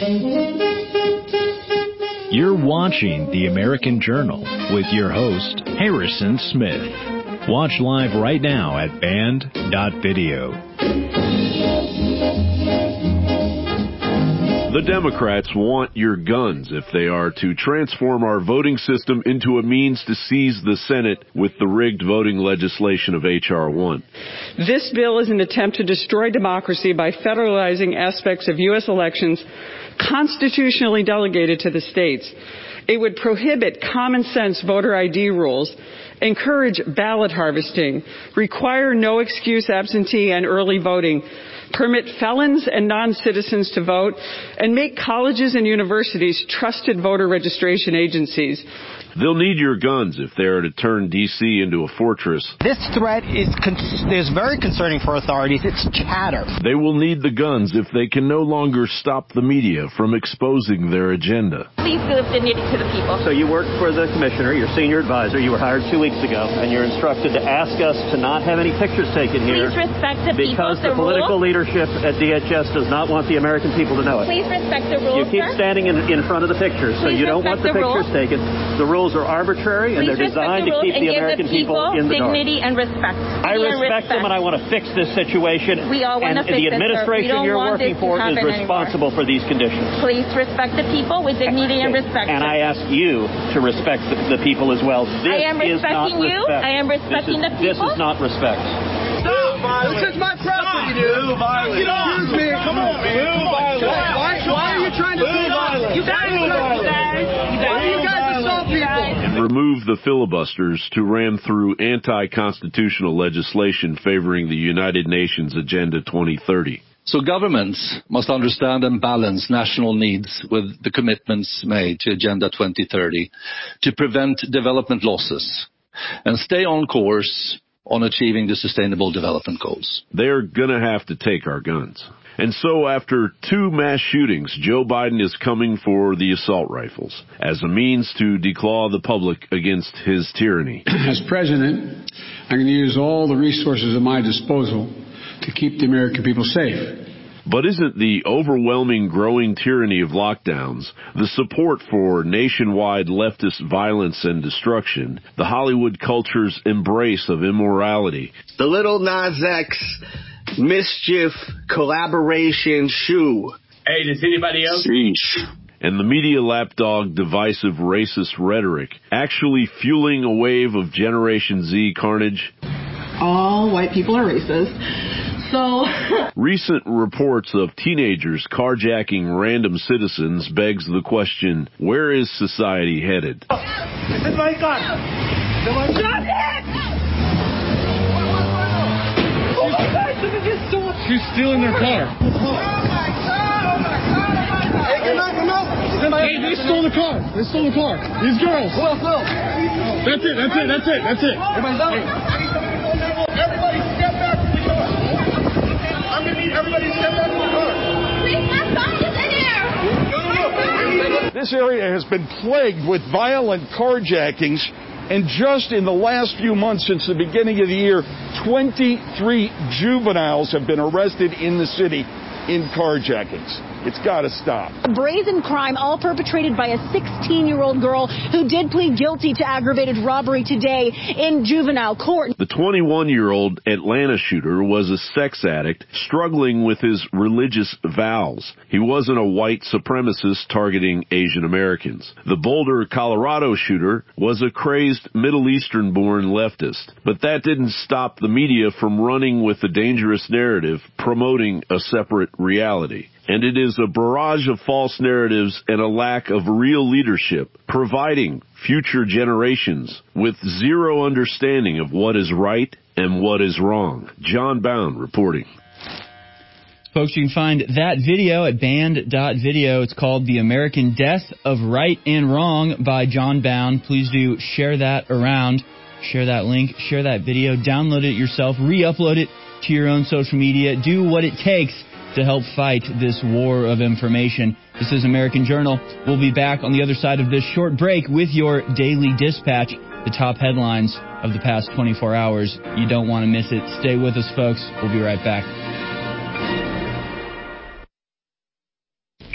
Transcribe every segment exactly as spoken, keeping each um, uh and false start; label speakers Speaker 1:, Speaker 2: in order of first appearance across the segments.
Speaker 1: You're watching The American Journal with your host, Harrison Smith. Watch live right now at band dot video.
Speaker 2: The Democrats want your guns if they are to transform our voting system into a means to seize the Senate with the rigged voting legislation of H R one.
Speaker 3: This bill is an attempt to destroy democracy by federalizing aspects of U S elections constitutionally delegated to the states. It would prohibit common sense voter I D rules, encourage ballot harvesting, require no excuse absentee and early voting, permit felons and non-citizens to vote, and make colleges and universities trusted voter registration agencies.
Speaker 2: They'll need your guns if they are to turn D C into a fortress.
Speaker 4: This threat is, con- is very concerning for authorities. It's chatter.
Speaker 2: They will need the guns if they can no longer stop the media from exposing their agenda.
Speaker 5: Please give dignity to the people.
Speaker 6: So you work for the commissioner, your senior advisor. You were hired two weeks ago, and you're instructed to ask us to not have any pictures taken here.
Speaker 5: Please respect the people.
Speaker 6: Because the, the political rules. leadership at D H S does not want the American people to know it.
Speaker 5: Please respect the rules,
Speaker 6: You keep
Speaker 5: sir.
Speaker 6: standing in, in front of the pictures, so
Speaker 5: Please
Speaker 6: you don't want the,
Speaker 5: the
Speaker 6: pictures
Speaker 5: rules.
Speaker 6: taken. The rules are arbitrary, and
Speaker 5: Please
Speaker 6: they're designed
Speaker 5: the
Speaker 6: to keep
Speaker 5: and
Speaker 6: the
Speaker 5: give
Speaker 6: American
Speaker 5: the people,
Speaker 6: people in the dark.
Speaker 5: dignity and respect.
Speaker 6: I
Speaker 5: Dignity
Speaker 6: respect,
Speaker 5: respect
Speaker 6: them, and I want to fix this situation.
Speaker 5: We all want
Speaker 6: and
Speaker 5: to fix
Speaker 6: the
Speaker 5: it,
Speaker 6: administration
Speaker 5: sir. We don't
Speaker 6: you're
Speaker 5: want
Speaker 6: working
Speaker 5: this to
Speaker 6: for is
Speaker 5: happen
Speaker 6: responsible
Speaker 5: anymore.
Speaker 6: for these conditions.
Speaker 5: Please respect the people with dignity and respect.
Speaker 6: And
Speaker 5: sir.
Speaker 6: I ask you to respect the, the people as well. This
Speaker 5: I am
Speaker 6: is not
Speaker 5: respecting you.
Speaker 6: respect.
Speaker 5: I am respecting
Speaker 6: this is,
Speaker 5: the people.
Speaker 6: This is not respect.
Speaker 7: Stop violence. This is my property, dude. Violence. Excuse me. Come on, man. Come on. Why, why are you trying to do violence?
Speaker 5: You guys, you guys, you guys,
Speaker 7: you guys assault people.
Speaker 2: And remove the filibusters to ram through anti-constitutional legislation favoring the United Nations Agenda twenty thirty.
Speaker 8: So governments must understand and balance national needs with the commitments made to Agenda twenty thirty to prevent development losses and stay on course on achieving the Sustainable Development Goals.
Speaker 2: They're going to have to take our guns. And so after two mass shootings, Joe Biden is coming for the assault rifles as a means to declaw the public against his tyranny.
Speaker 9: As president, I'm going to use all the resources at my disposal to keep the American people safe.
Speaker 2: But isn't the overwhelming growing tyranny of lockdowns, the support for nationwide leftist violence and destruction, the Hollywood culture's embrace of immorality,
Speaker 10: the Lil Nas X mischief collaboration shoe?
Speaker 11: Hey, does anybody else?
Speaker 10: Sheesh.
Speaker 2: And the media lapdog divisive racist rhetoric actually fueling a wave of Generation Z carnage?
Speaker 12: All white people are racist. So
Speaker 2: recent reports of teenagers carjacking random citizens begs the question, where is society headed?
Speaker 7: This is my car. Shut it! Oh my God, look at this door.
Speaker 13: She's stealing their car.
Speaker 7: Oh my God, oh my God, oh my God. Hey, come out, come out.
Speaker 13: Hey, they stole the car. They stole the car. These girls.
Speaker 7: Who else?
Speaker 13: That's it, that's it, that's it, that's it.
Speaker 7: Everybody's out. Everybody step back from the car. I'm going to need everybody to step back from the car.
Speaker 5: Please, my son is in here.
Speaker 7: No, no, no.
Speaker 14: This area has been plagued with violent carjackings, and just in the last few months since the beginning of the year, twenty-three juveniles have been arrested in the city in carjackings. It's got to stop.
Speaker 15: A brazen crime, all perpetrated by a sixteen-year-old girl who did plead guilty to aggravated robbery today in juvenile court.
Speaker 2: The twenty-one-year-old Atlanta shooter was a sex addict struggling with his religious vows. He wasn't a white supremacist targeting Asian Americans. The Boulder, Colorado shooter was a crazed Middle Eastern-born leftist. But that didn't stop the media from running with the dangerous narrative promoting a separate reality. And it is a barrage of false narratives and a lack of real leadership, providing future generations with zero understanding of what is right and what is wrong. John Bound reporting.
Speaker 16: Folks, you can find that video at band dot video. It's called The American Death of Right and Wrong by John Bound. Please do share that around. Share that link. Share that video. Download it yourself. Re-upload it to your own social media. Do what it takes to help fight this war of information. This is American Journal. We'll be back on the other side of this short break with your daily dispatch, the top headlines of the past twenty-four hours. You don't want to miss it. Stay with us, folks. We'll be right back.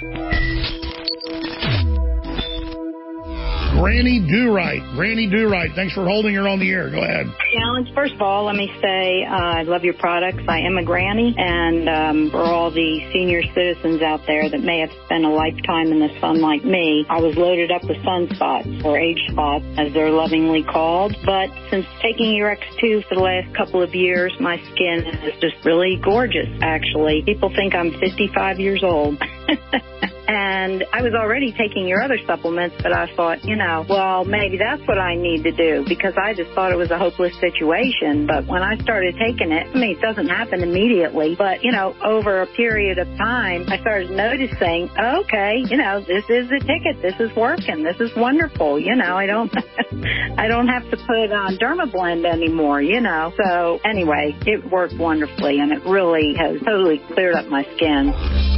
Speaker 11: Granny Do Right. Granny Do Right. Thanks for holding her on the air. Go ahead.
Speaker 17: Challenge. First of all, let me say uh, I love your products. I am a granny, and um, for all the senior citizens out there that may have spent a lifetime in the sun like me, I was loaded up with sunspots, or age spots, as they're lovingly called. But since taking your X two for the last couple of years, my skin is just really gorgeous, actually. People think I'm fifty-five years old. And I was already taking your other supplements, but I thought, you know, well, maybe that's what I need to do, because I just thought it was a hopeless situation. But when I started taking it, I mean, it doesn't happen immediately, but, you know, over a period of time, I started noticing, okay, you know, this is the ticket. This is working. This is wonderful. You know, I don't, I don't have to put on Dermablend anymore, you know. So anyway, it worked wonderfully, and it really has totally cleared up my skin.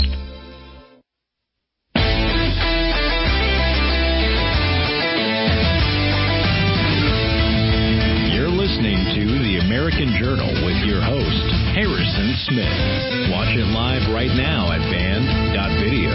Speaker 1: American Journal with your host, Harrison Smith. Watch it live right now at band dot video.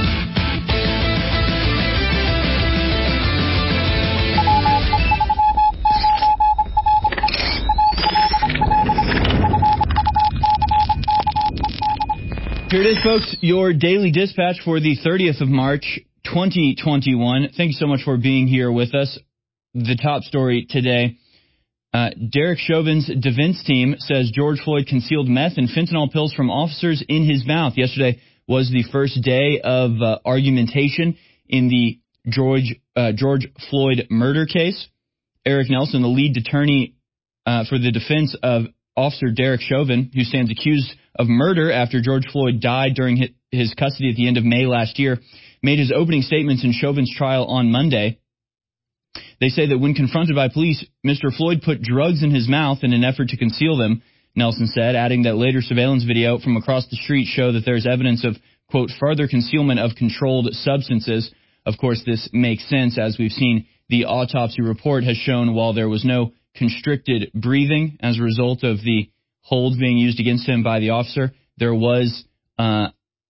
Speaker 16: Here it is, folks, your daily dispatch for the thirtieth of March, twenty twenty-one. Thank you so much for being here with us. The top story today. Uh, Derek Chauvin's defense team says George Floyd concealed meth and fentanyl pills from officers in his mouth. Yesterday was the first day of uh, argumentation in the George uh, George Floyd murder case. Eric Nelson, the lead attorney uh, for the defense of Officer Derek Chauvin, who stands accused of murder after George Floyd died during his custody at the end of May last year, made his opening statements in Chauvin's trial on Monday. They say that when confronted by police, Mister Floyd put drugs in his mouth in an effort to conceal them, Nelson said, adding that later surveillance video from across the street show that there's evidence of, quote, further concealment of controlled substances. Of course, this makes sense, as we've seen the autopsy report has shown while there was no constricted breathing as a result of the hold being used against him by the officer, there was uh,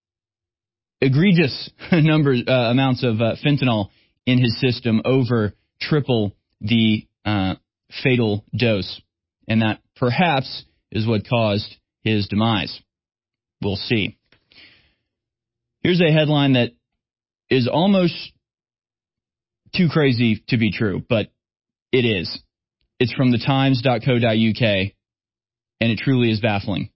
Speaker 16: egregious numbers, uh, amounts of uh, fentanyl in his system, over triple the uh, fatal dose, and that perhaps is what caused his demise. We'll see. Here's a headline that is almost too crazy to be true, but it is. It's from the times dot co dot U K, and it truly is baffling.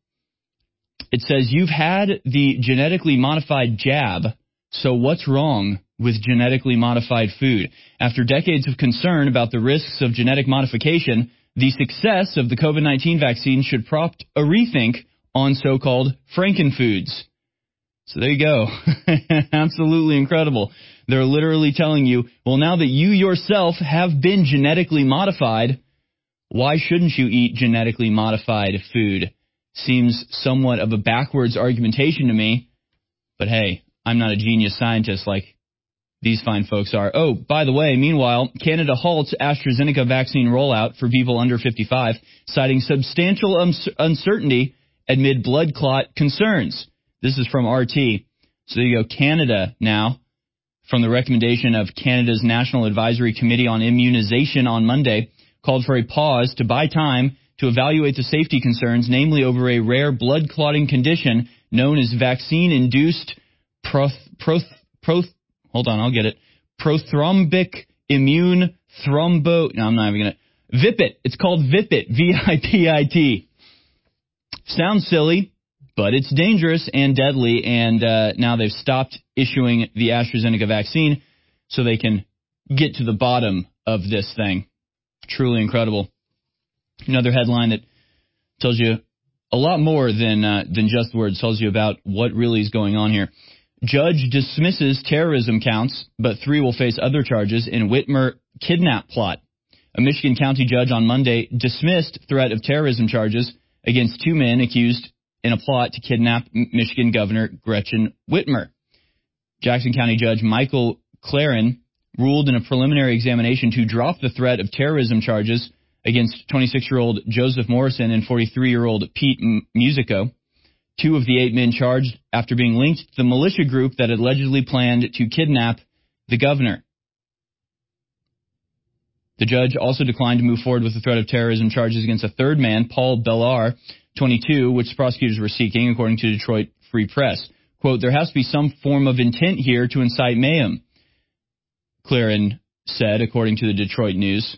Speaker 16: It says, you've had the genetically modified jab, so what's wrong with genetically modified food? After decades of concern about the risks of genetic modification, the success of the COVID nineteen vaccine should prompt a rethink on so-called frankenfoods. So there you go. Absolutely incredible. They're literally telling you, well, now that you yourself have been genetically modified, why shouldn't you eat genetically modified food? Seems somewhat of a backwards argumentation to me, but hey, I'm not a genius scientist like these fine folks are. Oh, by the way, meanwhile, Canada halts AstraZeneca vaccine rollout for people under fifty-five, citing substantial un- uncertainty amid blood clot concerns. This is from R T. So there you go, Canada now, from the recommendation of Canada's National Advisory Committee on Immunization on Monday, called for a pause to buy time to evaluate the safety concerns, namely over a rare blood clotting condition known as vaccine-induced proth, proth, proth, hold on, I'll get it, prothrombic immune thrombo, no, I'm not even going to, VIPIT. It's called VIPIT, V I P I T. Sounds silly, but it's dangerous and deadly, and uh, now they've stopped issuing the AstraZeneca vaccine so they can get to the bottom of this thing. Truly incredible. Another headline that tells you a lot more than uh, than just words, tells you about what really is going on here. Judge dismisses terrorism counts, but three will face other charges in Whitmer kidnap plot. A Michigan County judge on Monday dismissed threat of terrorism charges against two men accused in a plot to kidnap Michigan Governor Gretchen Whitmer. Jackson County Judge Michael Claren ruled in a preliminary examination to drop the threat of terrorism charges against twenty-six-year-old Joseph Morrison and forty-three-year-old Pete Musico. two of the eight men charged after being linked to the militia group that allegedly planned to kidnap the governor. The judge also declined to move forward with the threat of terrorism charges against a third man, Paul Bellar, twenty-two, which prosecutors were seeking, according to Detroit Free Press. Quote, there has to be some form of intent here to incite mayhem, Clarin said, according to the Detroit News.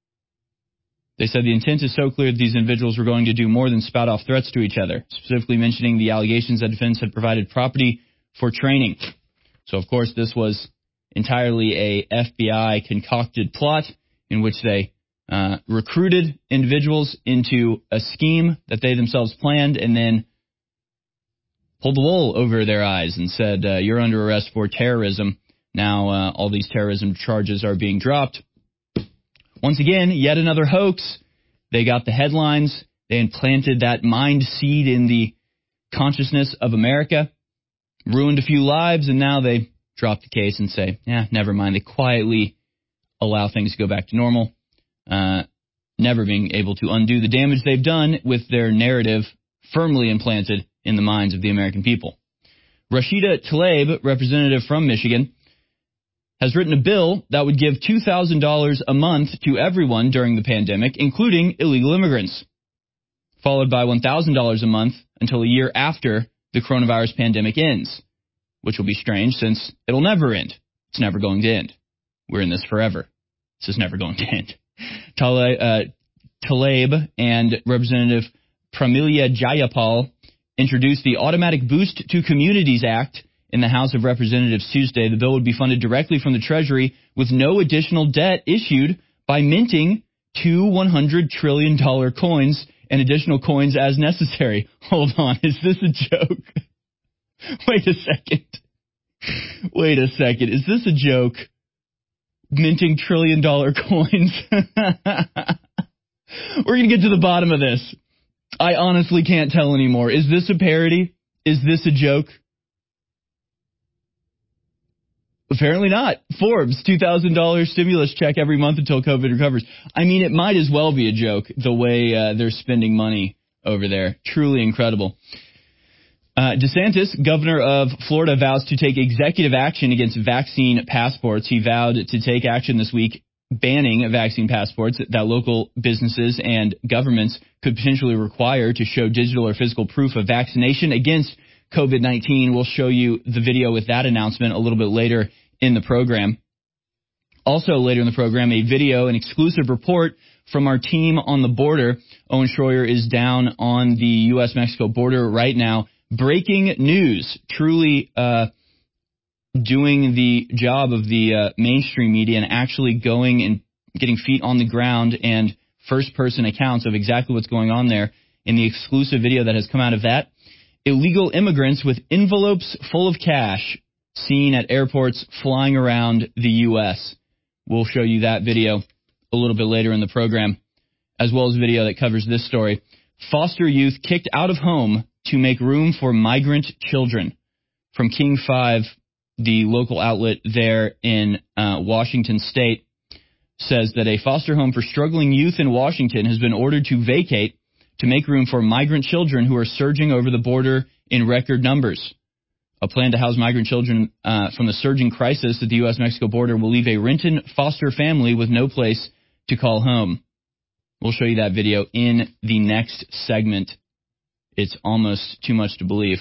Speaker 16: They said the intent is so clear that these individuals were going to do more than spout off threats to each other, specifically mentioning the allegations that defense had provided property for training. So, of course, this was entirely a F B I concocted plot in which they uh, recruited individuals into a scheme that they themselves planned and then pulled the wool over their eyes and said, uh, you're under arrest for terrorism. Now uh, all these terrorism charges are being dropped. Once again, yet another hoax. They got the headlines. They implanted that mind seed in the consciousness of America, ruined a few lives, and now they drop the case and say, yeah, never mind. They quietly allow things to go back to normal, uh, never being able to undo the damage they've done with their narrative firmly implanted in the minds of the American people. Rashida Tlaib, representative from Michigan, has written a bill that would give two thousand dollars a month to everyone during the pandemic, including illegal immigrants, followed by one thousand dollars a month until a year after the coronavirus pandemic ends, which will be strange since it'll never end. It's never going to end. We're in this forever. This is never going to end. Tlaib uh, and Representative Pramila Jayapal introduced the Automatic Boost to Communities Act in the House of Representatives Tuesday. The bill would be funded directly from the Treasury with no additional debt issued by minting two one hundred trillion dollars coins and additional coins as necessary. Hold on. Is this a joke? Wait a second. Wait a second. Is this a joke? Minting trillion dollar coins. We're going to get to the bottom of this. I honestly can't tell anymore. Is this a parody? Is this a joke? Apparently not. Forbes, two thousand dollars stimulus check every month until COVID recovers. I mean, it might as well be a joke the way uh, they're spending money over there. Truly incredible. Uh, DeSantis, governor of Florida, vows to take executive action against vaccine passports. He vowed to take action this week banning vaccine passports that local businesses and governments could potentially require to show digital or physical proof of vaccination against COVID nineteen. We'll show you the video with that announcement a little bit later in the program. Also later in the program, a video, an exclusive report from our team on the border. Owen Schroyer is down on the U S Mexico border right now. Breaking news, truly uh, doing the job of the uh, mainstream media and actually going and getting feet on the ground and first-person accounts of exactly what's going on there in the exclusive video that has come out of that. Illegal immigrants with envelopes full of cash seen at airports flying around the U S. We'll show you that video a little bit later in the program, as well as a video that covers this story. Foster youth kicked out of home to make room for migrant children. From King five, the local outlet there in uh, Washington State, says that a foster home for struggling youth in Washington has been ordered to vacate to make room for migrant children who are surging over the border in record numbers. A plan to house migrant children uh, from the surging crisis at the U S Mexico border will leave a Renton foster family with no place to call home. We'll show you that video in the next segment. It's almost too much to believe.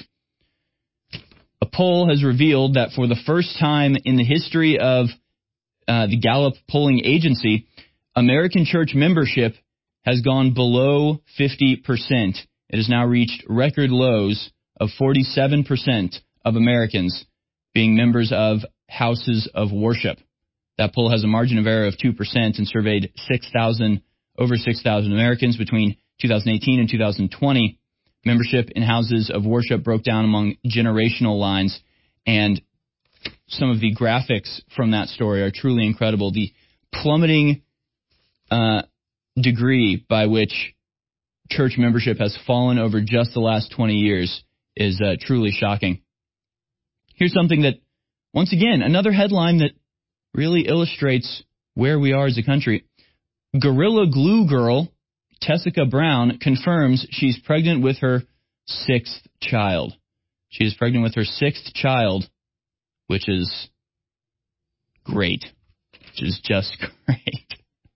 Speaker 16: A poll has revealed that for the first time in the history of uh, the Gallup polling agency, American church membership has gone below fifty percent. It has now reached record lows of forty-seven percent of Americans being members of houses of worship. That poll has a margin of error of two percent and surveyed six thousand, over six thousand Americans between two thousand eighteen and two thousand twenty. Membership in houses of worship broke down among generational lines, and some of the graphics from that story are truly incredible. The plummeting uh, degree by which church membership has fallen over just the last twenty years is uh, truly shocking. Here's something that, once again, another headline that really illustrates where we are as a country. Gorilla Glue girl Tessica Brown confirms she's pregnant with her sixth child. She is pregnant with her sixth child, which is great. Which is just great.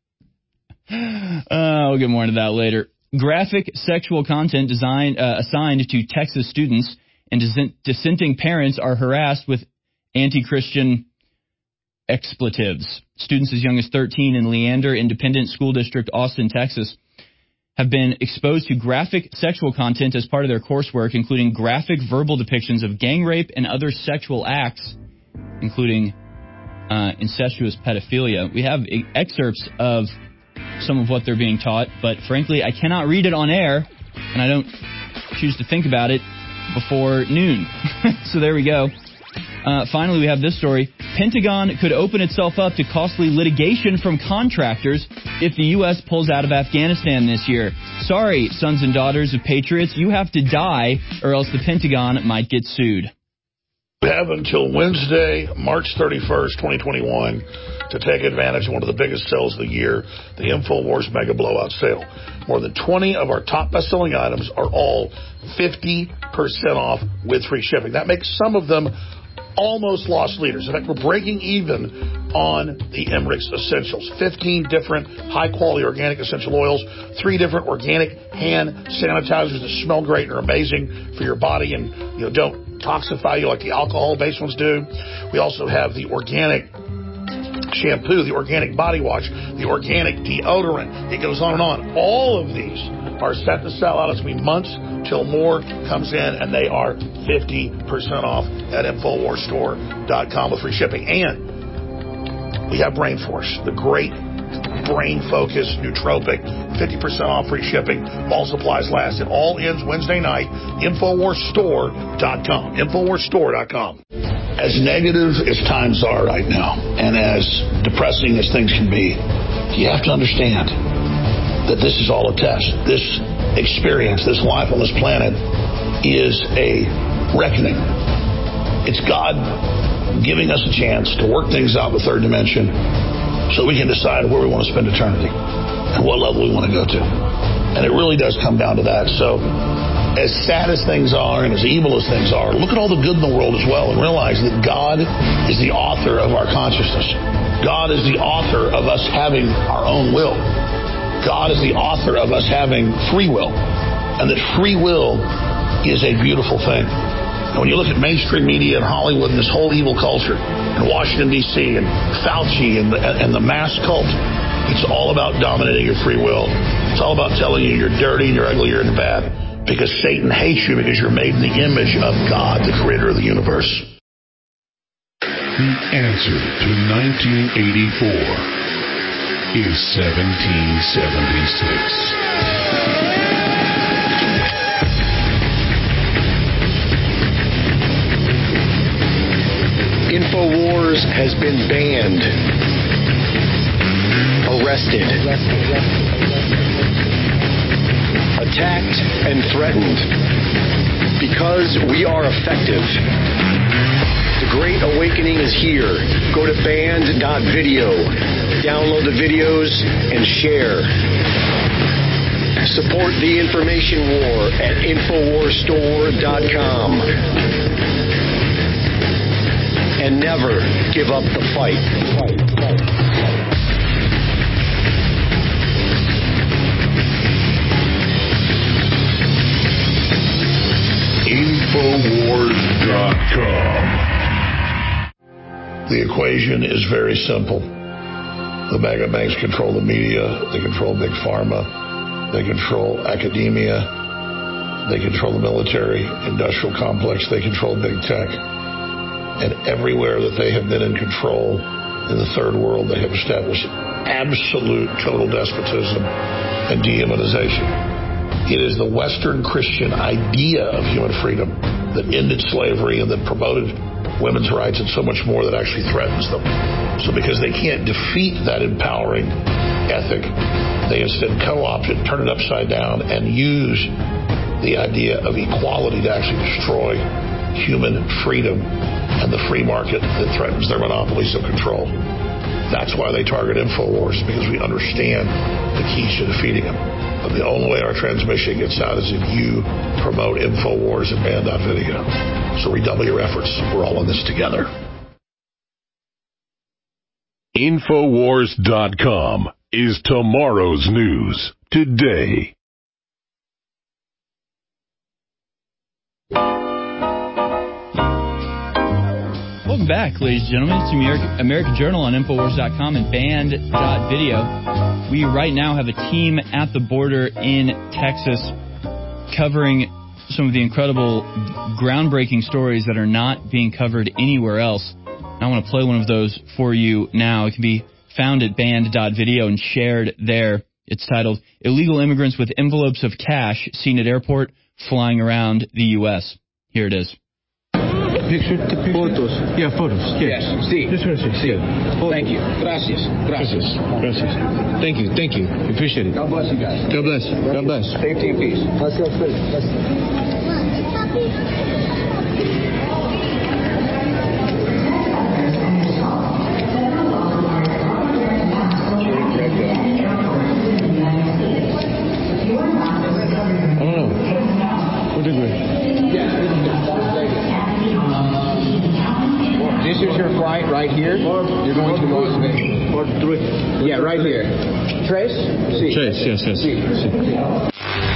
Speaker 16: Uh, we'll get more into that later. Graphic sexual content designed uh, assigned to Texas students and dissent- dissenting parents are harassed with anti-Christian expletives. Students as young as thirteen in Leander Independent School District, Austin, Texas, have been exposed to graphic sexual content as part of their coursework, including graphic verbal depictions of gang rape and other sexual acts, including uh, incestuous pedophilia. We have excerpts of some of what they're being taught, but frankly, I cannot read it on air, and I don't choose to think about it before noon. So there we go. Uh, finally, we have this story. Pentagon could open itself up to costly litigation from contractors if the U S pulls out of Afghanistan this year. Sorry, sons and daughters of patriots, you have to die, or else the Pentagon might get sued.
Speaker 11: We have until Wednesday, March thirty-first, twenty twenty-one, to take advantage of one of the biggest sales of the year, the InfoWars Mega Blowout Sale. More than twenty of our top best-selling items are all fifty percent off with free shipping. That makes some of them almost loss leaders. In fact, we're breaking even on the Emmerich's Essentials. fifteen different high-quality organic essential oils, three different organic hand sanitizers that smell great and are amazing for your body and, you know, don't toxify you like the alcohol-based ones do. We also have the organic shampoo, the organic body wash, the organic deodorant. It goes on and on. All of these are set to sell out. It's going to be months till more comes in, and they are fifty percent off at Infowars Store dot com with free shipping. And we have Brain Force, the great brain-focused nootropic, fifty percent off free shipping. All supplies last. It all ends Wednesday night. Infowars Store dot com. Infowars Store dot com. As negative as times are right now, and as depressing as things can be, you have to understand that this is all a test. This experience, this life on this planet, is a reckoning. It's God giving us a chance to work things out in the third dimension so we can decide where we want to spend eternity and what level we want to go to. And it really does come down to that. So as sad as things are and as evil as things are, look at all the good in the world as well and realize that God is the author of our consciousness. God is the author of us having our own will. God is the author of us having free will, and that free will is a beautiful thing. And when you look at mainstream media and Hollywood and this whole evil culture, and Washington, D C, and Fauci, and the, and the mass cult, it's all about dominating your free will. It's all about telling you you're dirty, and you're ugly, you're bad, because Satan hates you because you're made in the image of God, the creator of the universe.
Speaker 18: The answer to nineteen eighty-four is seventeen seventy-six.
Speaker 19: InfoWars has been banned, arrested, attacked, and threatened because we are effective. The Great Awakening is here. Go to band dot video. Download the videos and share. Support the information war at Infowars Store dot com. And never give up the fight.
Speaker 18: Infowars dot com.
Speaker 11: The equation is very simple. The mega banks control the media. They control big pharma. They control academia. They control the military, industrial complex. They control big tech. And everywhere that they have been in control in the third world, they have established absolute total despotism and dehumanization. It is the Western Christian idea of human freedom that ended slavery and that promoted women's rights and so much more that actually threatens them. So because they can't defeat that empowering ethic, they instead co-opt it, turn it upside down, and use the idea of equality to actually destroy human freedom and the free market that threatens their monopolies of control. That's why they target InfoWars, because we understand the keys to defeating them. But the only way our transmission gets out is if you promote InfoWars and Band.video. So redouble your efforts. We're all in this together.
Speaker 18: Infowars dot com is tomorrow's news today.
Speaker 16: Welcome back, ladies and gentlemen. It's the American, American Journal on Infowars dot com and Band.video. We right now have a team at the border in Texas covering some of the incredible, groundbreaking stories that are not being covered anywhere else. I want to play one of those for you now. It can be found at Band.video and shared there. It's titled, Illegal Immigrants with Envelopes of Cash Seen at Airport Flying Around the U S Here it is.
Speaker 20: Picture, the picture. Photos. Yeah, photos. Yes. Sí. Sí. Thank you. Gracias. Gracias. Gracias. Thank you. Thank you. Appreciate it. God bless you guys. God bless. God bless. Safety and peace. Let's go. Let's go. This is your flight right here. You're going to Las Vegas. Or three. Yeah, right here. Tres? Sí. Tres, yes, yes. Sí. Sí.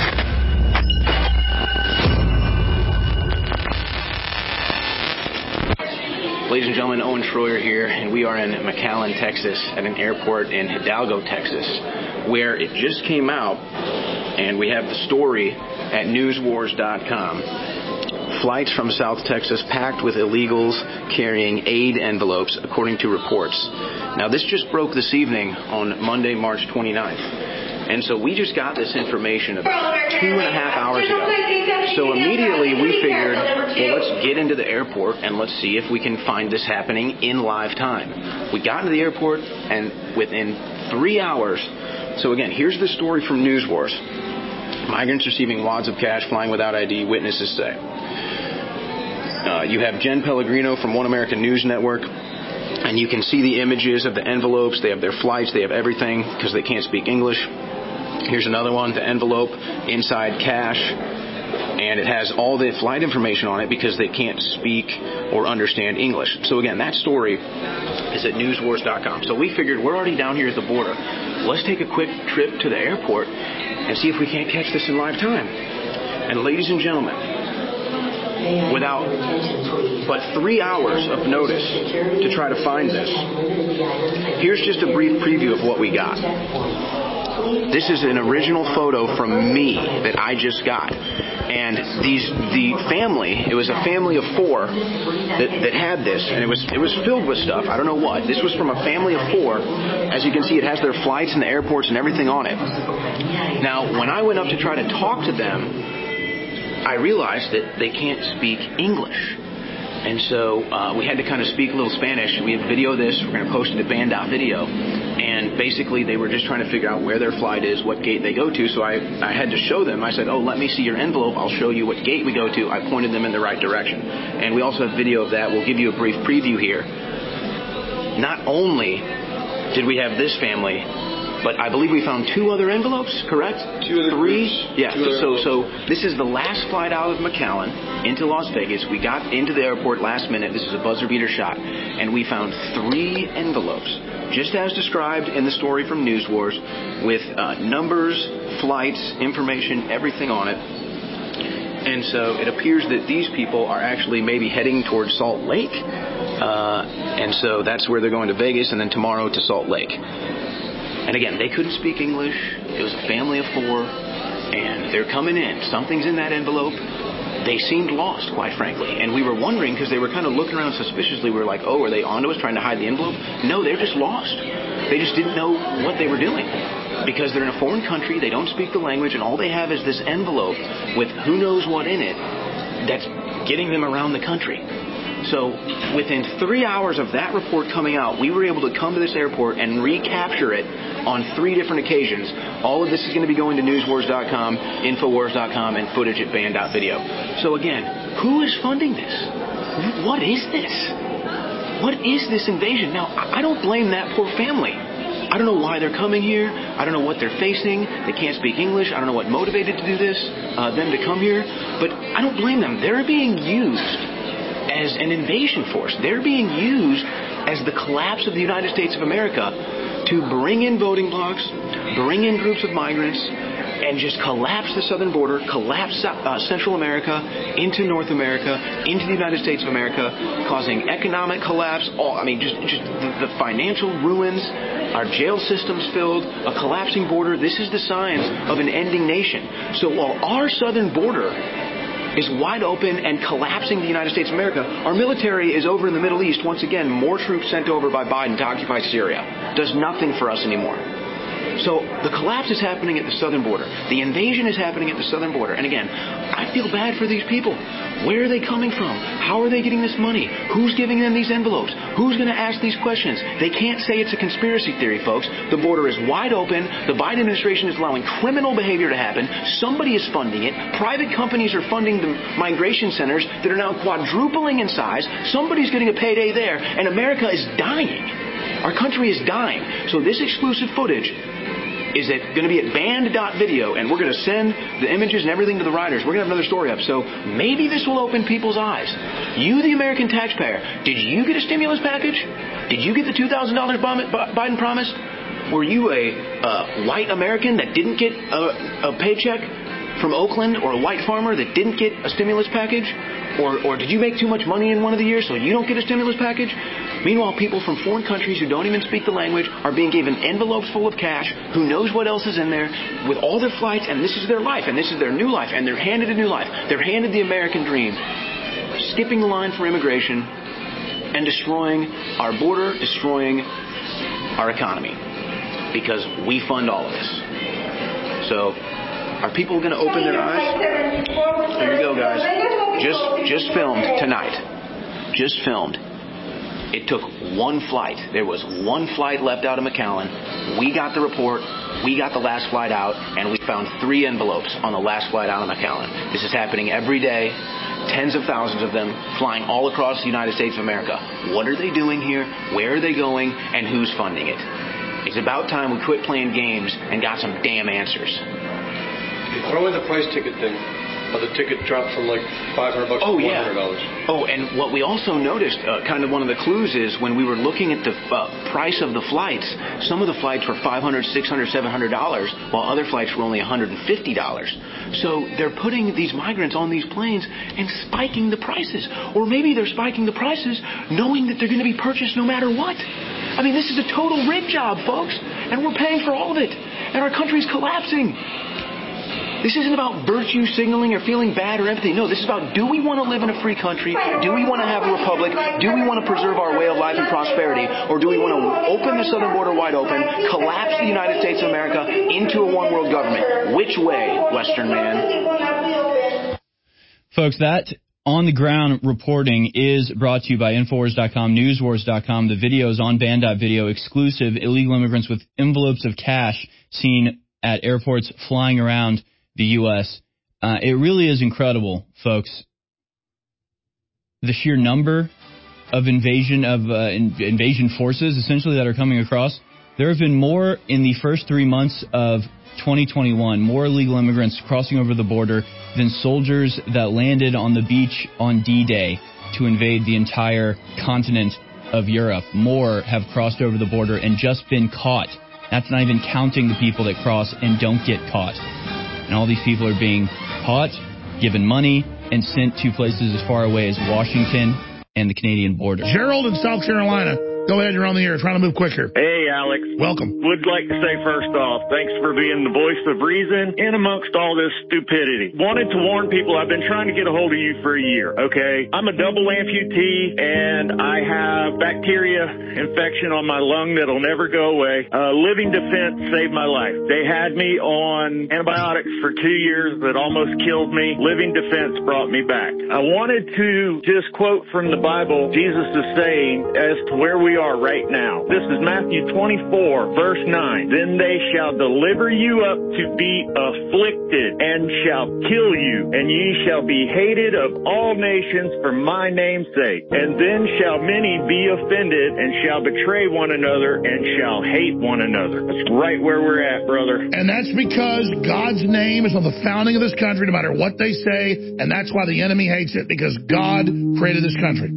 Speaker 21: Ladies and gentlemen, Owen Schroyer here, and we are in McAllen, Texas, at an airport in Hidalgo, Texas, where it just came out, and we have the story at news wars dot com. Flights from South Texas packed with illegals carrying aid envelopes, according to reports. Now, this just broke this evening on Monday, March twenty-ninth. And so we just got this information about two and a half hours ago. So immediately we figured, well, let's get into the airport and let's see if we can find this happening in live time. We got into the airport, and within three hours, so again, here's the story from News Wars. Migrants receiving wads of cash flying without I D, witnesses say. Uh, you have Jen Pellegrino from One American News Network, and you can see the images of the envelopes. They have their flights. They have everything because they can't speak English. Here's another one, the envelope, inside cash, and it has all the flight information on it because they can't speak or understand English. So again, that story is at news wars dot com. So we figured we're already down here at the border. Let's take a quick trip to the airport and see if we can't catch this in live time. And ladies and gentlemen, without but three hours of notice to try to find this, here's just a brief preview of what we got. This is an original photo from me that I just got. And these the family, it was a family of four that, that had this, and it was it was filled with stuff. I don't know what. This was from a family of four. As you can see, it has their flights and the airports and everything on it. Now, when I went up to try to talk to them, I realized that they can't speak English. And so uh, we had to kind of speak a little Spanish. We have video of this. We're going to post it at Band.video. And basically, they were just trying to figure out where their flight is, what gate they go to. So I, I had to show them. I said, oh, let me see your envelope. I'll show you what gate we go to. I pointed them in the right direction. And we also have video of that. We'll give you a brief preview here. Not only did we have this family, but I believe we found two other envelopes, correct?
Speaker 20: Two other
Speaker 21: Three?
Speaker 20: groups.
Speaker 21: Yeah.
Speaker 20: Two other
Speaker 21: so so this is the last flight out of McAllen into Las Vegas. We got into the airport last minute. This is a buzzer beater shot. And we found three envelopes, just as described in the story from News Wars, with uh, numbers, flights, information, everything on it. And so it appears that these people are actually maybe heading towards Salt Lake. Uh, and so that's where they're going to Vegas, and then tomorrow to Salt Lake. And again, they couldn't speak English. It was a family of four, and they're coming in. Something's in that envelope. They seemed lost, quite frankly. And we were wondering, because they were kind of looking around suspiciously. We were like, oh, are they onto us trying to hide the envelope? No, they're just lost. They just didn't know what they were doing. Because they're in a foreign country, they don't speak the language, and all they have is this envelope with who knows what in it that's getting them around the country. So within three hours of that report coming out, we were able to come to this airport and recapture it on three different occasions. All of this is going to be going to news wars dot com, infowars dot com, and footage at Band.video. So again, who is funding this? What is this? What is this invasion? Now, I don't blame that poor family. I don't know why they're coming here. I don't know what they're facing. They can't speak English. I don't know what motivated to do this, uh, them to come here. But I don't blame them. They're being used as an invasion force. They're being used as the collapse of the United States of America to bring in voting blocks, bring in groups of migrants, and just collapse the southern border, collapse uh, Central America into North America, into the United States of America, causing economic collapse. All, I mean, just, just the, the financial ruins, our jail systems filled, a collapsing border. This is the signs of an ending nation. So while our southern border is wide open and collapsing the United States of America, our military is over in the Middle East. Once again, more troops sent over by Biden to occupy Syria. Does nothing for us anymore. So the collapse is happening at the southern border. The invasion is happening at the southern border. And again, I feel bad for these people. Where are they coming from? How are they getting this money? Who's giving them these envelopes? Who's going to ask these questions? They can't say it's a conspiracy theory, folks. The border is wide open. The Biden administration is allowing criminal behavior to happen. Somebody is funding it. Private companies are funding the migration centers that are now quadrupling in size. Somebody's getting a payday there. And America is dying. Our country is dying. So this exclusive footage is it going to be at band dot video, and we're going to send the images and everything to the writers. We're going to have another story up. So maybe this will open people's eyes. You, the American taxpayer, did you get a stimulus package? Did you get the two thousand dollars Biden promised? Were you a uh, white American that didn't get a, a paycheck from Oakland, or a white farmer that didn't get a stimulus package? Or, or did you make too much money in one of the years so you don't get a stimulus package? Meanwhile, people from foreign countries who don't even speak the language are being given envelopes full of cash. Who knows what else is in there with all their flights, and this is their life, and this is their new life, and they're handed a new life. They're handed the American dream, skipping the line for immigration and destroying our border, destroying our economy, because we fund all of this. So are people going to open their eyes? Here you go, guys. Just just filmed tonight. Just filmed. It took one flight. There was one flight left out of McAllen. We got the report. We got the last flight out, and we found three envelopes on the last flight out of McAllen. This is happening every day. Tens of thousands of them flying all across the United States of America. What are they doing here? Where are they going? And who's funding it? It's about time we quit playing games and got some damn answers.
Speaker 19: Throw in the price ticket thing. Oh, the ticket dropped from like five hundred bucks
Speaker 21: oh,
Speaker 19: to
Speaker 21: yeah.
Speaker 19: one hundred dollars.
Speaker 21: Oh, and what we also noticed, uh, kind of one of the clues is when we were looking at the uh, price of the flights, some of the flights were five hundred dollars, six hundred dollars, seven hundred dollars, while other flights were only one hundred fifty dollars. So they're putting these migrants on these planes and spiking the prices. Or maybe they're spiking the prices knowing that they're going to be purchased no matter what. I mean, this is a total rig job, folks, and we're paying for all of it, and our country's collapsing. This isn't about virtue signaling or feeling bad or empathy. No, this is about, do we want to live in a free country? Do we want to have a republic? Do we want to preserve our way of life and prosperity? Or do we want to open the southern border wide open, collapse the United States of America into a one-world government? Which way, Western man?
Speaker 16: Folks, that on-the-ground reporting is brought to you by Infowars dot com, Newswars dot com. The video is on band dot video, exclusive illegal immigrants with envelopes of cash seen at airports flying around the U S Uh, it really is incredible, folks. The sheer number of invasion of uh, in, invasion forces, essentially, that are coming across. There have been more in the first three months of twenty twenty-one, more illegal immigrants crossing over the border than soldiers that landed on the beach on D-Day to invade the entire continent of Europe. More have crossed over the border and just been caught. That's not even counting the people that cross and don't get caught. And all these people are being caught, given money, and sent to places as far away as Washington and the Canadian border.
Speaker 11: Gerald in South Carolina. Go ahead, you're on the air. Trying to move quicker.
Speaker 3: Hey, Alex.
Speaker 11: Welcome.
Speaker 3: Would like to say first off, thanks for being the voice of reason in amongst all this stupidity. Wanted to warn people, I've been trying to get a hold of you for a year, okay? I'm a double amputee, and I have bacteria infection on my lung that'll never go away. Uh, Living Defense saved my life. They had me on antibiotics for two years that almost killed me. Living Defense brought me back. I wanted to just quote from the Bible, Jesus is saying, as to where we are right now. This is Matthew twenty-four, verse nine. Then they shall deliver you up to be afflicted, and shall kill you, and ye shall be hated of all nations for my name's sake. And then shall many be offended, and shall betray one another, and shall hate one another. That's right where we're at, brother.
Speaker 11: And that's because God's name is on the founding of this country, no matter what they say, and that's why the enemy hates it, because God created this country.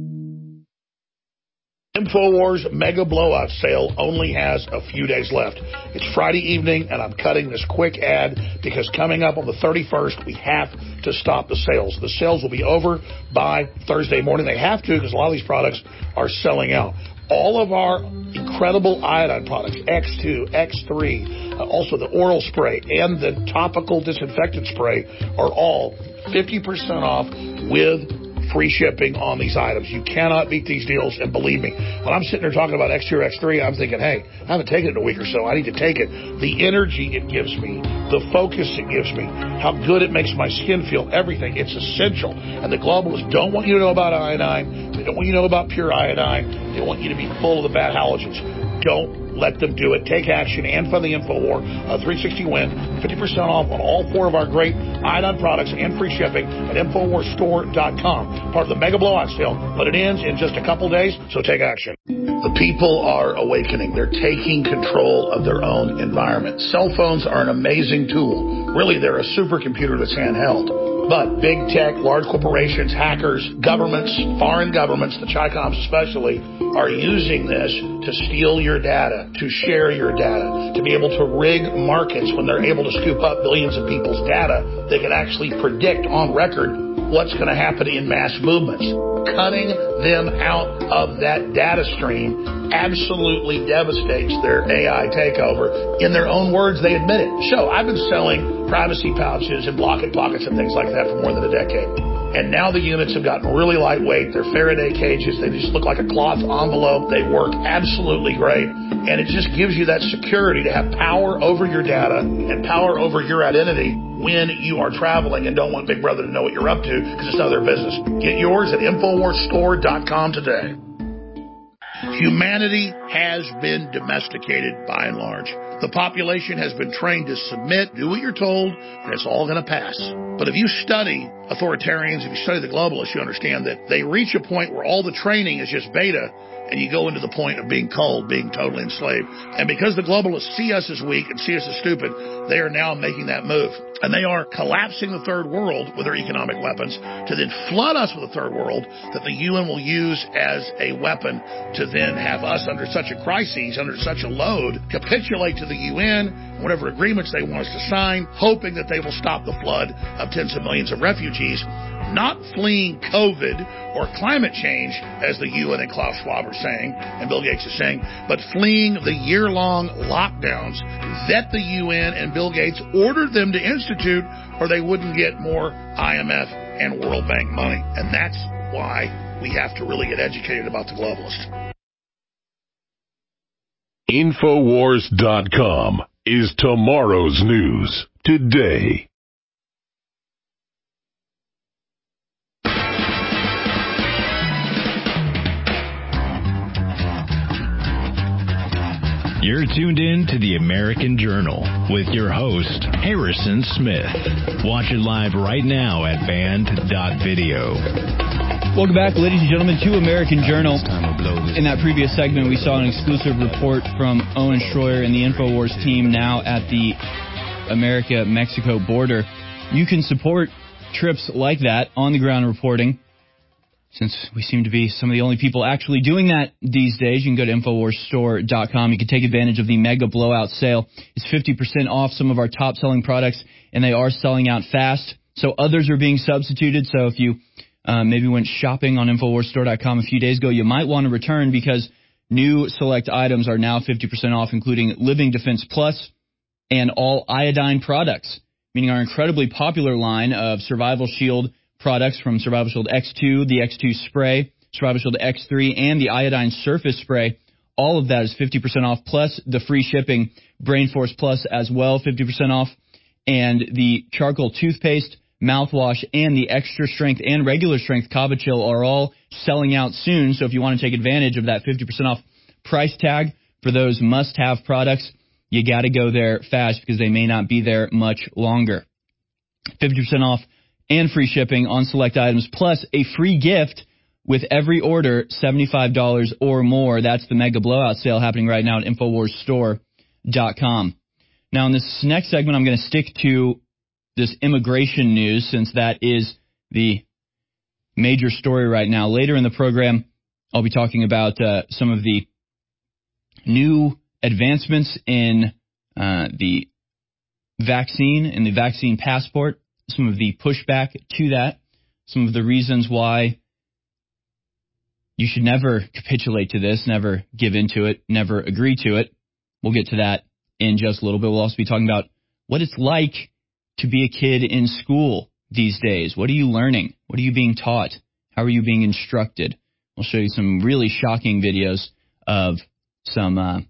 Speaker 11: InfoWars Mega Blowout Sale only has a few days left. It's Friday evening, and I'm cutting this quick ad because coming up on the thirty-first, we have to stop the sales. The sales will be over by Thursday morning. They have to because a lot of these products are selling out. All of our incredible iodine products, X two, X three, uh, also the oral spray and the topical disinfectant spray are all fifty percent off with free shipping on these items. You cannot beat these deals, and believe me, when I'm sitting there talking about X two or X three, I'm thinking, hey, I haven't taken it in a week or so. I need to take it. The energy it gives me, the focus it gives me, how good it makes my skin feel, everything. It's essential. And the globalists don't want you to know about iodine. They don't want you to know about pure iodine. They want you to be full of the bad halogens. Don't let them do it. Take action and fund the InfoWar. Uh, three sixty win, fifty percent off on all four of our great iodine products and free shipping at Infowars Store dot com. Part of the Mega Blowout sale, but it ends in just a couple days, so take action. The people are awakening. They're taking control of their own environment. Cell phones are an amazing tool. Really, they're a supercomputer that's handheld. But big tech, large corporations, hackers, governments, foreign governments, the Chicoms especially, are using this to steal your data, to share your data, to be able to rig markets when they're able to scoop up billions of people's data. They can actually predict on record what's going to happen in mass movements. Cutting them out of that data stream absolutely devastates their A I takeover. In their own words, they admit it. So I've been selling privacy pouches and Blocket Pockets and things like that for more than a decade. And now the units have gotten really lightweight. They're Faraday cages. They just look like a cloth envelope. They work absolutely great. And it just gives you that security to have power over your data and power over your identity when you are traveling and don't want Big Brother to know what you're up to because it's none of their business. Get yours at Infowars Store dot com today. Humanity has been domesticated by and large. The population has been trained to submit, do what you're told, and it's all going to pass. But if you study authoritarians, if you study the globalists, you understand that they reach a point where all the training is just beta, and you go into the point of being cold, being totally enslaved. And because the globalists see us as weak and see us as stupid, they are now making that move. And they are collapsing the third world with their economic weapons to then flood us with a third world that the U N will use as a weapon to then have us under such a crisis, under such a load, capitulate to the U N, whatever agreements they want us to sign, hoping that they will stop the flood of tens of millions of refugees, not fleeing COVID or climate change, as the U N and Klaus Schwab are saying, and Bill Gates is saying, but fleeing the year-long lockdowns that the U N and Bill Gates ordered them to institute, or they wouldn't get more I M F and World Bank money. And that's why we have to really get educated about the globalists.
Speaker 18: Infowars dot com is tomorrow's news today.
Speaker 1: You're tuned in to the American Journal with your host, Harrison Smith. Watch it live right now at band dot video.
Speaker 16: Welcome back, ladies and gentlemen, to American Journal. In that previous segment, we saw an exclusive report from Owen Schroyer and the InfoWars team now at the America-Mexico border. You can support trips like that, on-the-ground reporting. Since we seem to be some of the only people actually doing that these days, you can go to Infowars Store dot com. You can take advantage of the Mega Blowout Sale. It's fifty percent off some of our top-selling products, and they are selling out fast. So others are being substituted. So if you uh, maybe went shopping on Infowars Store dot com a few days ago, you might want to return because new select items are now fifty percent off, including Living Defense Plus and all iodine products, meaning our incredibly popular line of Survival Shield products from Survival Shield X two, the X two spray, Survival Shield X three, and the iodine surface spray. All of that is fifty percent off, plus the free shipping. Brain Force Plus as well, fifty percent off. And the charcoal toothpaste, mouthwash and the extra strength and regular strength Kava Chill are all selling out soon. So if you want to take advantage of that fifty percent off price tag for those must-have products, you got to go there fast because they may not be there much longer. fifty percent off and free shipping on select items, plus a free gift with every order seventy-five dollars or more. That's the mega blowout sale happening right now at Infowars Store dot com. Now, in this next segment, I'm going to stick to this immigration news since that is the major story right now. Later in the program, I'll be talking about uh, some of the new advancements in uh, the vaccine and the vaccine passport, some of the pushback to that, some of the reasons why you should never capitulate to this, never give into it, never agree to it. We'll get to that in just a little bit. We'll also be talking about what it's like to be a kid in school these days. What are you learning? What are you being taught? How are you being instructed? We'll show you some really shocking videos of some uh,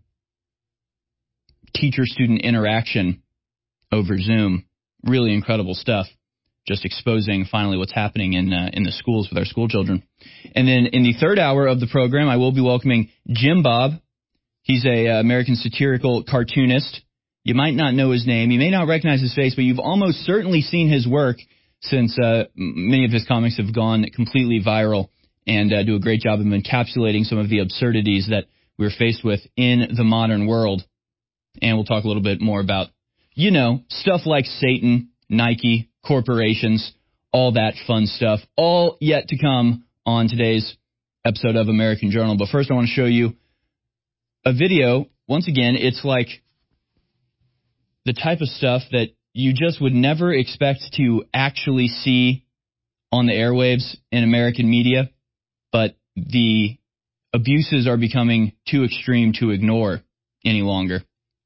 Speaker 16: teacher-student interaction over Zoom. Really incredible stuff. Just exposing finally what's happening in uh, in the schools with our school children. And then in the third hour of the program, I will be welcoming Jim Bob. He's a uh, American satirical cartoonist. You might not know his name. You may not recognize his face, but you've almost certainly seen his work since uh, many of his comics have gone completely viral and uh, do a great job of encapsulating some of the absurdities that we're faced with in the modern world. And we'll talk a little bit more about, you know, stuff like Satan, Nike, corporations, all that fun stuff, all yet to come on today's episode of American Journal. But first, I want to show you a video. Once again, it's like the type of stuff that you just would never expect to actually see on the airwaves in American media, but the abuses are becoming too extreme to ignore any longer.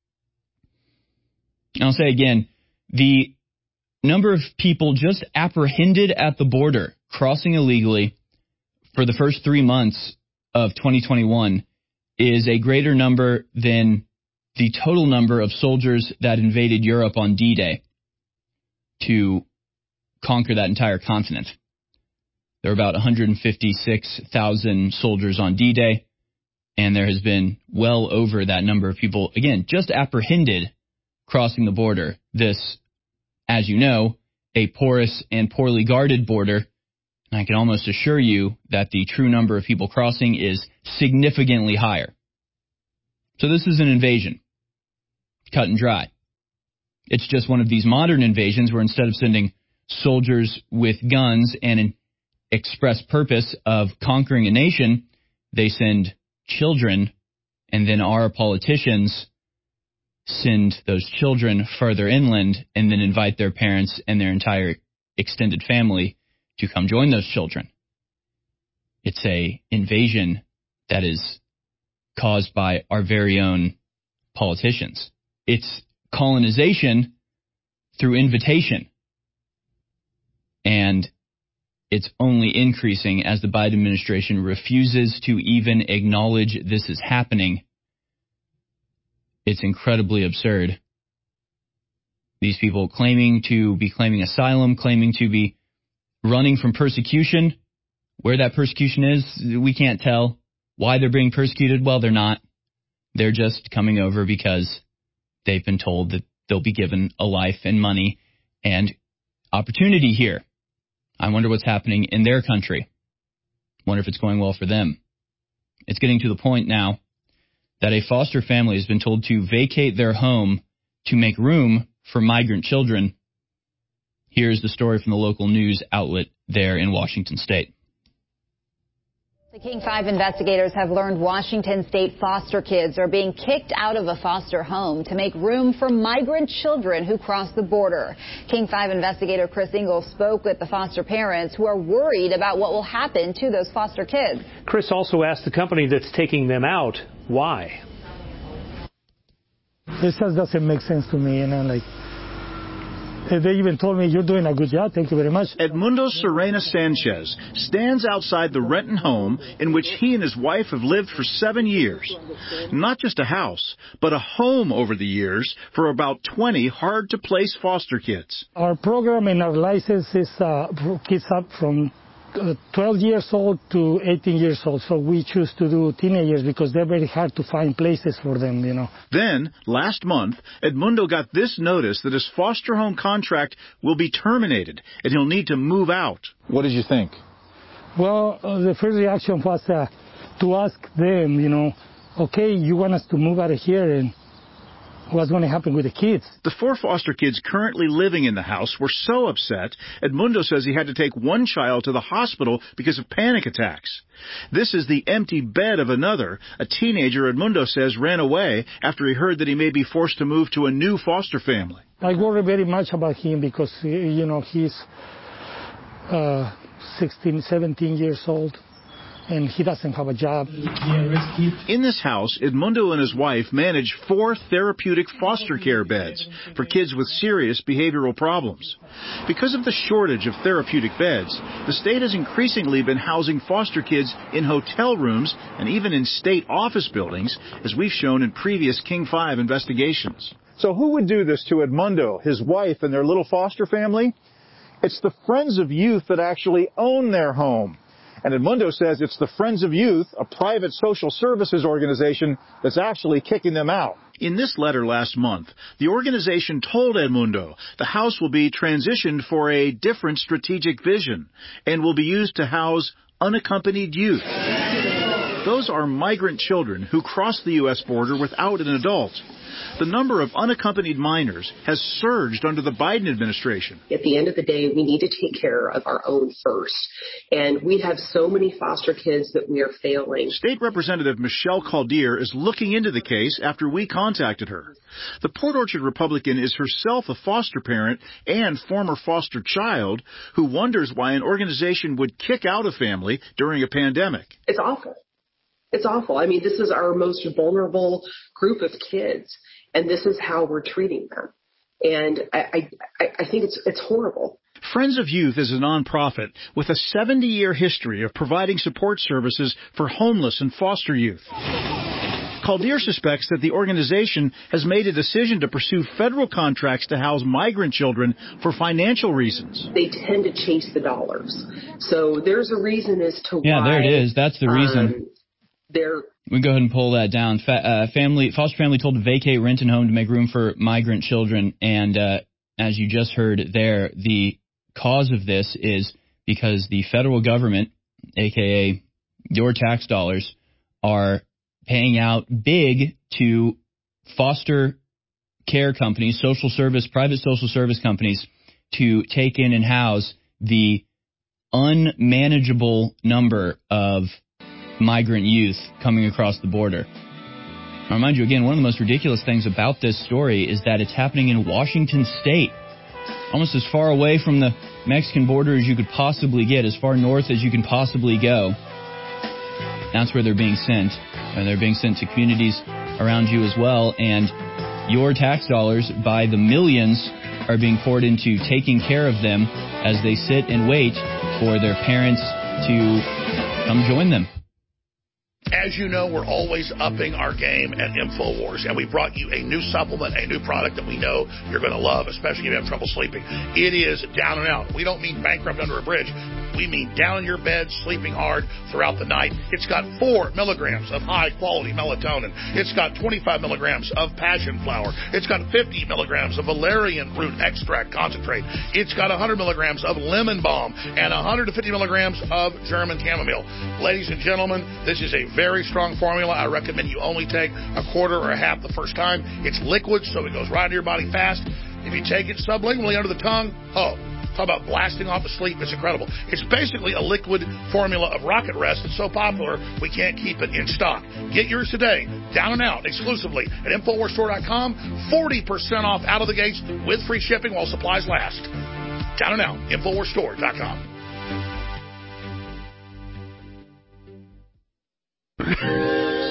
Speaker 16: And I'll say again, the number of people just apprehended at the border crossing illegally for the first three months of twenty twenty-one is a greater number than the total number of soldiers that invaded Europe on D-Day to conquer that entire continent. There were about one hundred fifty-six thousand soldiers on D-Day, and there has been well over that number of people, again, just apprehended crossing the border. This, as you know, a porous and poorly guarded border. And I can almost assure you that the true number of people crossing is significantly higher. So this is an invasion. Cut and dry. It's just one of these modern invasions where instead of sending soldiers with guns and an express purpose of conquering a nation, they send children, and then our politicians send those children further inland and then invite their parents and their entire extended family to come join those children. It's a invasion that is caused by our very own politicians. It's colonization through invitation. And it's only increasing as the Biden administration refuses to even acknowledge this is happening. It's incredibly absurd. These people claiming to be claiming asylum, claiming to be running from persecution. Where that persecution is, we can't tell. Why they're being persecuted? Well, they're not. They're just coming over because they've been told that they'll be given a life and money and opportunity here. I wonder what's happening in their country. Wonder if it's going well for them. It's getting to the point now that a foster family has been told to vacate their home to make room for migrant children. Here's the story from the local news outlet there in Washington State.
Speaker 4: The King five investigators have learned Washington State foster kids are being kicked out of a foster home to make room for migrant children who cross the border. King five investigator Chris Ingalls spoke with the foster parents who are worried about what will happen to those foster kids.
Speaker 6: Chris also asked the company that's taking them out why.
Speaker 22: This just doesn't make sense to me, you know, like
Speaker 8: Uh, they even told me, you're doing a good job. Thank you very much.
Speaker 22: Edmundo Serena Sanchez stands outside the Renton home in which he and his wife have lived for seven years. Not just a house, but a home over the years for about twenty hard-to-place foster kids.
Speaker 8: Our program and our license is uh, for kids up from uh, twelve years old to eighteen years old. So we choose to do teenagers because they're very hard to find places for them, you know.
Speaker 22: Then, last month, Edmundo got this notice that his foster home contract will be terminated and he'll need to move out.
Speaker 23: What did you think?
Speaker 8: Well, uh, the first reaction was uh, to ask them, you know, okay, you want us to move out of here, and what's going to happen with the kids?
Speaker 22: The four foster kids currently living in the house were so upset, Edmundo says he had to take one child to the hospital because of panic attacks. This is the empty bed of another. A teenager, Edmundo says, ran away after he heard that he may be forced to move to a new foster family.
Speaker 8: I worry very much about him because, you know, he's uh, sixteen, seventeen years old. And he doesn't have a job.
Speaker 22: In this house, Edmundo and his wife manage four therapeutic foster care beds for kids with serious behavioral problems. Because of the shortage of therapeutic beds, the state has increasingly been housing foster kids in hotel rooms and even in state office buildings, as we've shown in previous King five investigations.
Speaker 23: So who would do this to Edmundo, his wife, and their little foster family? It's the Friends of Youth that actually own their home. And Edmundo says it's the Friends of Youth, a private social services organization, that's actually kicking them out.
Speaker 22: In this letter last month, the organization told Edmundo the house will be transitioned for a different strategic vision and will be used to house unaccompanied youth. Those are migrant children who cross the U S border without an adult. The number of unaccompanied minors has surged under the Biden administration.
Speaker 24: At the end of the day, we need to take care of our own first. And we have so many foster kids that we are failing.
Speaker 22: State Representative Michelle Caldier is looking into the case after we contacted her. The Port Orchard Republican is herself a foster parent and former foster child who wonders why an organization would kick out a family during a pandemic.
Speaker 24: It's awful. It's awful. I mean, this is our most vulnerable group of kids, and this is how we're treating them. And I, I, I think it's it's horrible.
Speaker 22: Friends of Youth is a nonprofit with a seventy-year history of providing support services for homeless and foster youth. Caldier suspects that the organization has made a decision to pursue federal contracts to house migrant children for financial reasons.
Speaker 24: They tend to chase the dollars. So there's a reason as to
Speaker 16: yeah,
Speaker 24: why.
Speaker 16: Yeah, there it is. That's the reason.
Speaker 24: Um, they're
Speaker 16: We can go ahead and pull that down. Fa- uh, family, foster family told to vacate Renton home to make room for migrant children. And uh, as you just heard there, the cause of this is because the federal government, a k a your tax dollars, are paying out big to foster care companies, social service, private social service companies to take in and house the unmanageable number of migrant youth coming across the border. I'll remind you again, one of the most ridiculous things about this story is that it's happening in Washington State, almost as far away from the Mexican border as you could possibly get, as far north as you can possibly go. That's where they're being sent, and they're being sent to communities around you as well, and your tax dollars by the millions are being poured into taking care of them as they sit and wait for their parents to come join them.
Speaker 11: As you know, we're always upping our game at InfoWars, and we brought you a new supplement, a new product that we know you're going to love, especially if you have trouble sleeping. It is down and out. We don't mean bankrupt under a bridge. We mean down in your bed, sleeping hard throughout the night. It's got four milligrams of high-quality melatonin. It's got twenty-five milligrams of passion flower. It's got fifty milligrams of valerian root extract concentrate. It's got one hundred milligrams of lemon balm and one hundred fifty milligrams of German chamomile. Ladies and gentlemen, this is a very strong formula. I recommend you only take a quarter or a half the first time. It's liquid, so it goes right into your body fast. If you take it sublingually under the tongue, oh, talk about blasting off to sleep. It's incredible. It's basically a liquid formula of Rocket Rest. It's so popular, we can't keep it in stock. Get yours today, down and out, exclusively at Infowars Store dot com. forty percent off out of the gates with free shipping while supplies last. Down and out, Infowars Store dot com.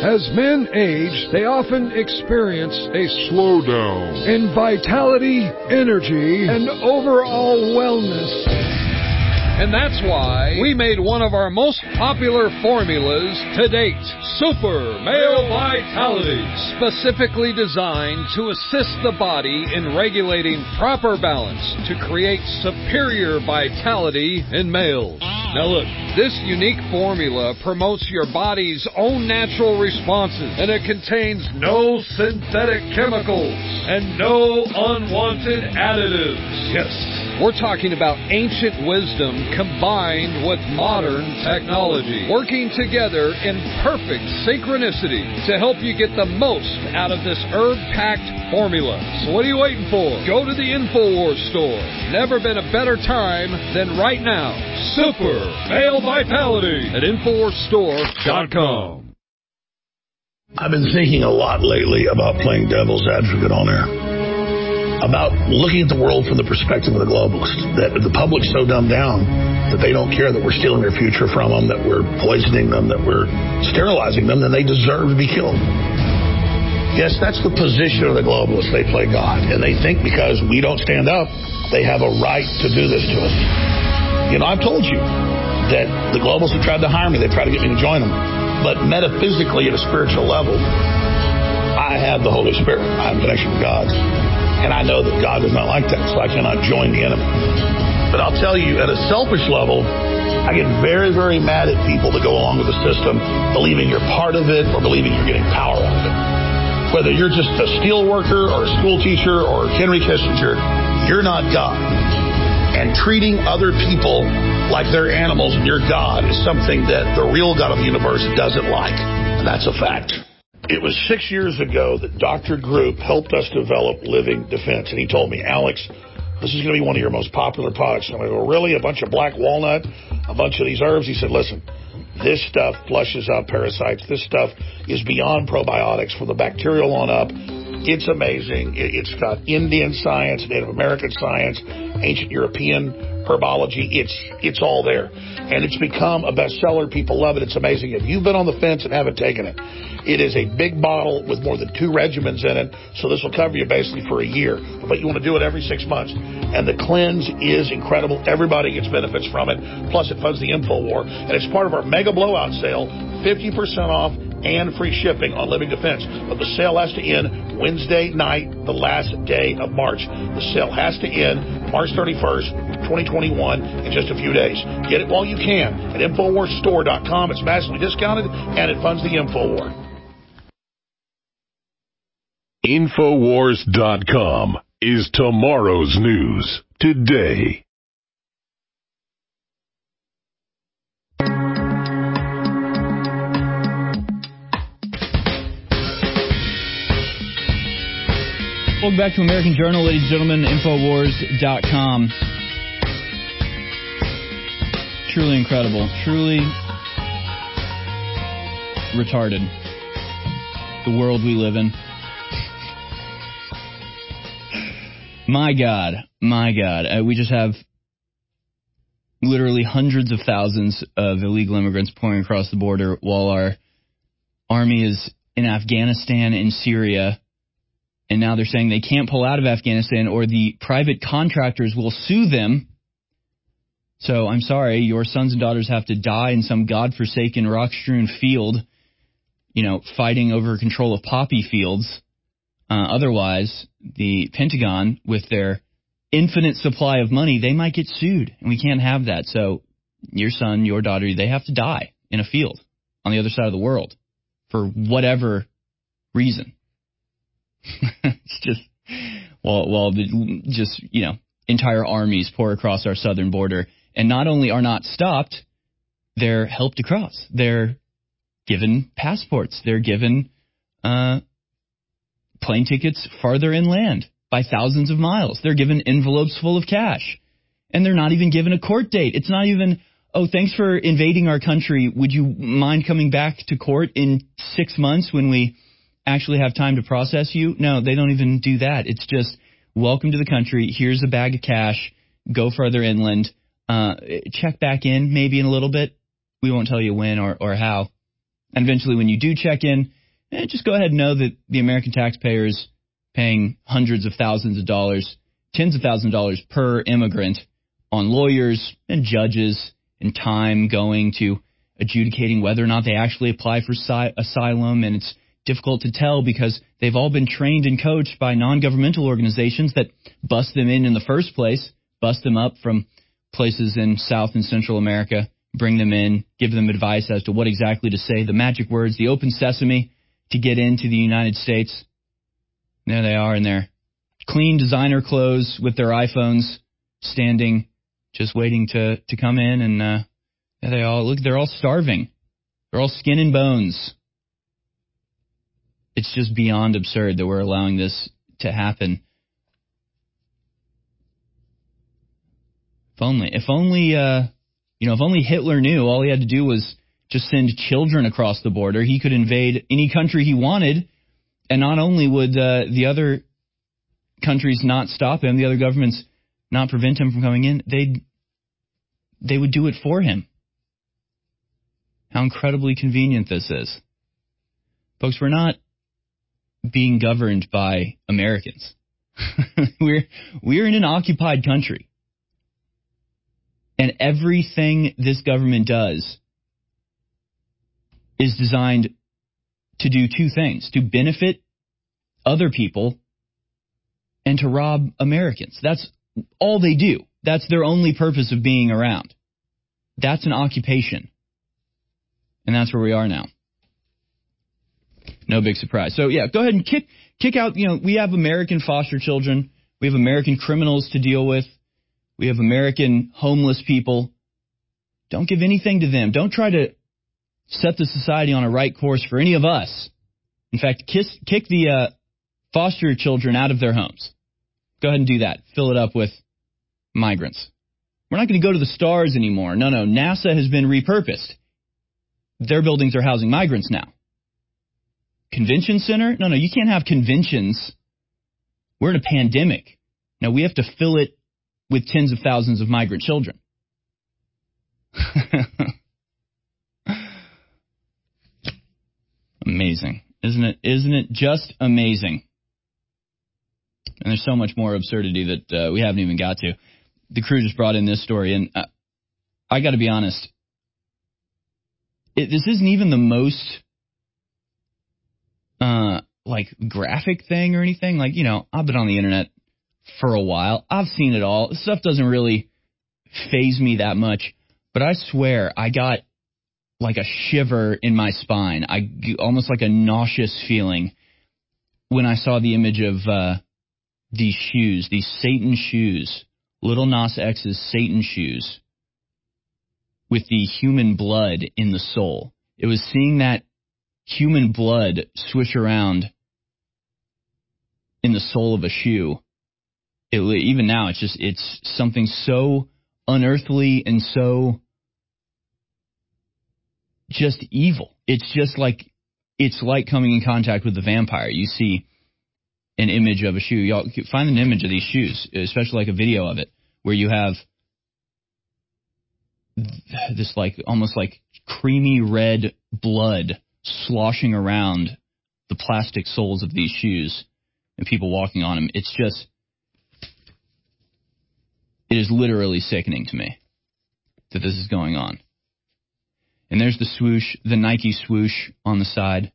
Speaker 9: As men age, they often experience a slowdown in vitality, energy, and overall wellness. And that's why we made one of our most popular formulas to date, Super Male Vitality, specifically designed to assist the body in regulating proper balance to create superior vitality in males. Now look, this unique formula promotes your body's own natural responses, and it contains no synthetic chemicals and no unwanted additives. Yes, we're talking about ancient wisdom combined with modern technology, working together in perfect synchronicity to help you get the most out of this herb-packed formula. So what are you waiting for? Go to the InfoWars store. Never been a better time than right now. Super Male Vitality at Infowars Store dot com.
Speaker 11: I've been thinking a lot lately about playing devil's advocate on air. About looking at the world from the perspective of the globalist, that the public's so dumbed down that they don't care that we're stealing their future from them, that we're poisoning them, that we're sterilizing them, then they deserve to be killed. Yes, that's the position of the globalists. They play God, and they think because we don't stand up, they have a right to do this to us. You know, I've told you that the globalists have tried to hire me, they've tried to get me to join them, but metaphysically at a spiritual level, I have the Holy Spirit. I have a connection with God. And I know that God does not like that, so I cannot join the enemy. But I'll tell you, at a selfish level, I get very, very mad at people that go along with the system, believing you're part of it or believing you're getting power out of it. Whether you're just a steel worker or a school teacher or Henry Kissinger, you're not God. And treating other people like they're animals and you're God is something that the real God of the universe doesn't like. And that's a fact. It was six years ago that Doctor Group helped us develop Living Defense. And he told me, Alex, this is going to be one of your most popular products. And I go, really? A bunch of black walnut? A bunch of these herbs? He said, listen, this stuff flushes out parasites. This stuff is beyond probiotics from the bacterial on up. It's amazing. It's got Indian science, Native American science, ancient European herbology. It's it's all there. And it's become a bestseller. People love it. It's amazing. If you've been on the fence and haven't taken it, it is a big bottle with more than two regimens in it. So this will cover you basically for a year. But you want to do it every six months. And the cleanse is incredible. Everybody gets benefits from it. Plus it funds the InfoWar. And it's part of our mega blowout sale, fifty percent off and free shipping on Living Defense. But the sale has to end Wednesday night, the last day of March. The sale has to end March thirty-first, twenty twenty-one, in just a few days. Get it while you can at Infowars Store dot com. It's massively discounted, and it funds the InfoWar.
Speaker 18: Infowars dot com is tomorrow's news today.
Speaker 16: Welcome back to American Journal, ladies and gentlemen, Infowars dot com. Truly incredible. Truly retarded. The world we live in. My God. My God. Uh, we just have literally hundreds of thousands of illegal immigrants pouring across the border while our army is in Afghanistan and Syria. And now they're saying they can't pull out of Afghanistan or the private contractors will sue them. So I'm sorry, your sons and daughters have to die in some godforsaken rock-strewn field, you know, fighting over control of poppy fields. Uh, otherwise, the Pentagon, with their infinite supply of money, they might get sued. And we can't have that. So your son, your daughter, they have to die in a field on the other side of the world for whatever reason. It's just, well, well, the, just, you know, entire armies pour across our southern border and not only are not stopped, they're helped across. They're given passports. They're given uh, plane tickets farther inland by thousands of miles. They're given envelopes full of cash. And they're not even given a court date. It's not even, oh, thanks for invading our country. Would you mind coming back to court in six months when we actually have time to process you? No, they don't even do that. It's just, welcome to the country. Here's a bag of cash. Go further inland. Uh, check back in maybe in a little bit. We won't tell you when or, or how. And eventually when you do check in, eh, just go ahead and know that the American taxpayer is paying hundreds of thousands of dollars, tens of thousands of dollars per immigrant on lawyers and judges and time going to adjudicating whether or not they actually apply for si- asylum. And it's difficult to tell because they've all been trained and coached by non-governmental organizations that bust them in in the first place, bust them up from places in South and Central America, bring them in, give them advice as to what exactly to say, the magic words, the open sesame to get into the United States. There they are in their clean designer clothes with their iPhones, standing, just waiting to, to come in. And uh, there they all look. They're all starving. They're all skin and bones. It's just beyond absurd that we're allowing this to happen. If only, if only, uh, you know, if only Hitler knew all he had to do was just send children across the border, he could invade any country he wanted. And not only would uh, the other countries not stop him, the other governments not prevent him from coming in, they'd, they would do it for him. How incredibly convenient this is. Folks, we're not being governed by Americans. we're we're in an occupied country. And everything this government does is designed to do two things: to benefit other people and to rob Americans. That's all they do. That's their only purpose of being around. That's an occupation. And that's where we are now. No big surprise. So, yeah, go ahead and kick kick out, you know, we have American foster children. We have American criminals to deal with. We have American homeless people. Don't give anything to them. Don't try to set the society on a right course for any of us. In fact, kiss, kick the uh, foster children out of their homes. Go ahead and do that. Fill it up with migrants. We're not going to go to the stars anymore. No, no. NASA has been repurposed. Their buildings are housing migrants now. Convention center? No, no. You can't have conventions. We're in a pandemic. Now, we have to fill it with tens of thousands of migrant children. Amazing. Isn't it? Isn't it just amazing? And there's so much more absurdity that uh, we haven't even got to. The crew just brought in this story, and uh, I got to be honest. It, this isn't even the most uh, like graphic thing or anything. Like, you know, I've been on the internet for a while. I've seen it all. This stuff doesn't really faze me that much. But I swear I got like a shiver in my spine. I almost like a nauseous feeling when I saw the image of uh, these shoes, these Satan shoes, Lil Nas X's Satan shoes with the human blood in the sole. It was seeing that human blood swish around in the sole of a shoe. It, even now, it's just, it's something so unearthly and so just evil. It's just like, it's like coming in contact with a vampire. You see an image of a shoe. Y'all find an image of these shoes, especially like a video of it, where you have this like almost like creamy red blood sloshing around the plastic soles of these shoes and people walking on them. It's just, it is literally sickening to me that this is going on. And there's the swoosh, the Nike swoosh on the side.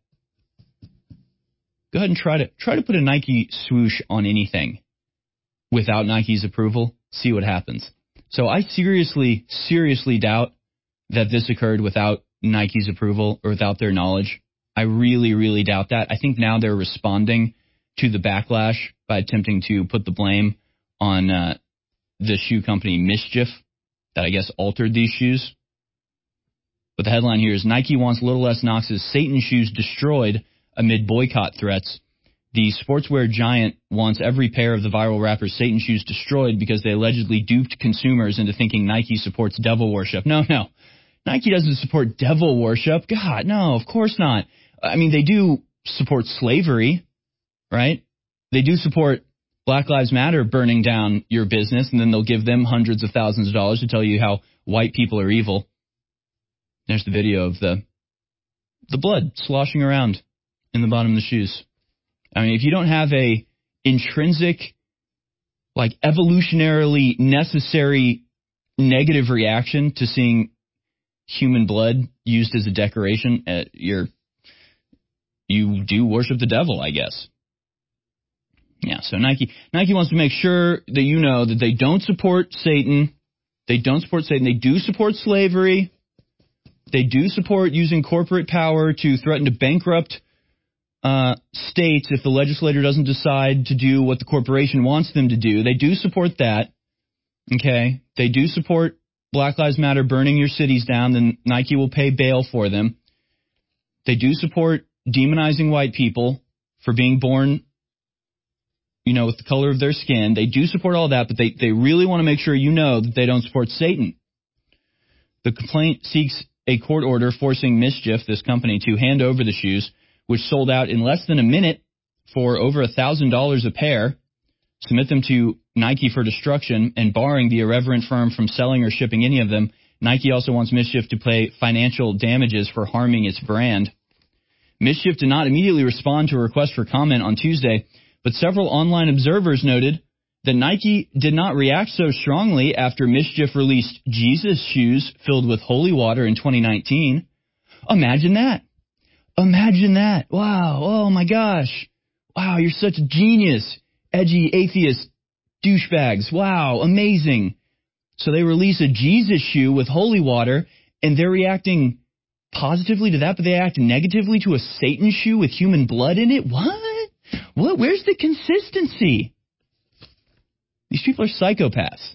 Speaker 16: Go ahead and try to try to put a Nike swoosh on anything without Nike's approval. See what happens. So I seriously, seriously doubt that this occurred without Nike's approval or without their knowledge. I really, really doubt that. I think now they're responding to the backlash by attempting to put the blame on uh, the shoe company Mischief that I guess altered these shoes. But the headline here is Nike wants Little Less Knox's Satan shoes destroyed amid boycott threats. The sportswear giant wants every pair of the viral rapper's Satan shoes destroyed because they allegedly duped consumers into thinking Nike supports devil worship. No, no. Nike doesn't support devil worship. God, no, of course not. I mean, they do support slavery, right? They do support Black Lives Matter burning down your business, and then they'll give them hundreds of thousands of dollars to tell you how white people are evil. There's the video of the the blood sloshing around in the bottom of the shoes. I mean, if you don't have a intrinsic, like evolutionarily necessary negative reaction to seeing human blood used as a decoration, uh, you're you do worship the devil, I guess. Yeah, so Nike Nike wants to make sure that you know that they don't support Satan. They don't support Satan. They do support slavery. They do support using corporate power to threaten to bankrupt uh, states if the legislator doesn't decide to do what the corporation wants them to do. They do support that. Okay? They do support Black Lives Matter burning your cities down, then Nike will pay bail for them. They do support demonizing white people for being born, you know, with the color of their skin. They do support all that, but they, they really want to make sure you know that they don't support Satan. The complaint seeks a court order forcing Mischief, this company, to hand over the shoes, which sold out in less than a minute for over one thousand dollars a pair, submit them to Nike for destruction, and barring the irreverent firm from selling or shipping any of them, Nike also wants Mischief to pay financial damages for harming its brand. Mischief did not immediately respond to a request for comment on Tuesday, but several online observers noted that Nike did not react so strongly after Mischief released Jesus shoes filled with holy water in twenty nineteen. Imagine that. Imagine that. Wow. Oh, my gosh. Wow, you're such a genius. Edgy atheist douchebags. Wow, amazing. So they release a Jesus shoe with holy water, and they're reacting positively to that, but they act negatively to a Satan shoe with human blood in it? What? What? Where's the consistency? These people are psychopaths.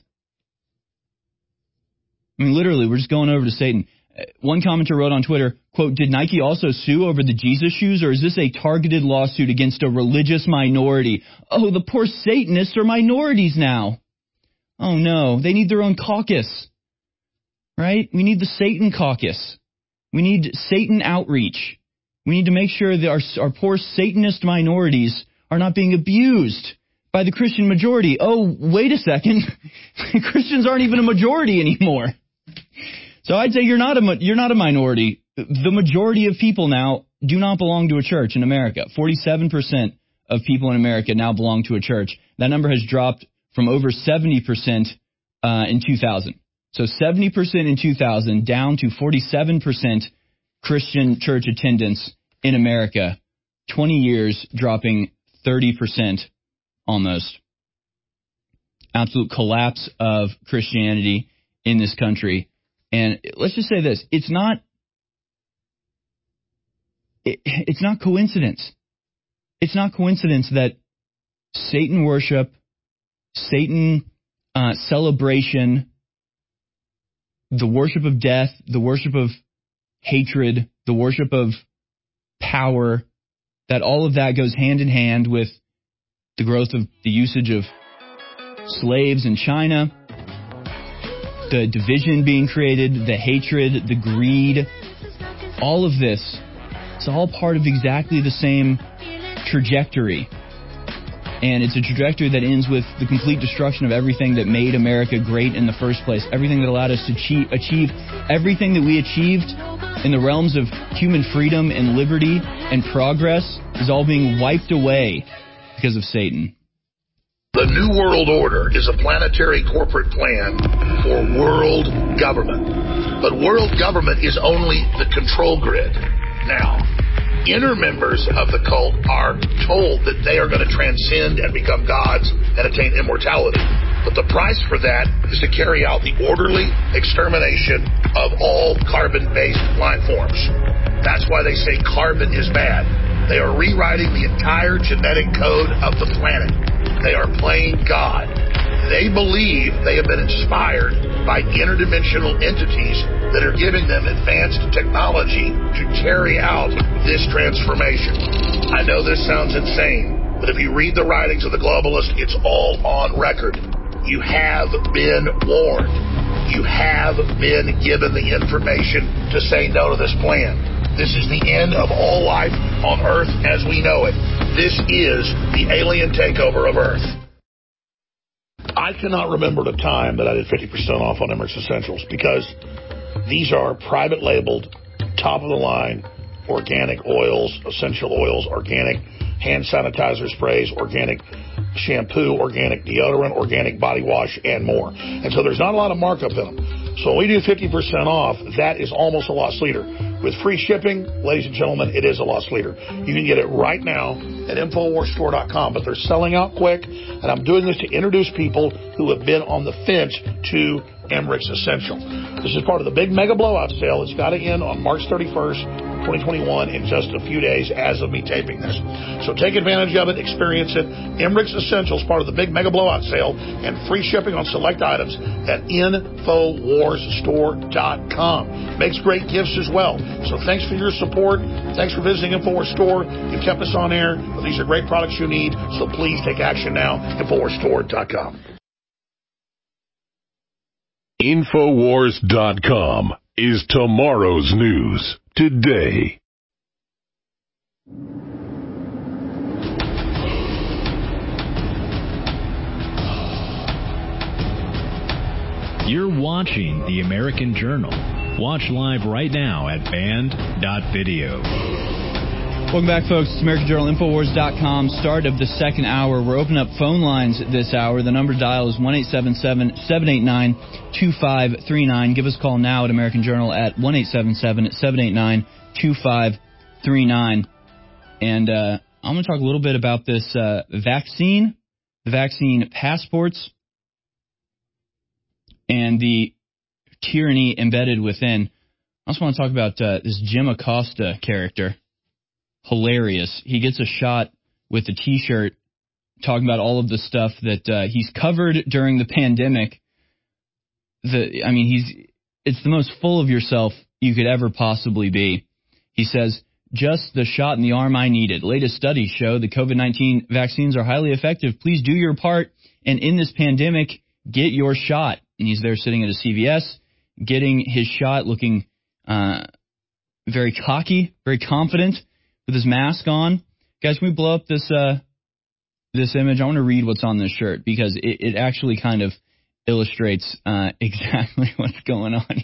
Speaker 16: I mean, literally, we're just going over to Satan. One commenter wrote on Twitter, quote, did Nike also sue over the Jesus shoes, or is this a targeted lawsuit against a religious minority? Oh, the poor Satanists are minorities now. Oh, no, they need their own caucus, right? We need the Satan caucus. We need Satan outreach. We need to make sure that our, our poor Satanist minorities are not being abused by the Christian majority. Oh, wait a second. Christians aren't even a majority anymore. So I'd say you're not a you're not a minority. The majority of people now do not belong to a church in America. forty-seven percent of people in America now belong to a church. That number has dropped from over seventy percent uh, in two thousand. So seventy percent in two thousand down to forty-seven percent Christian church attendance in America. twenty years dropping thirty percent almost. Absolute collapse of Christianity in this country. And let's just say this, it's not it, it's not coincidence. It's not coincidence that Satan worship, Satan uh, celebration, the worship of death, the worship of hatred, the worship of power, that all of that goes hand in hand with the growth of the usage of slaves in China, the division being created, the hatred, the greed, all of this, it's all part of exactly the same trajectory. And it's a trajectory that ends with the complete destruction of everything that made America great in the first place, everything that allowed us to achieve, achieve everything that we achieved in the realms of human freedom and liberty and progress is all being wiped away because of Satan.
Speaker 11: The New World Order is a planetary corporate plan for world government. But world government is only the control grid. Now, inner members of the cult are told that they are going to transcend and become gods and attain immortality. But the price for that is to carry out the orderly extermination of all carbon-based life forms. That's why they say carbon is bad. They are rewriting the entire genetic code of the planet. They are playing God. They believe they have been inspired by interdimensional entities that are giving them advanced technology to carry out this transformation. I know this sounds insane, but if you read the writings of the globalists, it's all on record. You have been warned. You have been given the information to say no to this plan. This is the end of all life on Earth as we know it. This is the alien takeover of Earth. I cannot remember the time that I did fifty percent off on Emirates Essentials because these are private labeled, top of the line, organic oils, essential oils, organic hand sanitizer sprays, organic shampoo, organic deodorant, organic body wash, and more. And so there's not a lot of markup in them. So when we do fifty percent off, that is almost a loss leader. With free shipping, ladies and gentlemen, it is a loss leader. You can get it right now at Infowars Store dot com, but they're selling out quick, and I'm doing this to introduce people who have been on the fence to Emmerich's Essential. This is part of the big mega blowout sale. It's got to end on March thirty-first, twenty twenty-one, in just a few days as of me taping this. So take advantage of it, experience it. Emmerich's Essentials, part of the big mega blowout sale, and free shipping on select items at Infowars Store dot com. Makes great gifts as well. So thanks for your support. Thanks for visiting Infowars Store. You've kept us on air. But these are great products you need, so please take action now. Infowars Store dot com.
Speaker 18: Infowars dot com is tomorrow's news today.
Speaker 1: You're watching The American Journal. Watch live right now at band dot video.
Speaker 16: Welcome back, folks. It's American Journal, Infowars dot com. Start of the second hour. We're opening up phone lines this hour. The number to dial is one eight seven seven, seven eight nine, two five three nine. Give us a call now at American Journal at one eight seven seven, seven eight nine, two five three nine. And uh, I'm going to talk a little bit about this uh, vaccine, the vaccine passports, and the tyranny embedded within. I also want to talk about uh, this Jim Acosta character. Hilarious. He gets a shot with a T-shirt talking about all of the stuff that uh, he's covered during the pandemic. The, I mean, he's it's the most full of yourself you could ever possibly be. He says, just the shot in the arm I needed. Latest studies show the COVID nineteen vaccines are highly effective. Please do your part. And in this pandemic, get your shot. And he's there sitting at a C V S, getting his shot, looking uh, very cocky, very confident, with his mask on. Guys, can we blow up this uh, this image? I want to read what's on this shirt because it, it actually kind of illustrates uh, exactly what's going on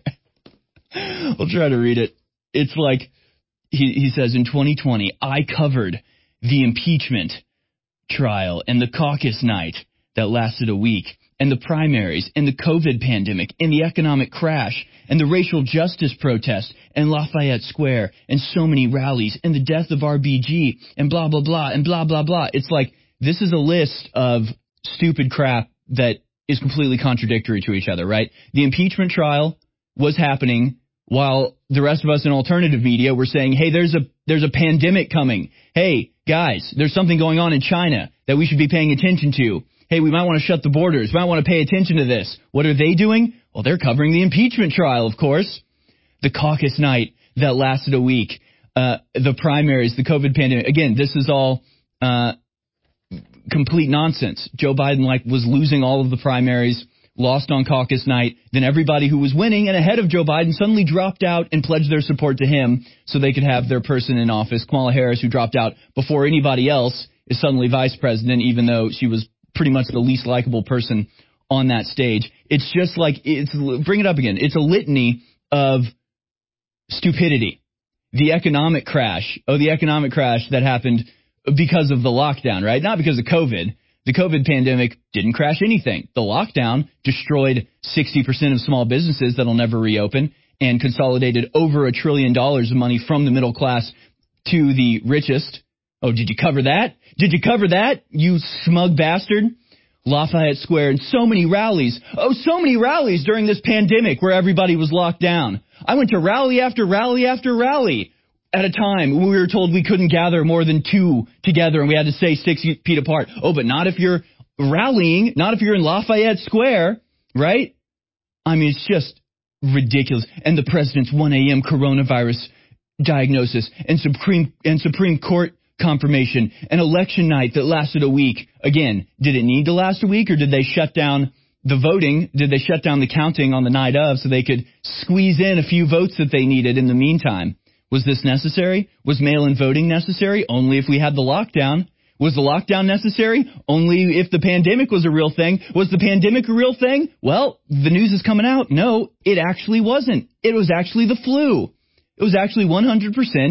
Speaker 16: here. We'll try to read it. It's like, he, he says, in twenty twenty, I covered the impeachment trial and the caucus night that lasted a week, and the primaries, and the COVID pandemic, and the economic crash, and the racial justice protest, and Lafayette Square, and so many rallies, and the death of R B G, and blah, blah, blah, and blah, blah, blah. It's like, this is a list of stupid crap that is completely contradictory to each other, right? The impeachment trial was happening while the rest of us in alternative media were saying, hey, there's a there's a pandemic coming. Hey, guys, there's something going on in China that we should be paying attention to. Hey, we might want to shut the borders. We might want to pay attention to this. What are they doing? Well, they're covering the impeachment trial, of course. The caucus night that lasted a week. Uh, the primaries, the COVID pandemic. Again, this is all uh, complete nonsense. Joe Biden like was losing all of the primaries, lost on caucus night. Then everybody who was winning and ahead of Joe Biden suddenly dropped out and pledged their support to him so they could have their person in office. Kamala Harris, who dropped out before anybody else, is suddenly vice president, even though she was pretty much the least likable person on that stage. It's just like, it's bring it up again. It's a litany of stupidity. The economic crash. Oh, the economic crash that happened because of the lockdown, right? Not because of COVID. The COVID pandemic didn't crash anything. The lockdown destroyed sixty percent of small businesses that'll never reopen and consolidated over a trillion dollars of money from the middle class to the richest. Oh, did you cover that? Did you cover that, you smug bastard? Lafayette Square and so many rallies. Oh, so many rallies during this pandemic where everybody was locked down. I went to rally after rally after rally at a time when we were told we couldn't gather more than two together and we had to stay six feet apart. Oh, but not if you're rallying, not if you're in Lafayette Square, right? I mean, it's just ridiculous. And the president's one a.m. coronavirus diagnosis and Supreme and Supreme Court confirmation, an election night that lasted a week. Again, did it need to last a week, or did they shut down the voting? Did they shut down the counting on the night of so they could squeeze in a few votes that they needed in the meantime? Was this necessary? Was mail-in voting necessary? Only if we had the lockdown. Was the lockdown necessary? Only if the pandemic was a real thing. Was the pandemic a real thing? Well, the news is coming out. No, it actually wasn't. It was actually the flu. It was actually one hundred percent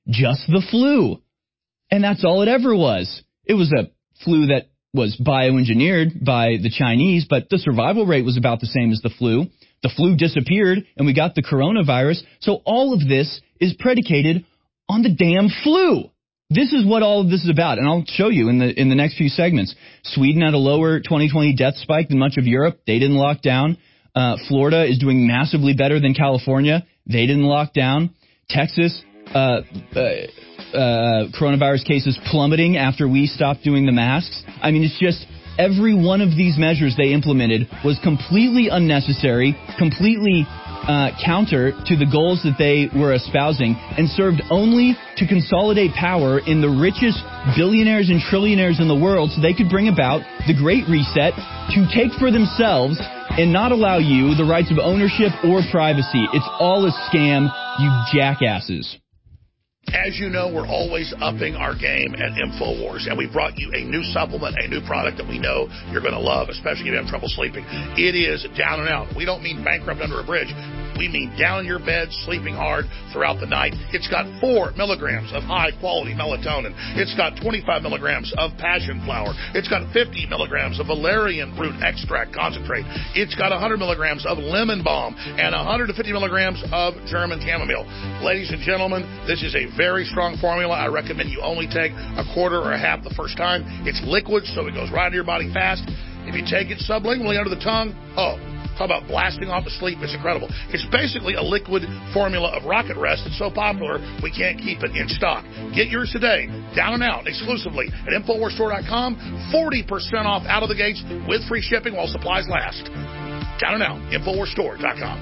Speaker 16: just the flu. And that's all it ever was. It was a flu that was bioengineered by the Chinese, but the survival rate was about the same as the flu. The flu disappeared, and we got the coronavirus. So all of this is predicated on the damn flu. This is what all of this is about, and I'll show you in the in the next few segments. Sweden had a lower twenty twenty death spike than much of Europe. They didn't lock down. Uh, Florida is doing massively better than California. They didn't lock down. Texas, uh, uh, uh, coronavirus cases plummeting after we stopped doing the masks. I mean, it's just every one of these measures they implemented was completely unnecessary, completely uh, counter to the goals that they were espousing, and served only to consolidate power in the richest billionaires and trillionaires in the world so they could bring about the Great Reset to take for themselves and not allow you the rights of ownership or privacy. It's all a scam, you jackasses.
Speaker 11: As you know, we're always upping our game at InfoWars, and we brought you a new supplement, a new product that we know you're going to love, especially if you have trouble sleeping. It is Down and Out. We don't mean bankrupt under a bridge. We mean down in your bed, sleeping hard throughout the night. It's got four milligrams of high-quality melatonin. It's got twenty-five milligrams of passion flower. It's got fifty milligrams of valerian root extract concentrate. It's got one hundred milligrams of lemon balm and one hundred fifty milligrams of German chamomile. Ladies and gentlemen, this is a very strong formula. I recommend you only take a quarter or a half the first time. It's liquid, so it goes right into your body fast. If you take it sublingually under the tongue, oh, talk about blasting off to sleep. It's incredible. It's basically a liquid formula of Rocket Rest. It's so popular, we can't keep it in stock. Get yours today, Down and Out, exclusively at Infowars Store dot com. forty percent off out of the gates with free shipping while supplies last. Down and Out, Infowars Store dot com.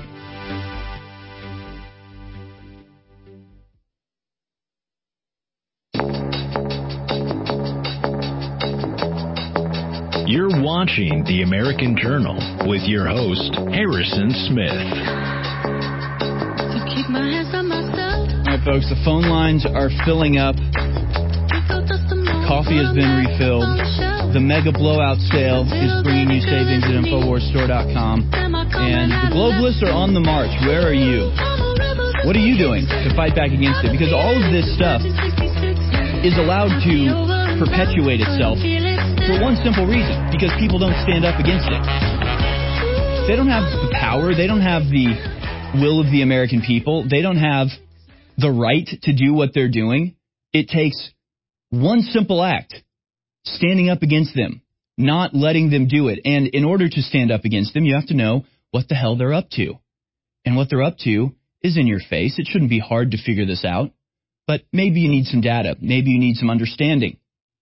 Speaker 1: You're watching The American Journal with your host, Harrison Smith.
Speaker 16: All right, folks, the phone lines are filling up. Coffee has been refilled. The Mega Blowout Sale is bringing you savings at Infowars Store dot com. And the globalists are on the march. Where are you? What are you doing to fight back against it? Because all of this stuff is allowed to perpetuate itself for one simple reason, because people don't stand up against it. They don't have the power. They don't have the will of the American people. They don't have the right to do what they're doing. It takes one simple act, standing up against them, not letting them do it. And in order to stand up against them, you have to know what the hell they're up to. And what they're up to is in your face. It shouldn't be hard to figure this out. But maybe you need some data. Maybe you need some understanding.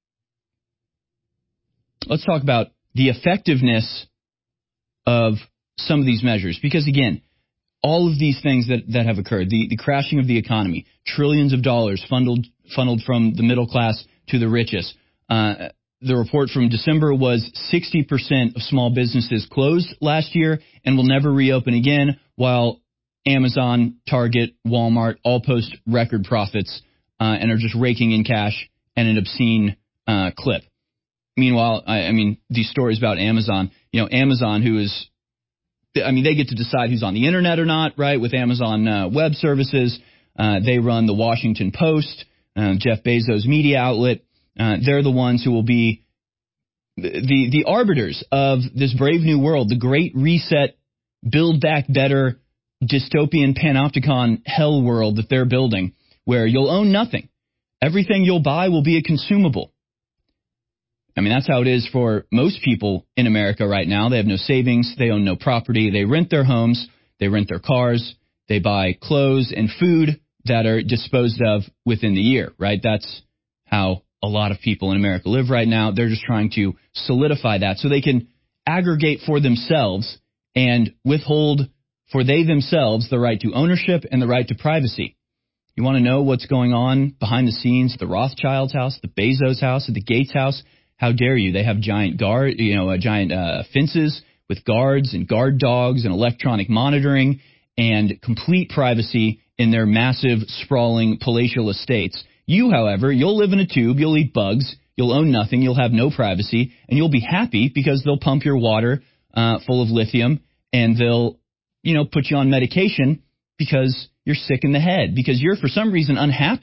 Speaker 16: Let's talk about the effectiveness of some of these measures. Because, again, all of these things that, that have occurred, the, the crashing of the economy, trillions of dollars funneled, funneled from the middle class to the richest. Uh, the report from December was sixty percent of small businesses closed last year and will never reopen again, while Amazon, Target, Walmart all post record profits uh, and are just raking in cash at an obscene uh, clip. Meanwhile, I, I mean, these stories about Amazon, you know, Amazon, who is, I mean, they get to decide who's on the internet or not, right? With Amazon uh, Web Services, uh, they run the Washington Post, uh, Jeff Bezos' media outlet. Uh, they're the ones who will be the, the the arbiters of this brave new world, the Great Reset, Build Back Better, dystopian panopticon hell world that they're building, where you'll own nothing. Everything you'll buy will be a consumable. I mean, that's how it is for most people in America right now. They have no savings. They own no property. They rent their homes. They rent their cars. They buy clothes and food that are disposed of within the year, right? That's how a lot of people in America live right now. They're just trying to solidify that so they can aggregate for themselves and withhold for they themselves the right to ownership and the right to privacy. You want to know what's going on behind the scenes at the Rothschild's house, the Bezos house, at the Gates house? How dare you? They have giant guard, you know, uh, giant uh, fences with guards and guard dogs and electronic monitoring and complete privacy in their massive, sprawling palatial estates. You, however, you'll live in a tube, you'll eat bugs, you'll own nothing, you'll have no privacy, and you'll be happy because they'll pump your water uh, full of lithium and they'll, you know, put you on medication because you're sick in the head, because you're for some reason unhappy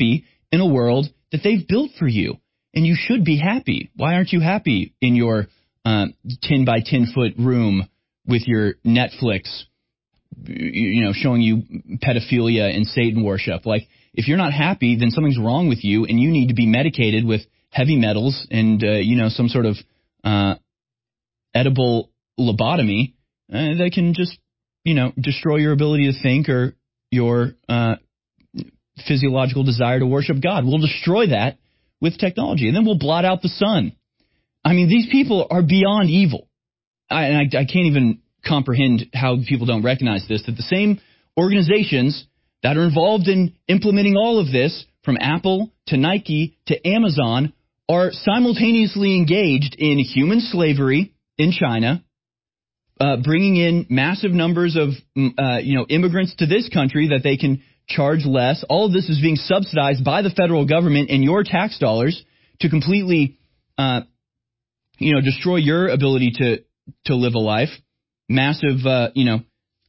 Speaker 16: in a world that they've built for you. And you should be happy. Why aren't you happy in your uh, ten by ten foot room with your Netflix, you know, showing you pedophilia and Satan worship? Like, if you're not happy, then something's wrong with you, and you need to be medicated with heavy metals and, uh, you know, some sort of uh, edible lobotomy uh, that can just, you know, destroy your ability to think or your uh, physiological desire to worship God. We'll destroy that with technology, and then we'll blot out the sun. I mean, these people are beyond evil. I, and I, I can't even comprehend how people don't recognize this, that the same organizations that are involved in implementing all of this, from Apple to Nike to Amazon, are simultaneously engaged in human slavery in China, uh, bringing in massive numbers of uh, you know immigrants to this country that they can charge less. All of this is being subsidized by the federal government and your tax dollars to completely uh, you know destroy your ability to to live a life. Massive uh, you know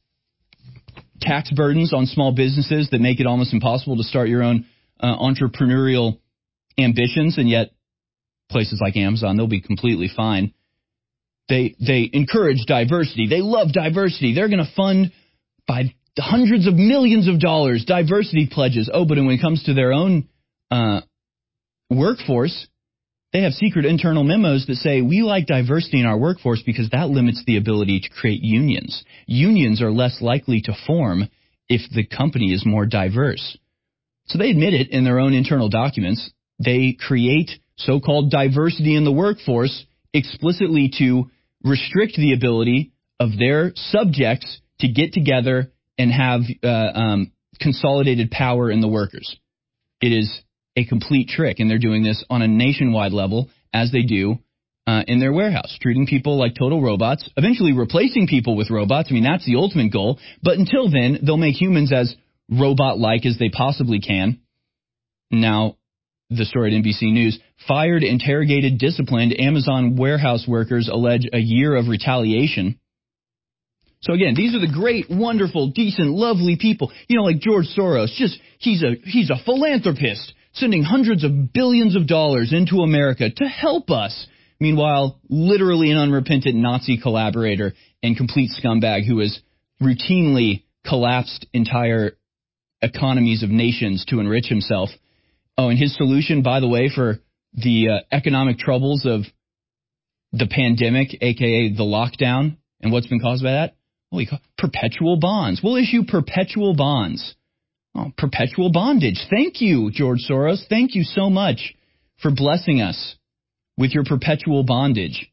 Speaker 16: tax burdens on small businesses that make it almost impossible to start your own uh, entrepreneurial ambitions, and yet places like Amazon, they'll be completely fine. They they encourage diversity. They love diversity. They're going to fund by hundreds of millions of dollars diversity pledges. Oh, but when it comes to their own uh, workforce, they have secret internal memos that say we like diversity in our workforce because that limits the ability to create unions. Unions are less likely to form if the company is more diverse. So they admit it in their own internal documents. They create so-called diversity in the workforce explicitly to restrict the ability of their subjects to get together and have uh, um, consolidated power in the workers. It is a complete trick, and they're doing this on a nationwide level, as they do uh, in their warehouse, treating people like total robots, eventually replacing people with robots. I mean, that's the ultimate goal. But until then, they'll make humans as robot-like as they possibly can. Now, the story at N B C News, fired, interrogated, disciplined Amazon warehouse workers allege a year of retaliation. So again, these are the great, wonderful, decent, lovely people. You know, like George Soros, just he's a he's a philanthropist, sending hundreds of billions of dollars into America to help us. Meanwhile, literally an unrepentant Nazi collaborator and complete scumbag who has routinely collapsed entire economies of nations to enrich himself. Oh, and his solution, by the way, for the uh, economic troubles of the pandemic, a k a the lockdown, and what's been caused by that? Well, perpetual bonds. We'll issue perpetual bonds. Oh, perpetual bondage. Thank you, George Soros. Thank you so much for blessing us with your perpetual bondage.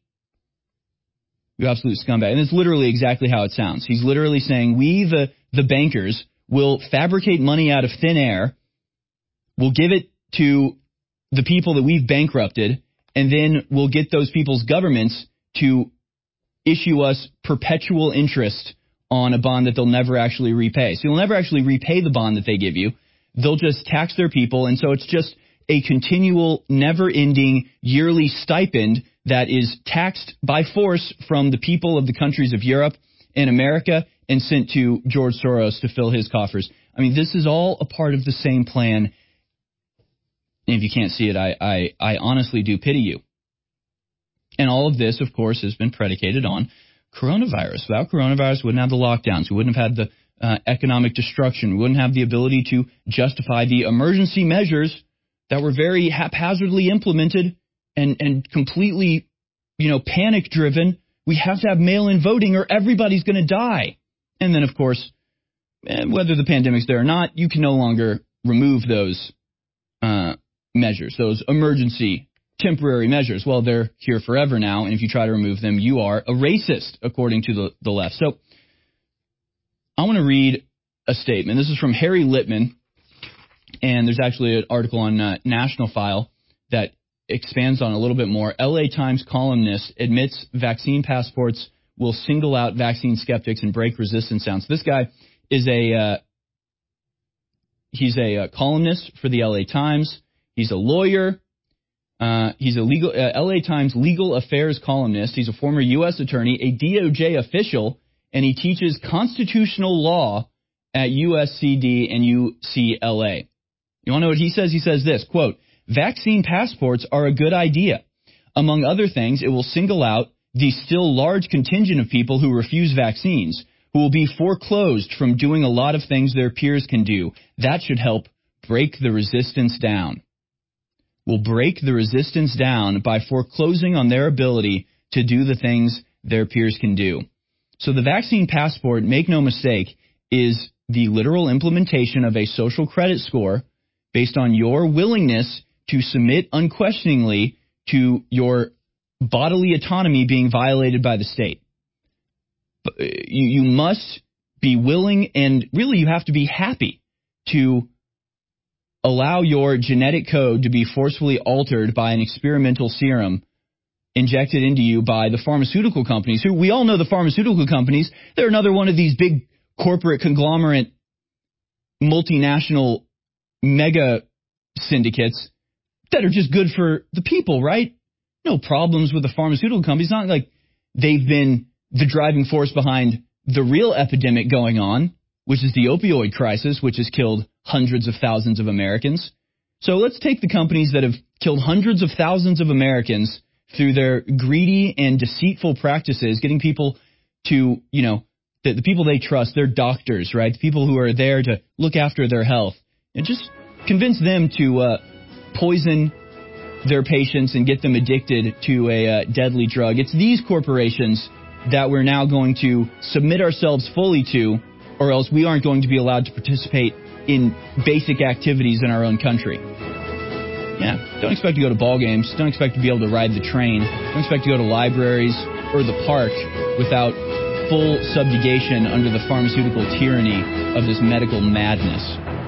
Speaker 16: You absolute scumbag. And it's literally exactly how it sounds. He's literally saying we, the, the bankers, will fabricate money out of thin air. We'll give it to the people that we've bankrupted, and then we'll get those people's governments to issue us perpetual interest on a bond that they'll never actually repay. So you'll never actually repay the bond that they give you. They'll just tax their people, and so it's just a continual, never-ending yearly stipend that is taxed by force from the people of the countries of Europe and America and sent to George Soros to fill his coffers. I mean, this is all a part of the same plan. And if you can't see it, I, I, I honestly do pity you. And all of this, of course, has been predicated on coronavirus. Without coronavirus, we wouldn't have the lockdowns. We wouldn't have had the uh, economic destruction. We wouldn't have the ability to justify the emergency measures that were very haphazardly implemented and, and completely, you know, panic-driven. We have to have mail-in voting or everybody's going to die. And then, of course, whether the pandemic's there or not, you can no longer remove those uh, measures, those emergency temporary measures. Well, they're here forever now, and if you try to remove them, you are a racist, according to the, the left. So I want to read a statement. This is from Harry Litman, and there's actually an article on uh, National File that expands on a little bit more. L A Times columnist admits vaccine passports will single out vaccine skeptics and break resistance sounds. This guy is a uh, he's a uh, columnist for the L A Times. He's a lawyer. Uh, he's a legal uh, L A Times legal affairs columnist. He's a former U S attorney, a D O J official, and he teaches constitutional law at U S C D and U C L A. You want to know what he says? He says this, quote, vaccine passports are a good idea. Among other things, it will single out the still large contingent of people who refuse vaccines, who will be foreclosed from doing a lot of things their peers can do. That should help break the resistance down. Will break the resistance down by foreclosing on their ability to do the things their peers can do. So the vaccine passport, make no mistake, is the literal implementation of a social credit score based on your willingness to submit unquestioningly to your bodily autonomy being violated by the state. You, you must be willing, and really you have to be happy to allow your genetic code to be forcefully altered by an experimental serum injected into you by the pharmaceutical companies, who we all know the pharmaceutical companies, they're another one of these big corporate conglomerate multinational mega syndicates that are just good for the people, right? No problems with the pharmaceutical companies. It's not like they've been the driving force behind the real epidemic going on, which is the opioid crisis, which has killed hundreds of thousands of Americans. So let's take the companies that have killed hundreds of thousands of Americans through their greedy and deceitful practices, getting people to, you know, the, the people they trust, their doctors, right? The people who are there to look after their health, and just convince them to uh, poison their patients and get them addicted to a uh, deadly drug. It's these corporations that we're now going to submit ourselves fully to, or else we aren't going to be allowed to participate in basic activities in our own country. Yeah, don't expect to go to ball games. Don't expect to be able to ride the train. Don't expect to go to libraries or the park without full subjugation under the pharmaceutical tyranny of this medical madness.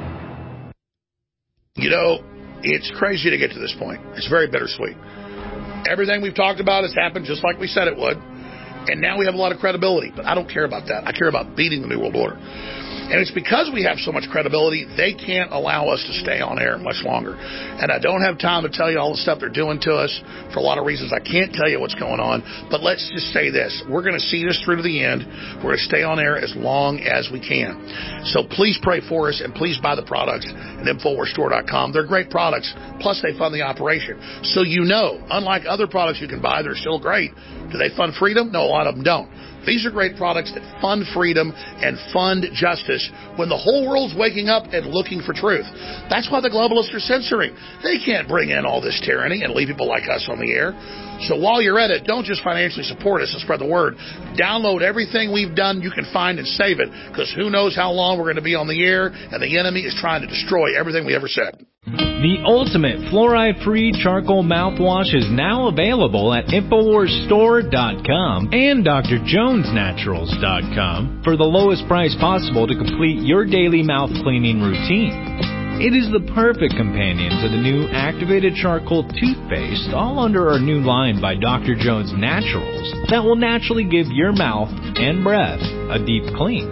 Speaker 11: You know, it's crazy to get to this point. It's very bittersweet. Everything we've talked about has happened just like we said it would. And now we have a lot of credibility. But I don't care about that. I care about beating the New World Order. And it's because we have so much credibility, they can't allow us to stay on air much longer. And I don't have time to tell you all the stuff they're doing to us for a lot of reasons. I can't tell you what's going on. But let's just say this. We're going to see this through to the end. We're going to stay on air as long as we can. So please pray for us, and please buy the products at Infowars Store dot com. They're great products. Plus, they fund the operation. So you know, unlike other products you can buy, they're still great. Do they fund freedom? No, a lot of them don't. These are great products that fund freedom and fund justice when the whole world's waking up and looking for truth. That's why the globalists are censoring. They can't bring in all this tyranny and leave people like us on the air. So while you're at it, don't just financially support us and spread the word. Download everything we've done you can find and save it, because who knows how long we're going to be on the air, and the enemy is trying to destroy everything we ever said.
Speaker 1: The ultimate fluoride-free charcoal mouthwash is now available at Infowars Store dot com and Dr Jones Naturals dot com for the lowest price possible to complete your daily mouth cleaning routine. It is the perfect companion to the new activated charcoal toothpaste, all under our new line by Doctor Jones Naturals, that will naturally give your mouth and breath a deep clean.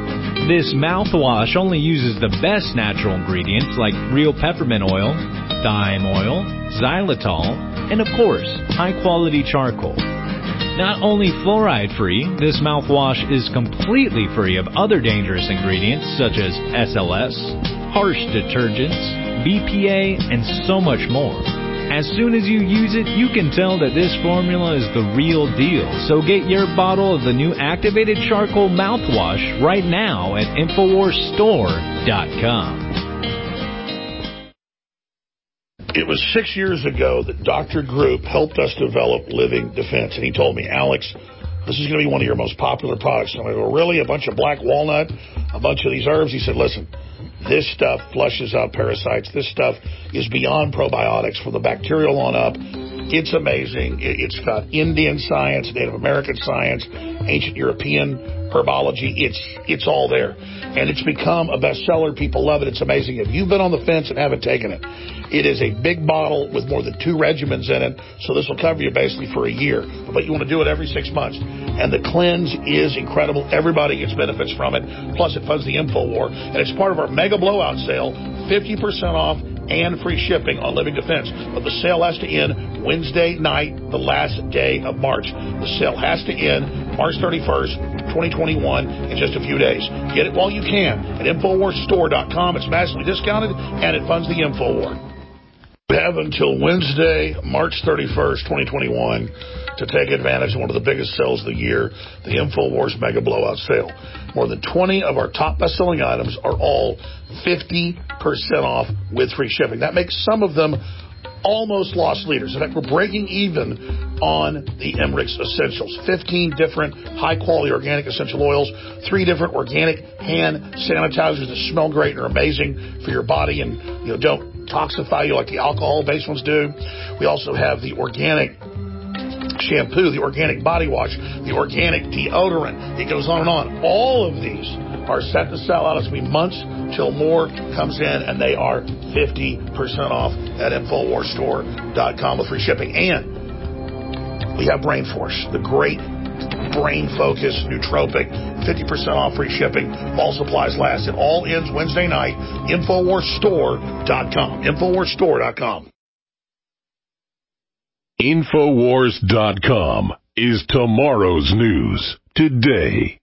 Speaker 1: This mouthwash only uses the best natural ingredients like real peppermint oil, thyme oil, xylitol, and of course, high-quality charcoal. Not only fluoride-free, this mouthwash is completely free of other dangerous ingredients such as S L S, harsh detergents, B P A, and so much more. As soon as you use it, you can tell that this formula is the real deal. So get your bottle of the new activated charcoal mouthwash right now at Infowars Store dot com.
Speaker 11: It was six years ago that Doctor Group helped us develop Living Defense, and he told me, Alex, this is going to be one of your most popular products. And I go, really? A bunch of black walnut? A bunch of these herbs? He said, listen, this stuff flushes out parasites. This stuff is beyond probiotics from the bacterial on up. It's amazing. It's got Indian science, Native American science, ancient European herbology. It's it's all there. And it's become a bestseller. People love it. It's amazing. If you've been on the fence and haven't taken it, it is a big bottle with more than two regimens in it. So this will cover you basically for a year. But you want to do it every six months. And the cleanse is incredible. Everybody gets benefits from it. Plus, it funds the InfoWar. And it's part of our mega blowout sale, fifty percent off and free shipping on Living Defense. But the sale has to end Wednesday night, the last day of March. The sale has to end March thirty-first, twenty twenty-one, in just a few days. Get it while you can at Infowars Store dot com. It's massively discounted, and it funds the InfoWar. We have until Wednesday, March thirty-first, twenty twenty-one, to take advantage of one of the biggest sales of the year, the InfoWars Mega Blowout Sale. More than twenty of our top best-selling items are all fifty percent off with free shipping. That makes some of them almost loss leaders. In fact, we're breaking even on the Emmerich's Essentials. fifteen different high-quality organic essential oils, three different organic hand sanitizers that smell great and are amazing for your body and, you know, don't toxify you like the alcohol-based ones do. We also have the organic shampoo, the organic body wash, the organic deodorant. It goes on and on. All of these are set to sell out. It's going to be months till more comes in, and they are fifty percent off at Infowars Store dot com with free shipping. And we have Brain Force, the great brain-focused nootropic, fifty percent off free shipping. All supplies last. It all ends Wednesday night. Infowars Store dot com. Infowars Store dot com.
Speaker 18: Infowars dot com is tomorrow's news today.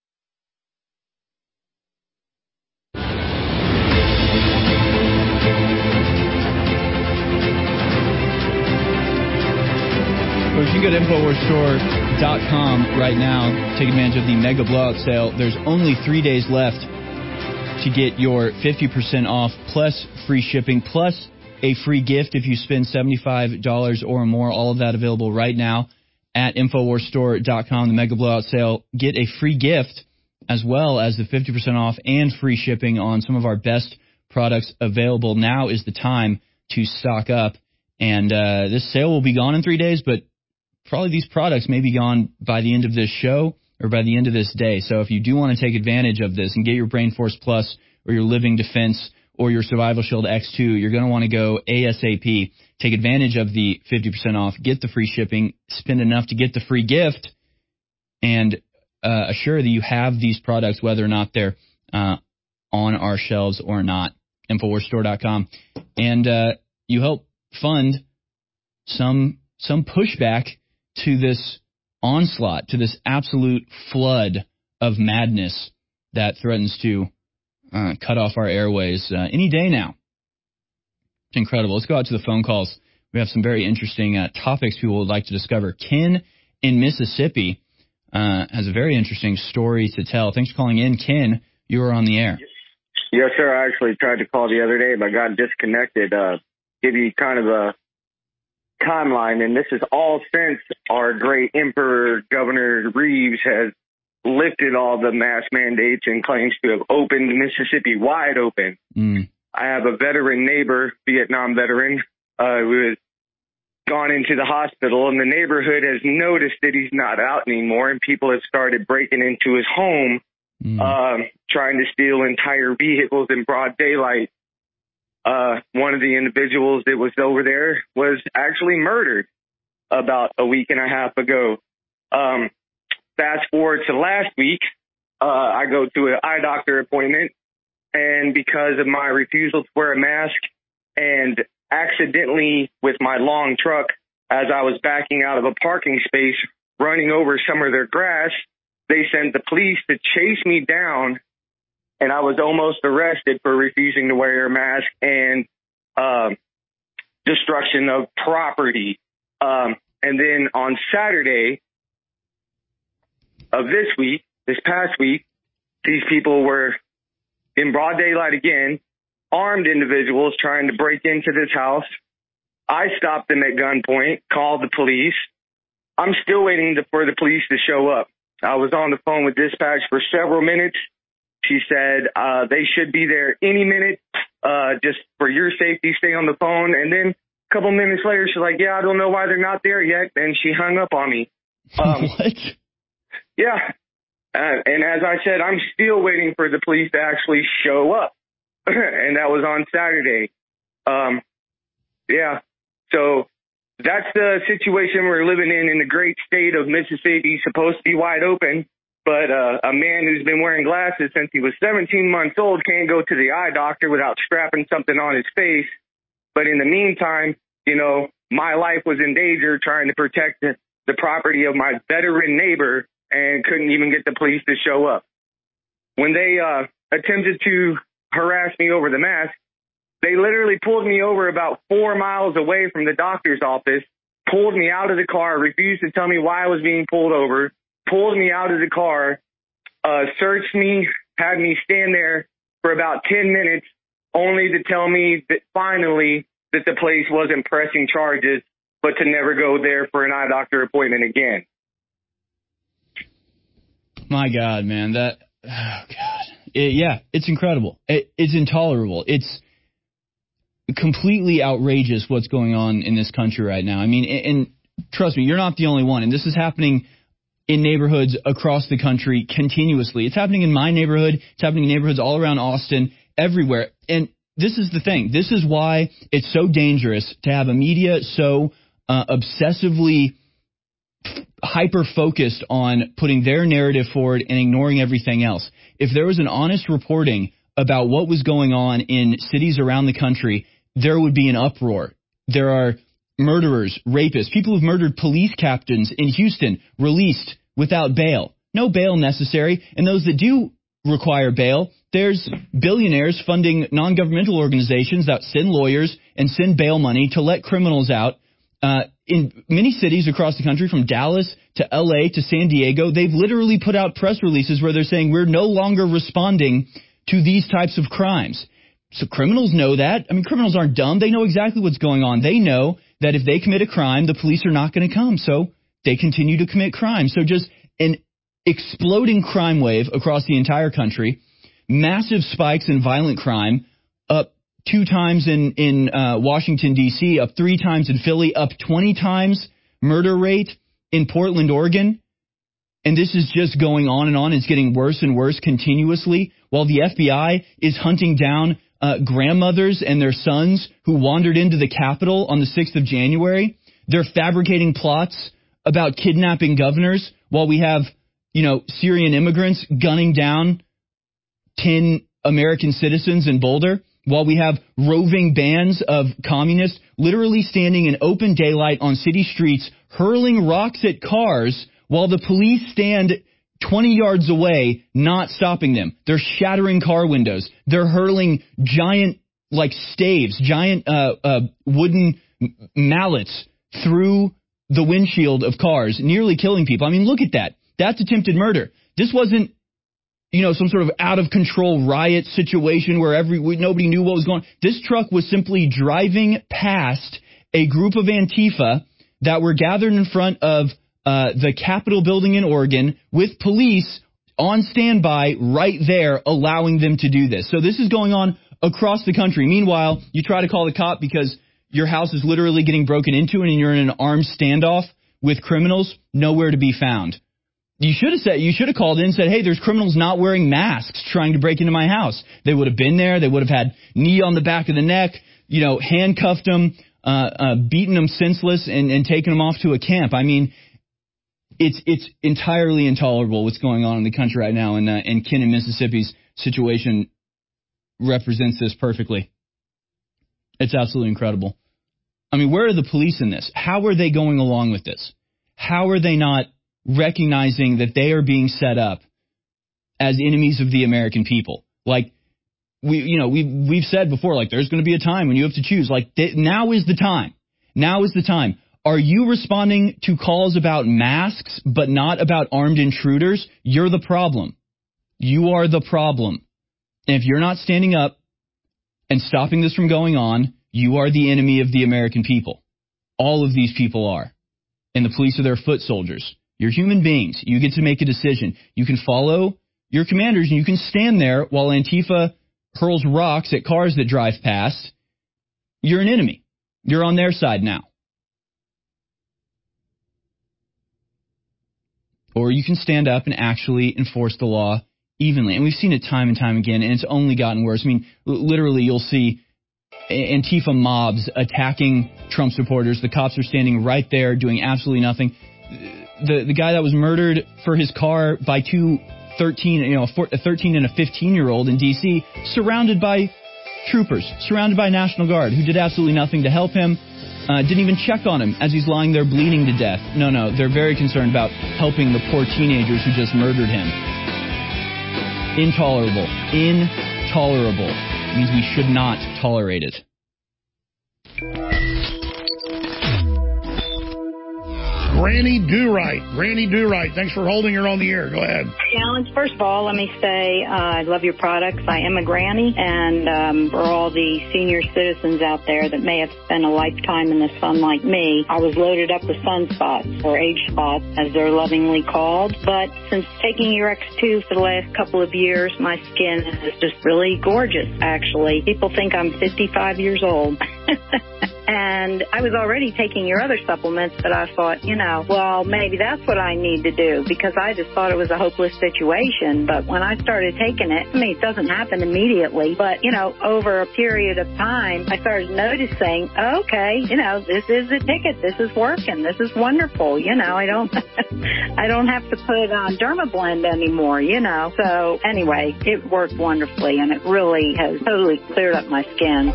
Speaker 16: Well, you can go to Infowars Store dot com right now. Take advantage of the Mega Blowout Sale. There's only three days left to get your fifty percent off plus free shipping plus a free gift if you spend seventy-five dollars or more. All of that available right now at Infowars Store dot com, the Mega Blowout Sale. Get a free gift as well as the fifty percent off and free shipping on some of our best products available. Now is the time to stock up. And uh, this sale will be gone in three days, but probably these products may be gone by the end of this show or by the end of this day. So if you do want to take advantage of this and get your Brain Force Plus or your Living Defense or your Survival Shield X two, you're going to want to go ASAP. Take advantage of the fifty percent off, get the free shipping, spend enough to get the free gift, and uh, assure that you have these products whether or not they're uh, on our shelves or not. Infowars Store dot com. And uh, you help fund some some pushback to this onslaught, to this absolute flood of madness that threatens to uh, cut off our airways uh, any day now. It's incredible. Let's go out to the phone calls. We have some very interesting uh, topics people would like to discover. Ken in Mississippi uh, has a very interesting story to tell. Thanks for calling in. Ken, you are on the air.
Speaker 5: Yes, sir. I actually tried to call the other day, but got disconnected. Uh, give you kind of a timeline, and this is all since our great Emperor Governor Reeves has lifted all the mask mandates and claims to have opened Mississippi wide open.
Speaker 16: Mm.
Speaker 5: I have a veteran neighbor, Vietnam veteran, uh, who has gone into the hospital, and the neighborhood has noticed that he's not out anymore, and people have started breaking into his home, mm. uh, trying to steal entire vehicles in broad daylight. Uh, one of the individuals that was over there was actually murdered about a week and a half ago. Um, fast forward to last week, uh, I go to an eye doctor appointment, and because of my refusal to wear a mask and accidentally with my long truck, as I was backing out of a parking space, running over some of their grass, they sent the police to chase me down, and I was almost arrested for refusing to wear a mask and uh, destruction of property. Um, and then on Saturday of this week, this past week, these people were in broad daylight again, armed individuals trying to break into this house. I stopped them at gunpoint, called the police. I'm still waiting to, for the police to show up. I was on the phone with dispatch for several minutes. She said uh, they should be there any minute. Uh, just for your safety, stay on the phone. And then a couple minutes later, she's like, yeah, I don't know why they're not there yet. And she hung up on me. Um,
Speaker 16: what?
Speaker 5: Yeah. Uh, and as I said, I'm still waiting for the police to actually show up. And that was on Saturday. Um, yeah. So that's the situation we're living in, in the great state of Mississippi, supposed to be wide open. But uh, a man who's been wearing glasses since he was seventeen months old can't go to the eye doctor without strapping something on his face. But in the meantime, you know, my life was in danger trying to protect the, the property of my veteran neighbor and couldn't even get the police to show up. When they uh, attempted to harass me over the mask, they literally pulled me over about four miles away from the doctor's office, pulled me out of the car, refused to tell me why I was being pulled over, pulled me out of the car, uh, searched me, had me stand there for about ten minutes, only to tell me that finally that the place wasn't pressing charges, but to never go there for an eye doctor appointment again.
Speaker 16: My God, man, that, oh God. It, yeah, it's incredible. It, it's intolerable. It's completely outrageous what's going on in this country right now. I mean, and, and trust me, you're not the only one. And this is happening in neighborhoods across the country continuously. It's happening in my neighborhood. It's happening in neighborhoods all around Austin, everywhere. And this is the thing. This is why it's so dangerous to have a media so uh, obsessively hyper-focused on putting their narrative forward and ignoring everything else. If there was an honest reporting about what was going on in cities around the country, there would be an uproar. There are murderers, rapists, people who've murdered police captains in Houston released without bail. No bail necessary. And those that do require bail, there's billionaires funding non-governmental organizations that send lawyers and send bail money to let criminals out. Uh, in many cities across the country, from Dallas to L A to San Diego, they've literally put out press releases where they're saying we're no longer responding to these types of crimes. So criminals know that. I mean, criminals aren't dumb. They know exactly what's going on. They know that if they commit a crime, the police are not going to come. So they continue to commit crime. So just an exploding crime wave across the entire country, massive spikes in violent crime, up two times in, in uh, Washington, D C, up three times in Philly, up twenty times murder rate in Portland, Oregon. And this is just going on and on. It's getting worse and worse continuously while the F B I is hunting down uh, grandmothers and their sons who wandered into the Capitol on the sixth of January. They're fabricating plots about kidnapping governors while we have, you know, Syrian immigrants gunning down ten American citizens in Boulder, while we have roving bands of communists literally standing in open daylight on city streets, hurling rocks at cars while the police stand twenty yards away, not stopping them. They're shattering car windows. They're hurling giant, like, staves, giant uh, uh, wooden mallets through the windshield of cars, nearly killing people. I mean, look at that. That's attempted murder. This wasn't, you know, some sort of out-of-control riot situation where every nobody knew what was going on. This truck was simply driving past a group of Antifa that were gathered in front of uh, the Capitol building in Oregon with police on standby right there, allowing them to do this. So this is going on across the country. Meanwhile, you try to call the cop because your house is literally getting broken into and you're in an armed standoff with criminals, nowhere to be found. You should have said, you should have called in and said, hey, there's criminals not wearing masks trying to break into my house. They would have been there. They would have had knee on the back of the neck, you know, handcuffed them, uh, uh, beaten them senseless and, and taken them off to a camp. I mean, it's, it's entirely intolerable what's going on in the country right now. And, uh, and Ken in Mississippi's situation represents this perfectly. It's absolutely incredible. I mean, where are the police in this? How are they going along with this? How are they not recognizing that they are being set up as enemies of the American people? Like, we, you know, we we've said before, like, there's going to be a time when you have to choose. Like, th- now is the time. Now is the time. Are you responding to calls about masks but not about armed intruders? You're the problem. You are the problem. And if you're not standing up and stopping this from going on, you are the enemy of the American people. All of these people are. And the police are their foot soldiers. You're human beings. You get to make a decision. You can follow your commanders and you can stand there while Antifa hurls rocks at cars that drive past. You're an enemy. You're on their side now. Or you can stand up and actually enforce the law evenly. And we've seen it time and time again, and it's only gotten worse. I mean, literally, you'll see Antifa mobs attacking Trump supporters. The cops are standing right there doing absolutely nothing. The the guy that was murdered for his car by two thirteen, you know, a thirteen and a fifteen year old in D C, surrounded by troopers, surrounded by National Guard who did absolutely nothing to help him. Uh, didn't even check on him as he's lying there bleeding to death. No, no, they're very concerned about helping the poor teenagers who just murdered him. Intolerable. Intolerable. It means we should not tolerate it.
Speaker 11: Granny Do-Right. Granny Do-Right. Thanks for holding her on the air. Go ahead.
Speaker 17: Alan, first of all, let me say uh, I love your products. I am a granny, and um, for all the senior citizens out there that may have spent a lifetime in the sun like me, I was loaded up with sunspots, or age spots, as they're lovingly called. But since taking your X two for the last couple of years, my skin is just really gorgeous, actually. People think I'm fifty-five years old. And I was already taking your other supplements, but I thought, you know, well, maybe that's what I need to do, because I just thought it was a hopeless situation. But when I started taking it, I mean, it doesn't happen immediately, but, you know, over a period of time, I started noticing, okay, you know, this is the ticket. This is working. This is wonderful. You know, I don't, I don't have to put on Dermablend anymore, you know. So anyway, it worked wonderfully, and it really has totally cleared up my skin.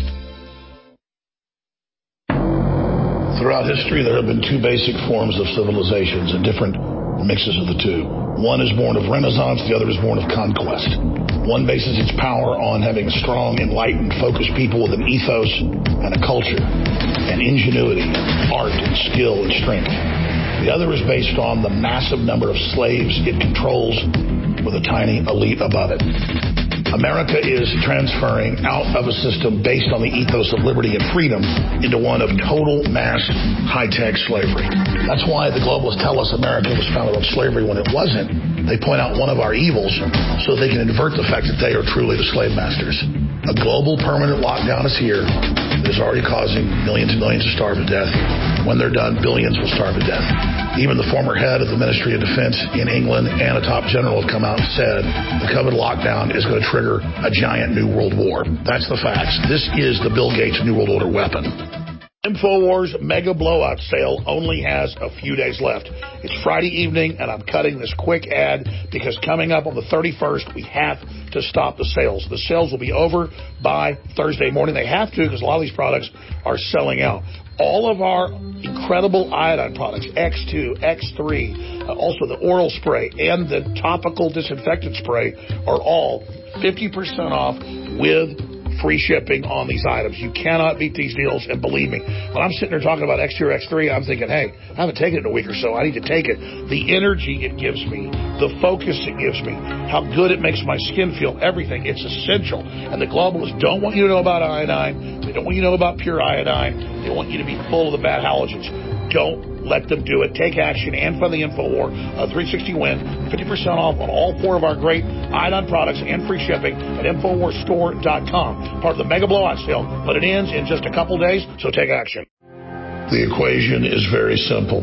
Speaker 11: Throughout history, there have been two basic forms of civilizations and different mixes of the two. One is born of renaissance, the other is born of conquest. One bases its power on having strong, enlightened, focused people with an ethos and a culture, and ingenuity, art, and skill, and strength. The other is based on the massive number of slaves it controls with a tiny elite above it. America is transferring out of a system based on the ethos of liberty and freedom into one of total mass high-tech slavery. That's why the globalists tell us America was founded on slavery when it wasn't. They point out one of our evils so they can invert the fact that they are truly the slave masters. A global permanent lockdown is here. It is already causing millions and millions to starve to death. When they're done, billions will starve to death. Even the former head of the Ministry of Defense in England and a top general have come out and said the COVID lockdown is going to trigger a giant new world war. That's the facts. This is the Bill Gates New World Order weapon. InfoWars Mega Blowout Sale only has a few days left. It's Friday evening, and I'm cutting this quick ad because coming up on the thirty-first, we have to stop the sales. The sales will be over by Thursday morning. They have to, because a lot of these products are selling out. All of our incredible iodine products, X two, X three, uh, also the oral spray and the topical disinfectant spray are all fifty percent off with free shipping on these items. You cannot beat these deals, and believe me, when I'm sitting there talking about X two or X three, I'm thinking, hey, I haven't taken it in a week or so. I need to take it. The energy it gives me, the focus it gives me, how good it makes my skin feel, everything. It's essential. And the globalists don't want you to know about iodine. They don't want you to know about pure iodine. They want you to be full of the bad halogens. Don't let them do it. Take action and fund the InfoWar. Uh, three sixty win, fifty percent off on all four of our great iodine products and free shipping at InfoWars Store dot com. Part of the Mega Blowout Sale, but it ends in just a couple days, so take action. The equation is very simple.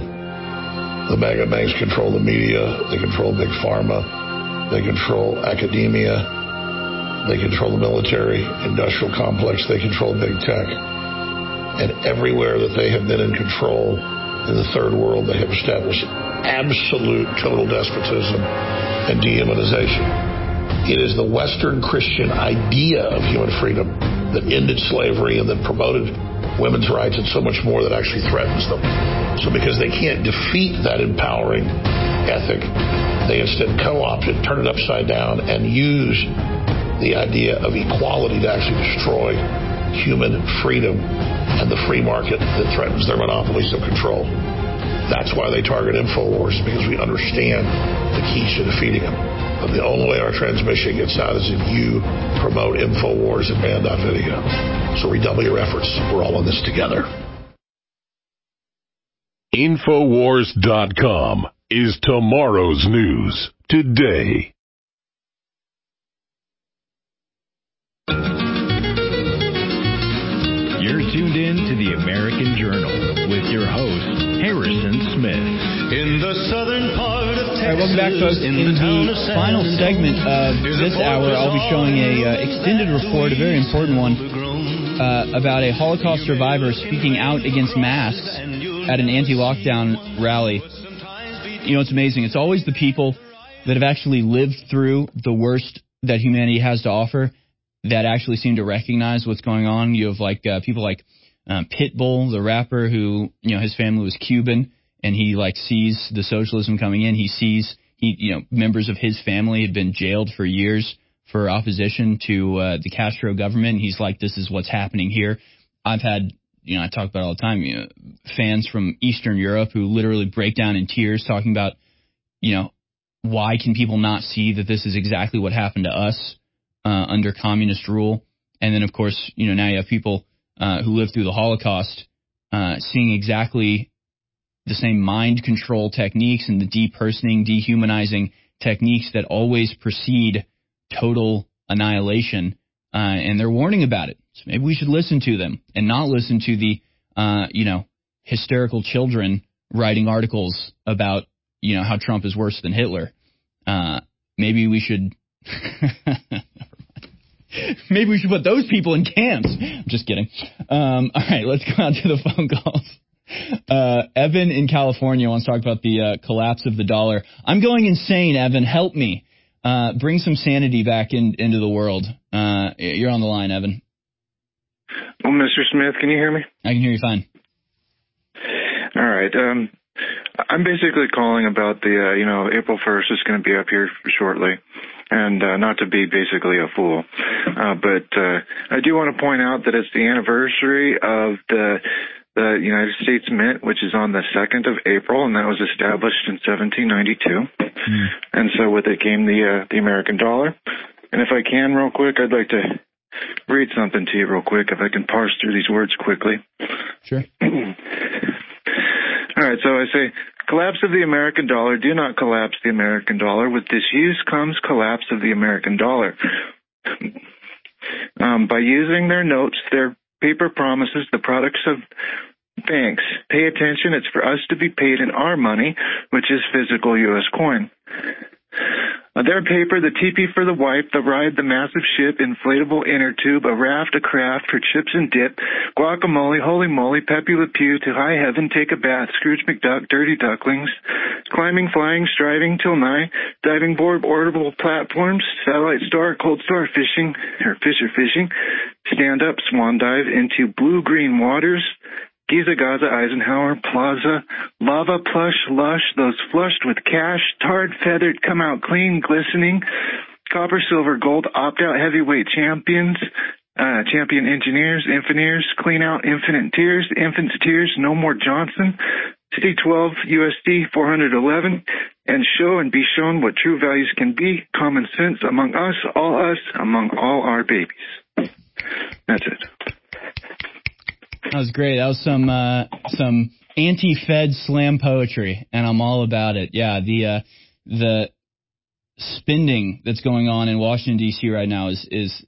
Speaker 11: The mega banks control the media. They control Big Pharma. They control academia. They control the military, industrial complex. They control big tech. And everywhere that they have been in control in the third world, they have established absolute total despotism and dehumanization. It is the Western Christian idea of human freedom that ended slavery and that promoted women's rights and so much more that actually threatens them. So because they can't defeat that empowering ethic, they instead co-opt it, turn it upside down, and use the idea of equality to actually destroy human freedom and the free market that threatens their monopolies of control. That's why they target InfoWars, because we understand the keys to defeating them. But the only way our transmission gets out is if you promote InfoWars at band dot video. So redouble your efforts. We're all in this together.
Speaker 18: InfoWars dot com is tomorrow's news today.
Speaker 1: You're tuned in to the American Journal with your host, Harrison Smith.
Speaker 7: In the southern part of Texas.
Speaker 16: All right, welcome back, folks. In, in the final segment of this hour, I'll be showing a uh, extended report, a very important one, uh, about a Holocaust survivor speaking out against masks at an anti-lockdown rally. You know, it's amazing. It's always the people that have actually lived through the worst that humanity has to offer that actually seem to recognize what's going on. You have like uh, people like uh, Pitbull, the rapper who, you know, his family was Cuban, and he, like, sees the socialism coming in. He sees, he, you know, members of his family had been jailed for years for opposition to uh, the Castro government. He's like, this is what's happening here. I've had, you know, I talk about it all the time, you know, fans from Eastern Europe who literally break down in tears talking about, you know, why can people not see that this is exactly what happened to us uh, under communist rule? And then, of course, you know, now you have people uh, who lived through the Holocaust uh, seeing exactly the same mind control techniques and the depersoning, dehumanizing techniques that always precede total annihilation. Uh, and they're warning about it. So maybe we should listen to them and not listen to the, uh, you know, hysterical children writing articles about, you know, how Trump is worse than Hitler. Uh, maybe we should, maybe we should put those people in camps. I'm just kidding. Um, all right, let's go out to the phone calls. Uh, Evan in California wants to talk about the uh, collapse of the dollar. I'm going insane, Evan. Help me. Uh, bring some sanity back in, into the world. Uh, you're on the line, Evan.
Speaker 10: Well, Mister Smith, can you hear me?
Speaker 16: I can hear you fine.
Speaker 10: All right. Um, I'm basically calling about the, uh, you know, April first is going to be up here shortly, and uh, not to be basically a fool, uh, but uh, I do want to point out that it's the anniversary of the the United States Mint, which is on the second of April, and that was established in seventeen ninety-two. Mm. And so with it came the uh, the American dollar. And if I can, real quick, I'd like to read something to you real quick, if I can parse through these words quickly.
Speaker 16: Sure.
Speaker 10: All right, so I say, collapse of the American dollar. Do not collapse the American dollar. With disuse comes collapse of the American dollar. Um, by using their notes, their paper promises, the products of banks. Pay attention. It's for us to be paid in our money, which is physical U S coin. Uh, their paper, the teepee for the wife, the ride, the massive ship, inflatable inner tube, a raft, a craft for chips and dip, guacamole, holy moly, Pepe Le Pew, to high heaven, take a bath, Scrooge McDuck, dirty ducklings, climbing, flying, striving till nigh, diving board, orbital platforms, satellite star, cold star, fishing, or fisher fishing, stand up, swan dive into blue-green waters, Giza, Gaza, Eisenhower, Plaza, lava, plush, lush, those flushed with cash, tarred, feathered, come out clean, glistening, copper, silver, gold, opt-out heavyweight champions, uh, champion engineers, infineers, clean out, infinite tears, infant's tears, no more Johnson, C twelve U S D four eleven, and show and be shown what true values can be, common sense among us, all us, among all our babies. That's it.
Speaker 16: That was great. That was some uh, some anti-Fed slam poetry, and I'm all about it. Yeah, the uh, the spending that's going on in Washington, D C right now is is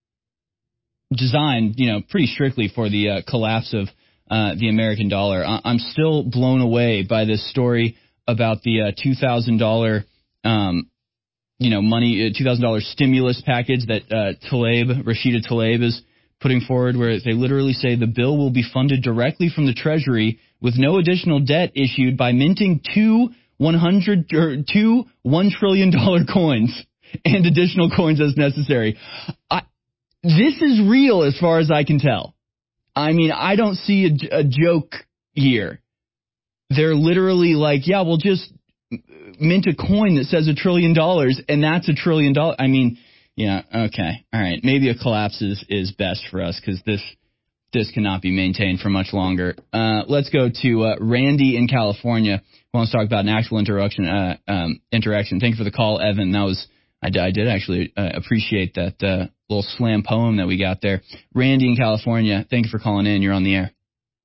Speaker 16: designed, you know, pretty strictly for the uh, collapse of uh, the American dollar. I- I'm still blown away by this story about the uh, two thousand dollars um, you know, money, uh, two thousand dollars stimulus package that uh, Tlaib, Rashida Tlaib is putting forward, where they literally say the bill will be funded directly from the Treasury with no additional debt issued by minting two one hundred or two one trillion dollar coins and additional coins as necessary. I, this is real as far as I can tell. I mean, I don't see a, a joke here. They're literally like, yeah, we'll just mint a coin that says a trillion dollars, and that's a trillion dollars. I mean, yeah, okay, all right. Maybe a collapse is, is best for us, because this this cannot be maintained for much longer. Uh, let's go to uh, Randy in California, who wants to talk about an actual interaction. Uh, um, interaction. Thank you for the call, Evan. That was I, I did actually uh, appreciate that uh, little slam poem that we got there. Randy in California, thank you for calling in. You're on the air.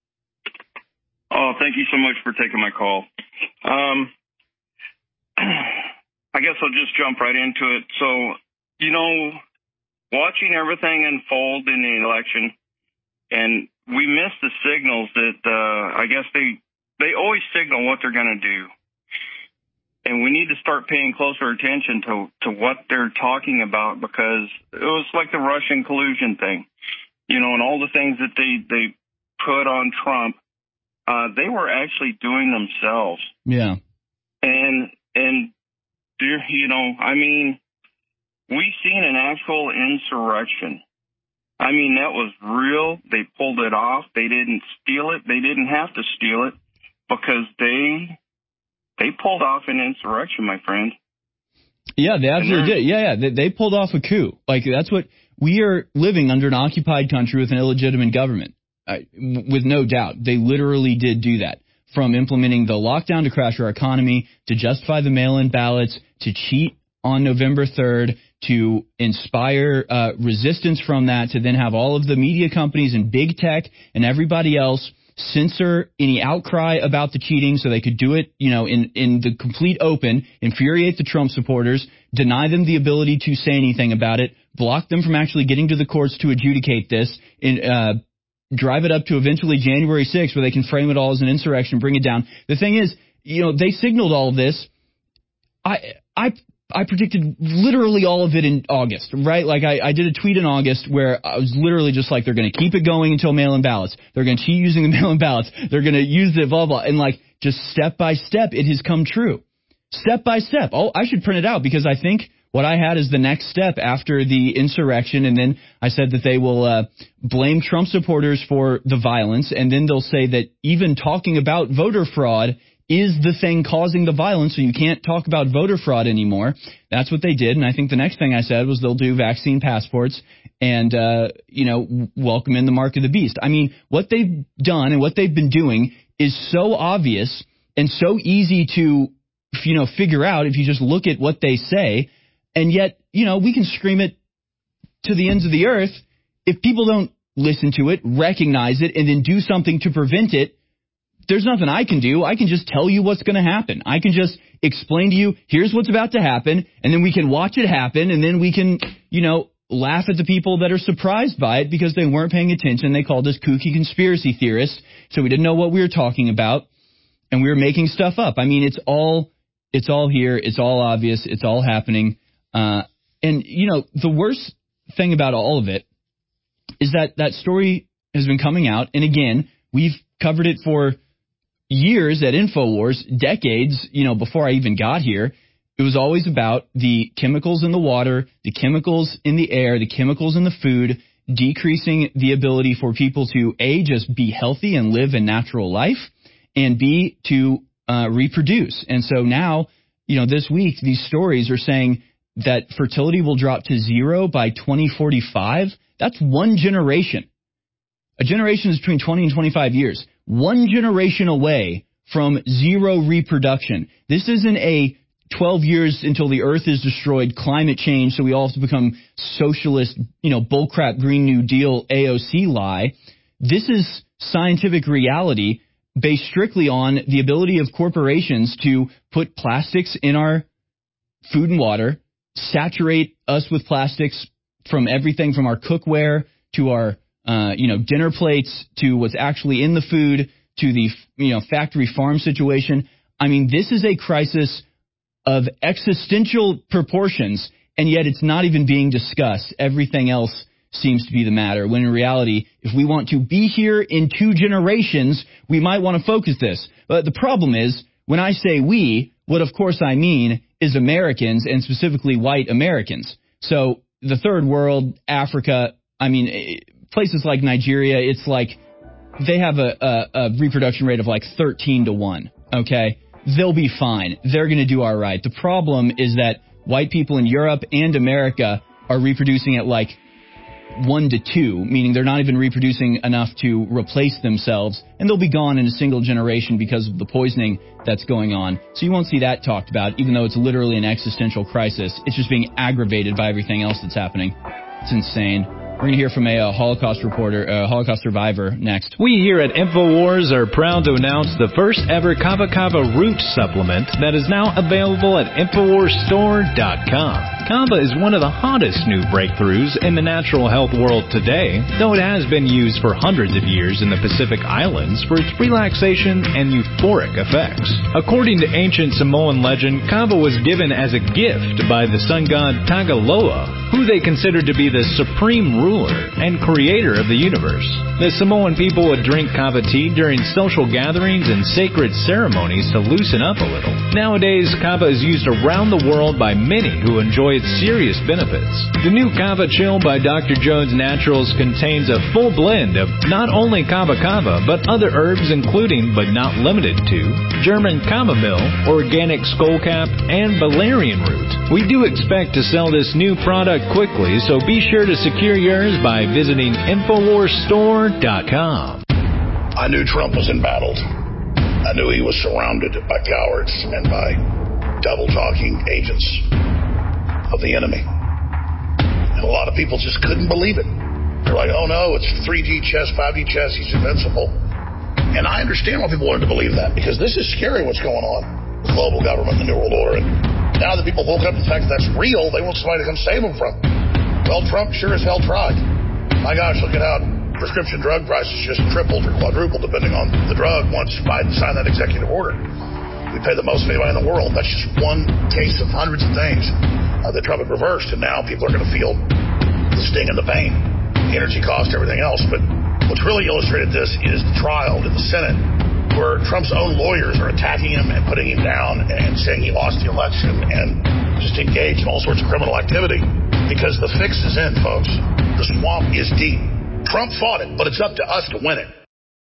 Speaker 3: Oh, thank you so much for taking my call. Um, I guess I'll just jump right into it. So, you know, watching everything unfold in the election, and we miss the signals that uh, I guess they they always signal what they're going to do. And we need to start paying closer attention to, to what they're talking about, because it was like the Russian collusion thing, you know, and all the things that they, they put on Trump, uh, they were actually doing themselves.
Speaker 16: Yeah.
Speaker 3: And, and, you know, I mean, we've seen an actual insurrection.
Speaker 12: I mean, that was real. They pulled it off. They didn't steal it. They didn't have to steal it because they they pulled off an insurrection, my friend.
Speaker 16: Yeah, they absolutely did. Yeah, yeah, they, they pulled off a coup. Like, that's what we are living under, an occupied country with an illegitimate government, uh, with no doubt. They literally did do that. From implementing the lockdown to crash our economy, to justify the mail-in ballots, to cheat on November third, to inspire uh, resistance from that, to then have all of the media companies and big tech and everybody else censor any outcry about the cheating so they could do it, you know, in, in the complete open, infuriate the Trump supporters, deny them the ability to say anything about it, block them from actually getting to the courts to adjudicate this, in, uh, drive it up to eventually January sixth where they can frame it all as an insurrection, bring it down. The thing is, you know, they signaled all of this. I I I predicted literally all of it in August, right? Like, I, I did a tweet in August where I was literally just like, they're going to keep it going until mail-in ballots. They're going to keep using the mail-in ballots. They're going to use the blah, blah. And, like, just step by step, it has come true. Step by step. Oh, I should print it out because I think what I had is the next step after the insurrection. And then I said that they will uh, blame Trump supporters for the violence. And then they'll say that even talking about voter fraud is the thing causing the violence, so you can't talk about voter fraud anymore. That's what they did, and I think the next thing I said was they'll do vaccine passports and, uh, you know, welcome in the mark of the beast. I mean, what they've done and what they've been doing is so obvious and so easy to, you know, figure out if you just look at what they say, and yet, you know, we can scream it to the ends of the earth. If people don't listen to it, recognize it, and then do something to prevent it, there's nothing I can do. I can just tell you what's going to happen. I can just explain to you, here's what's about to happen, and then we can watch it happen, and then we can, you know, laugh at the people that are surprised by it because they weren't paying attention. They called us kooky conspiracy theorists, so we didn't know what we were talking about, and we were making stuff up. I mean, it's all, it's all here. It's all obvious. It's all happening. Uh, and, you know, the worst thing about all of it is that that story has been coming out, and again, we've covered it for years at InfoWars, decades, you know, before I even got here. It was always about the chemicals in the water, the chemicals in the air, the chemicals in the food, decreasing the ability for people to, A, just be healthy and live a natural life, and B, to uh, reproduce. And so now, you know, this week, these stories are saying that fertility will drop to zero by twenty forty-five. That's one generation. A generation is between twenty and twenty-five years. One generation away from zero reproduction. This isn't a twelve years until the earth is destroyed, climate change, so we all have to become socialist, you know, bullcrap Green New Deal A O C lie. This is scientific reality based strictly on the ability of corporations to put plastics in our food and water, saturate us with plastics from everything from our cookware to our Uh, you know, dinner plates, to what's actually in the food, to the, you know, factory farm situation. I mean, this is a crisis of existential proportions, and yet it's not even being discussed. Everything else seems to be the matter, when in reality, if we want to be here in two generations, we might want to focus this. But the problem is, when I say we, what of course I mean is Americans, and specifically white Americans. So the third world, Africa, I mean, places like Nigeria, it's like they have a, a, a reproduction rate of like thirteen to one, okay? They'll be fine. They're going to do all right. The problem is that white people in Europe and America are reproducing at like one to two, meaning they're not even reproducing enough to replace themselves, and they'll be gone in a single generation because of the poisoning that's going on. So you won't see that talked about, even though it's literally an existential crisis. It's just being aggravated by everything else that's happening. It's insane. We're going to hear from a, a Holocaust reporter, a Holocaust survivor, next.
Speaker 1: We here at InfoWars are proud to announce the first ever Kava Kava root supplement that is now available at InfoWars Store dot com. Kava is one of the hottest new breakthroughs in the natural health world today, though it has been used for hundreds of years in the Pacific Islands for its relaxation and euphoric effects. According to ancient Samoan legend, Kava was given as a gift by the sun god Tagaloa, who they considered to be the supreme ruler and creator of the universe. The Samoan people would drink kava tea during social gatherings and sacred ceremonies to loosen up a little. Nowadays, kava is used around the world by many who enjoy its serious benefits. The new Kava Chill by Doctor Jones Naturals contains a full blend of not only kava kava, but other herbs including, but not limited to, German chamomile, organic skullcap, and valerian root. We do expect to sell this new product quickly, so be sure to secure yours by visiting Infowars Store dot com.
Speaker 11: I knew Trump was embattled. I knew he was surrounded by cowards and by double-talking agents of the enemy. And a lot of people just couldn't believe it. They're like, oh no, it's three G chess, five G chess, he's invincible. And I understand why people wanted to believe that, because this is scary what's going on with global government and the New World Order. And now that people woke up to the fact that that's real, they want somebody to come save them from it. Well, Trump sure as hell tried. My gosh, look at how prescription drug prices just tripled or quadrupled, depending on the drug, once Biden signed that executive order. We pay the most of anybody in the world. That's just one case of hundreds of things uh, that Trump had reversed, and now people are going to feel the sting and the pain, the energy cost, everything else. But what's really illustrated this is the trial in the Senate, where Trump's own lawyers are attacking him and putting him down and saying he lost the election and just engaged in all sorts of criminal activity, because the fix is in, folks. The swamp is deep. Trump fought it, but it's up to us to win it.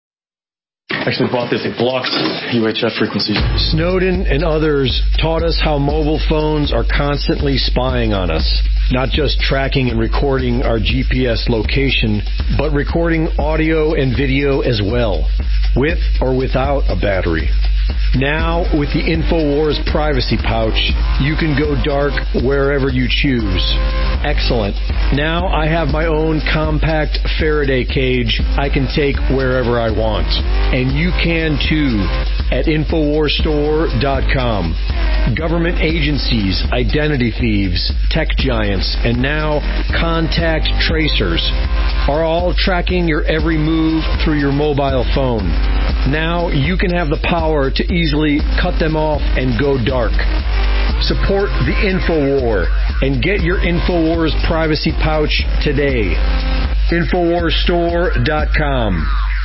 Speaker 2: Actually bought this. It blocks U H F frequencies. Snowden and others taught us how mobile phones are constantly spying on us. Not just tracking and recording our G P S location, but recording audio and video as well, with or without a battery. Now, with the InfoWars privacy pouch, you can go dark wherever you choose. Excellent. Now I have my own compact Faraday cage I can take wherever I want. And you can too at Infowars Store dot com. Government agencies, identity thieves, tech giants, and now contact tracers are all tracking your every move through your mobile phone. Now you can have the power to easily cut them off and go dark. Support the InfoWar and get your InfoWars privacy pouch today. Infowars Store dot com.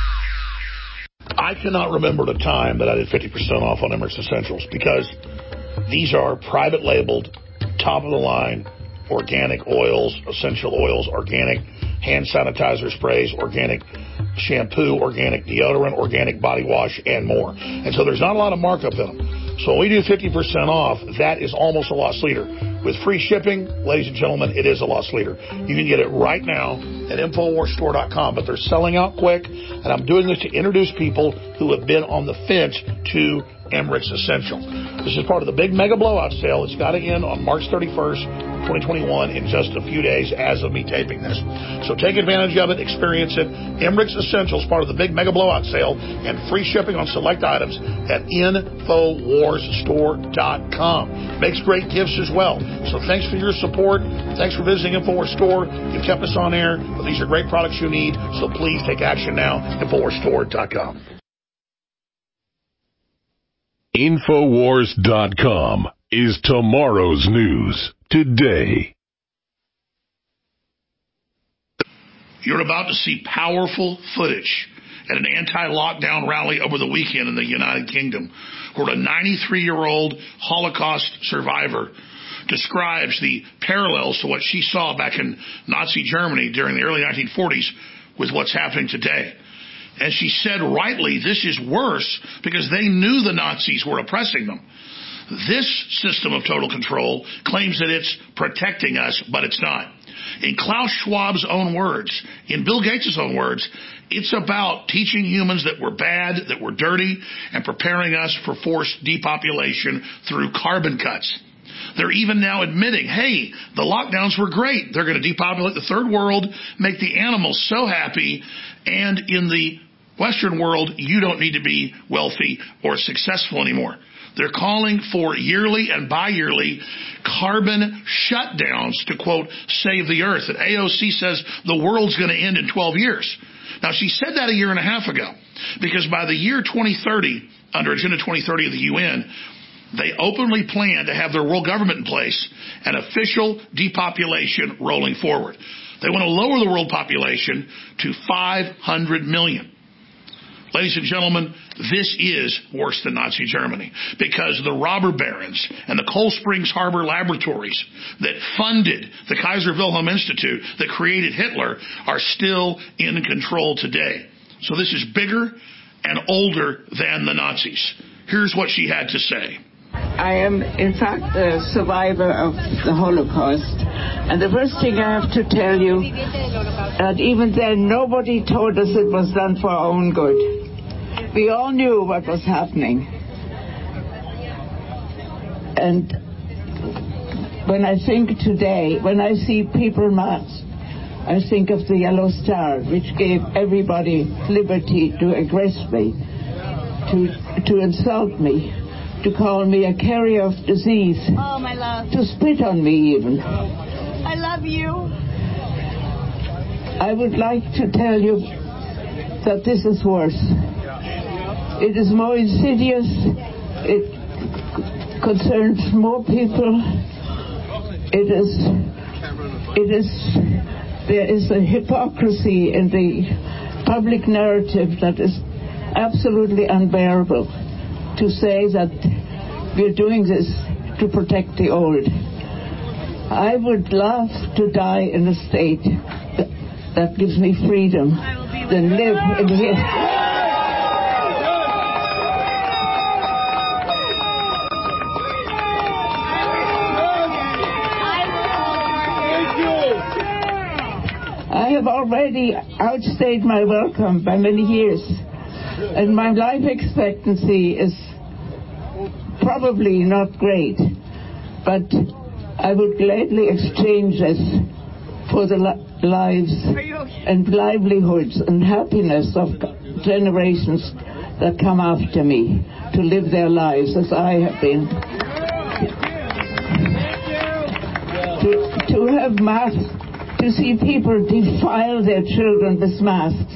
Speaker 11: I cannot remember the time that I did fifty percent off on Emmerich Essentials, because these are private labeled, top of the line, organic oils, essential oils, organic hand sanitizer sprays, organic shampoo, organic deodorant, organic body wash, and more. And so there's not a lot of markup in them. So when we do fifty percent off, that is almost a loss leader. With free shipping, ladies and gentlemen, it is a loss leader. You can get it right now at Infowars Store dot com, but they're selling out quick, and I'm doing this to introduce people who have been on the fence to Emmerich's Essential. This is part of the big mega blowout sale. It's got to end on March thirty-first, twenty twenty-one, in just a few days as of me taping this. So take advantage of it, experience it. Emmerich's Essentials, part of the big mega blowout sale, and free shipping on select items at Infowars Store dot com. Makes great gifts as well. So thanks for your support. Thanks for visiting Infowars Store. You've kept us on air, but these are great products you need, so please take action now. Infowars Store dot com.
Speaker 18: Infowars dot com is tomorrow's news today.
Speaker 11: You're about to see powerful footage at an anti-lockdown rally over the weekend in the United Kingdom, where a ninety-three-year-old Holocaust survivor describes the parallels to what she saw back in Nazi Germany during the early nineteen forties with what's happening today. And she said rightly, this is worse because they knew the Nazis were oppressing them. This system of total control claims that it's protecting us, but it's not. In Klaus Schwab's own words, in Bill Gates' own words, it's about teaching humans that we're bad, that we're dirty, and preparing us for forced depopulation through carbon cuts. They're even now admitting, hey, the lockdowns were great. They're going to depopulate the third world, make the animals so happy, and in the Western world, you don't need to be wealthy or successful anymore. They're calling for yearly and bi-yearly carbon shutdowns to, quote, save the earth. And A O C says the world's going to end in twelve years. Now, she said that a year and a half ago, because by the year twenty thirty, under Agenda twenty thirty of the U N, They openly plan to have their world government in place and official depopulation rolling forward. They want to lower the world population to five hundred million. Ladies and gentlemen, this is worse than Nazi Germany, because the robber barons and the Cold Springs Harbor laboratories that funded the Kaiser Wilhelm Institute that created Hitler are still in control today. So this is bigger and older than the Nazis. Here's what she had to say.
Speaker 13: I am, in fact, a survivor of the Holocaust. And the first thing I have to tell you, that even then nobody told us it was done for our own good. We all knew what was happening. And when I think today, when I see people masked, I think of the Yellow Star, which gave everybody liberty to aggress me, to, to insult me, to call me a carrier of disease,
Speaker 14: oh, my love,
Speaker 13: to spit on me even.
Speaker 14: I love you.
Speaker 13: I would like to tell you that this is worse. It is more insidious. It concerns more people. It is, it is, there is a hypocrisy in the public narrative that is absolutely unbearable. To say that we're doing this to protect the old. I would love to die in a state that, that gives me freedom than live in here. I have already outstayed my welcome by many years. And my life expectancy is probably not great, but I would gladly exchange this for the li- lives and livelihoods and happiness of generations that come after me to live their lives as I have been. To, to have masks, to see people defile their children with masks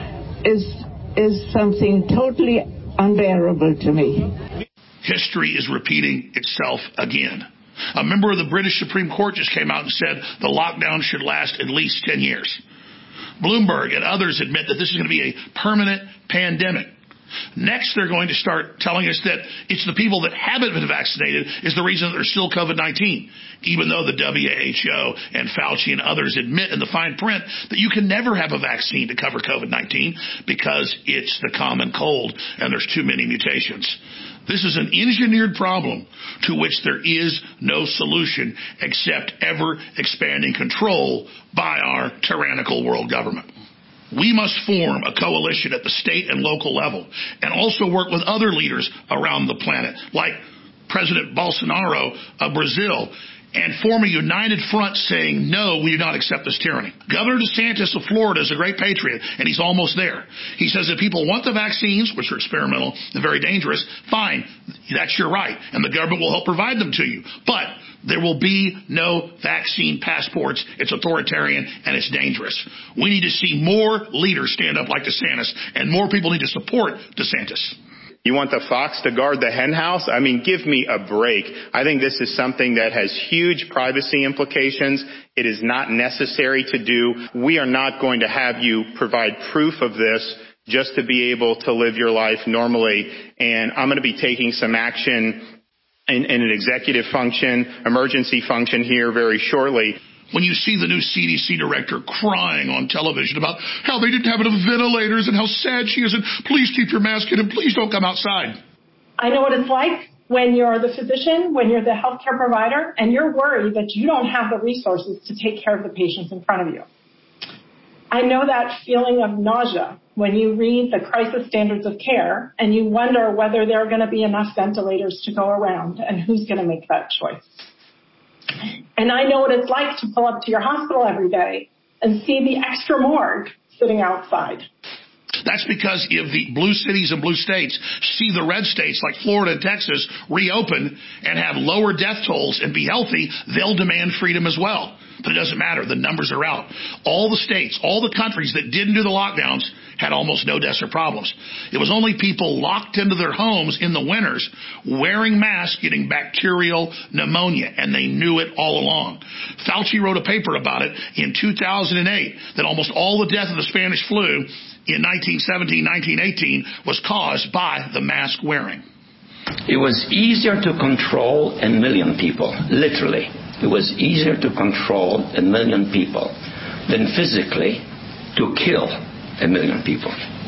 Speaker 13: is is something totally unbearable to me.
Speaker 11: History is repeating itself again. A member of the British Supreme Court just came out and said the lockdown should last at least ten years. Bloomberg and others admit that this is going to be a permanent pandemic. Next, they're going to start telling us that it's the people that haven't been vaccinated is the reason that there's still COVID nineteen, even though the W H O and Fauci and others admit in the fine print that you can never have a vaccine to cover COVID nineteen because it's the common cold and there's too many mutations. This is an engineered problem to which there is no solution except ever-expanding control by our tyrannical world government. We must form a coalition at the state and local level and also work with other leaders around the planet, like President Bolsonaro of Brazil, and form a united front saying, no, we do not accept this tyranny. Governor DeSantis of Florida is a great patriot, and he's almost there. He says if people want the vaccines, which are experimental and very dangerous, fine, that's your right, and the government will help provide them to you. But there will be no vaccine passports. It's authoritarian, and it's dangerous. We need to see more leaders stand up like DeSantis, and more people need to support DeSantis.
Speaker 15: You want the fox to guard the hen house? I mean, give me a break. I think this is something that has huge privacy implications. It is not necessary to do. We are not going to have you provide proof of this just to be able to live your life normally. And I'm going to be taking some action in, in an executive function, emergency function here very shortly.
Speaker 11: When you see the new C D C director crying on television about how they didn't have enough ventilators and how sad she is and please keep your mask in and please don't come outside.
Speaker 20: I know what it's like when you're the physician, when you're the healthcare provider, and you're worried that you don't have the resources to take care of the patients in front of you. I know that feeling of nausea when you read the crisis standards of care and you wonder whether there are going to be enough ventilators to go around and who's going to make that choice. And I know what it's like to pull up to your hospital every day and see the extra morgue sitting outside.
Speaker 11: That's because if the blue cities and blue states see the red states like Florida and Texas reopen and have lower death tolls and be healthy, they'll demand freedom as well. But it doesn't matter. The numbers are out. All the states, all the countries that didn't do the lockdowns had almost no deaths or problems. It was only people locked into their homes in the winters wearing masks getting bacterial pneumonia, and they knew it all along. Fauci wrote a paper about it in two thousand eight that almost all the death of the Spanish flu in nineteen seventeen, nineteen eighteen was caused by the mask wearing.
Speaker 4: It was easier to control a million people, literally. It was easier to control a million people than physically to kill a million people.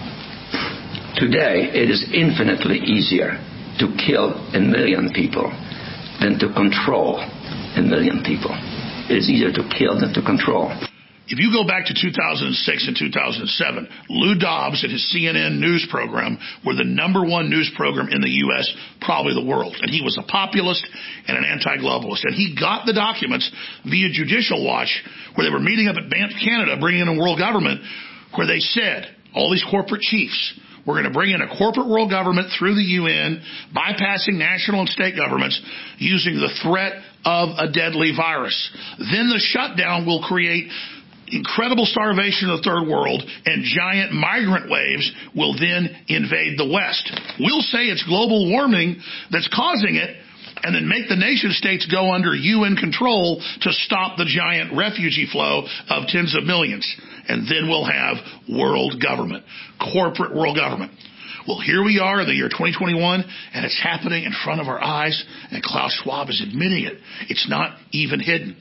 Speaker 4: Today, it is infinitely easier to kill a million people than to control a million people. It is easier to kill than to control.
Speaker 11: If you go back to two thousand six and two thousand seven, Lou Dobbs and his C N N news program were the number one news program in the U S, probably the world. And he was a populist and an anti-globalist. And he got the documents via Judicial Watch, where they were meeting up at Banff, Canada, bringing in a world government, where they said, all these corporate chiefs, we're going to bring in a corporate world government through the U N, bypassing national and state governments, using the threat of a deadly virus. Then the shutdown will create incredible starvation of the third world, and giant migrant waves will then invade the West. We'll say it's global warming that's causing it, and then make the nation states go under U N control to stop the giant refugee flow of tens of millions. And then we'll have world government, corporate world government. Well, here we are in the year twenty twenty-one, and it's happening in front of our eyes, and Klaus Schwab is admitting it. It's not even hidden.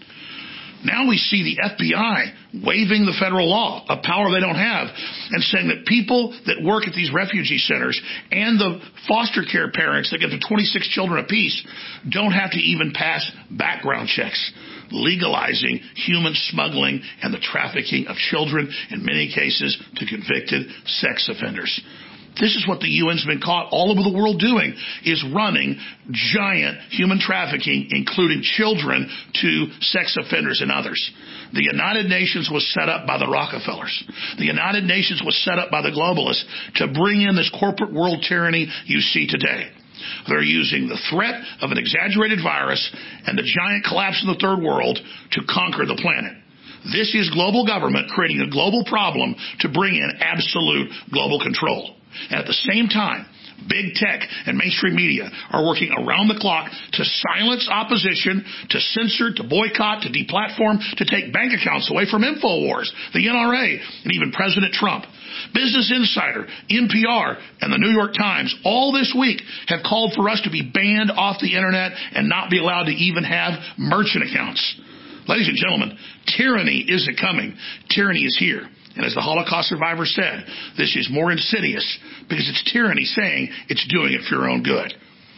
Speaker 11: Now we see the F B I waiving the federal law, a power they don't have, and saying that people that work at these refugee centers and the foster care parents that get to twenty-six children apiece don't have to even pass background checks, legalizing human smuggling and the trafficking of children, in many cases to convicted sex offenders. This is what the U N's been caught all over the world doing, is running giant human trafficking, including children, to sex offenders and others. The United Nations was set up by the Rockefellers. The United Nations was set up by the globalists to bring in this corporate world tyranny you see today. They're using the threat of an exaggerated virus and the giant collapse in the third world to conquer the planet. This is global government creating a global problem to bring in absolute global control. And at the same time, big tech and mainstream media are working around the clock to silence opposition, to censor, to boycott, to deplatform, to take bank accounts away from InfoWars, the N R A, and even President Trump. Business Insider, N P R, and the New York Times all this week have called for us to be banned off the internet and not be allowed to even have merchant accounts. Ladies and gentlemen, tyranny isn't coming. Tyranny is here. And as the Holocaust survivor said, this is more insidious because it's tyranny saying it's doing it for your own good.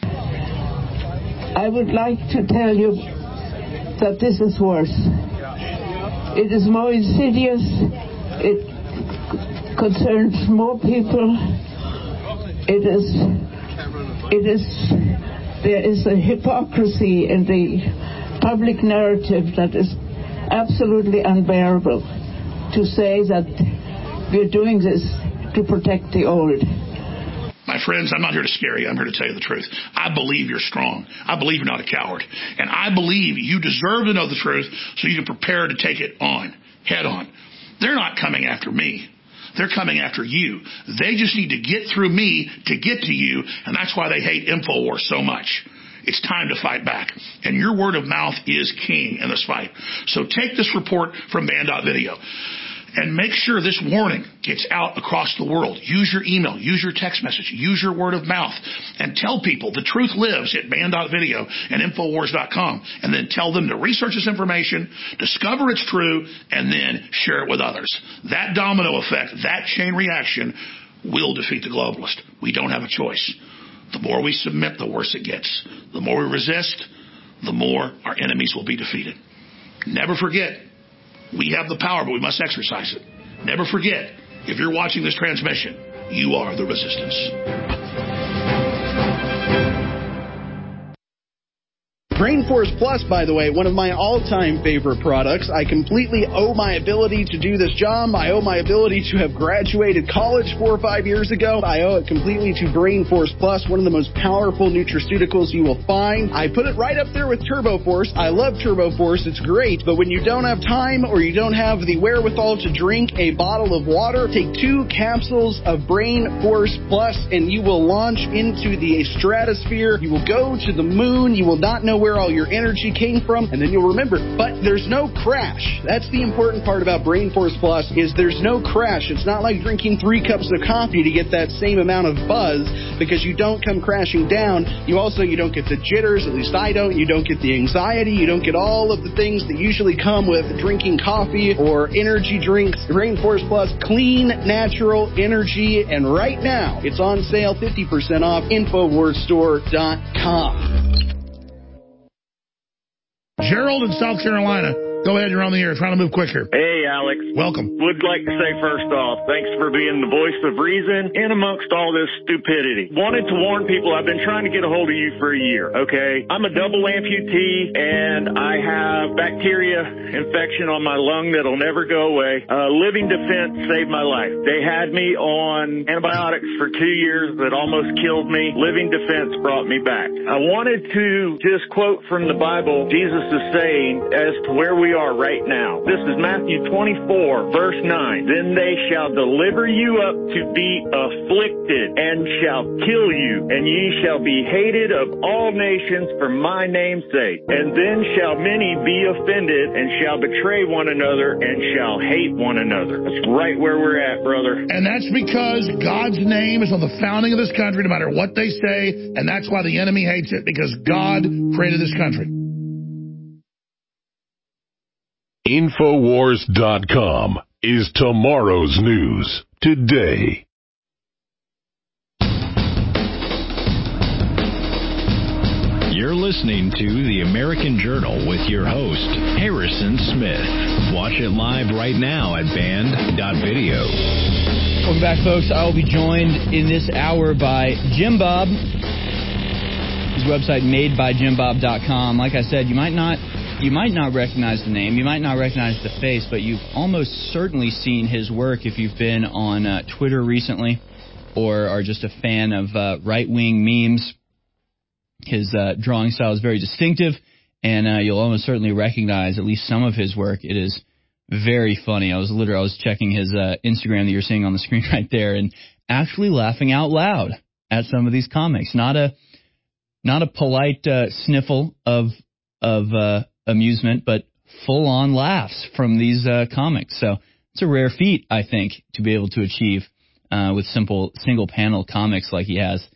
Speaker 13: I would like to tell you that this is worse. It is more insidious. It concerns more people. It is, it is, there is a hypocrisy in the public narrative that is absolutely unbearable. To say that we're doing this to protect the old.
Speaker 11: My friends, I'm not here to scare you. I'm here to tell you the truth. I believe you're strong. I believe you're not a coward. And I believe you deserve to know the truth so you can prepare to take it on, head on. They're not coming after me. They're coming after you. They just need to get through me to get to you, and that's why they hate InfoWars so much. It's time to fight back. And your word of mouth is king in this fight. So take this report from Band dot video and make sure this warning gets out across the world. Use your email, use your text message, use your word of mouth, and tell people the truth lives at Band dot video and InfoWars dot com. And then tell them to research this information, discover it's true, and then share it with others. That domino effect, that chain reaction will defeat the globalist. We don't have a choice. The more we submit, the worse it gets. The more we resist, the more our enemies will be defeated. Never forget, we have the power, but we must exercise it. Never forget, if you're watching this transmission, you are the resistance.
Speaker 6: Brain Force Plus, by the way, one of my all-time favorite products. I completely owe my ability to do this job. I owe my ability to have graduated college four or five years ago. I owe it completely to Brain Force Plus, one of the most powerful nutraceuticals you will find. I put it right up there with Turbo Force. I love Turbo Force. It's great. But when you don't have time or you don't have the wherewithal to drink a bottle of water, take two capsules of Brain Force Plus and you will launch into the stratosphere. You will go to the moon. You will not know where all your energy came from, and then you'll remember. But there's no crash. That's the important part about Brain Force Plus is there's no crash. It's not like drinking three cups of coffee to get that same amount of buzz, because you don't come crashing down. You also, you don't get the jitters, at least I don't. You don't get the anxiety. You don't get all of the things that usually come with drinking coffee or energy drinks. Brain Force Plus, clean, natural energy, and right now it's on sale, fifty percent off, Infowars Store dot com.
Speaker 11: Gerald in South Carolina. Go ahead, you're on the air. Trying to move quicker.
Speaker 3: Hey, Alex.
Speaker 11: Welcome.
Speaker 3: Would like to say first off, thanks for being the voice of reason in amongst all this stupidity. Wanted to warn people, I've been trying to get a hold of you for a year, okay? I'm a double amputee, and I have bacteria infection on my lung that'll never go away. Uh, Living Defense saved my life. They had me on antibiotics for two years that almost killed me. Living Defense brought me back. I wanted to just quote from the Bible, Jesus is saying, as to where we are right now. This is Matthew twenty-four, verse nine. Then they shall deliver you up to be afflicted and shall kill you, and ye shall be hated of all nations for my name's sake. And then shall many be offended and shall betray one another and shall hate one another. That's right where we're at, brother.
Speaker 11: And that's because God's name is on the founding of this country, no matter what they say, and that's why the enemy hates it, because God created this country.
Speaker 18: Infowars dot com is tomorrow's news today.
Speaker 1: You're listening to The American Journal with your host, Harrison Smith. Watch it live right now at band dot video.
Speaker 16: Welcome back, folks. I will be joined in this hour by Jim Bob. His website, made by jim bob dot com. Like I said, you might not You might not recognize the name, you might not recognize the face, but you've almost certainly seen his work if you've been on uh, Twitter recently or are just a fan of uh, right-wing memes. His uh, drawing style is very distinctive, and uh, you'll almost certainly recognize at least some of his work. It is very funny. I was literally I was checking his uh, Instagram that you're seeing on the screen right there and actually laughing out loud at some of these comics. Not a not a polite uh, sniffle of of uh, amusement, but full-on laughs from these uh, comics. So it's a rare feat, I think, to be able to achieve uh, with simple single-panel comics like he has.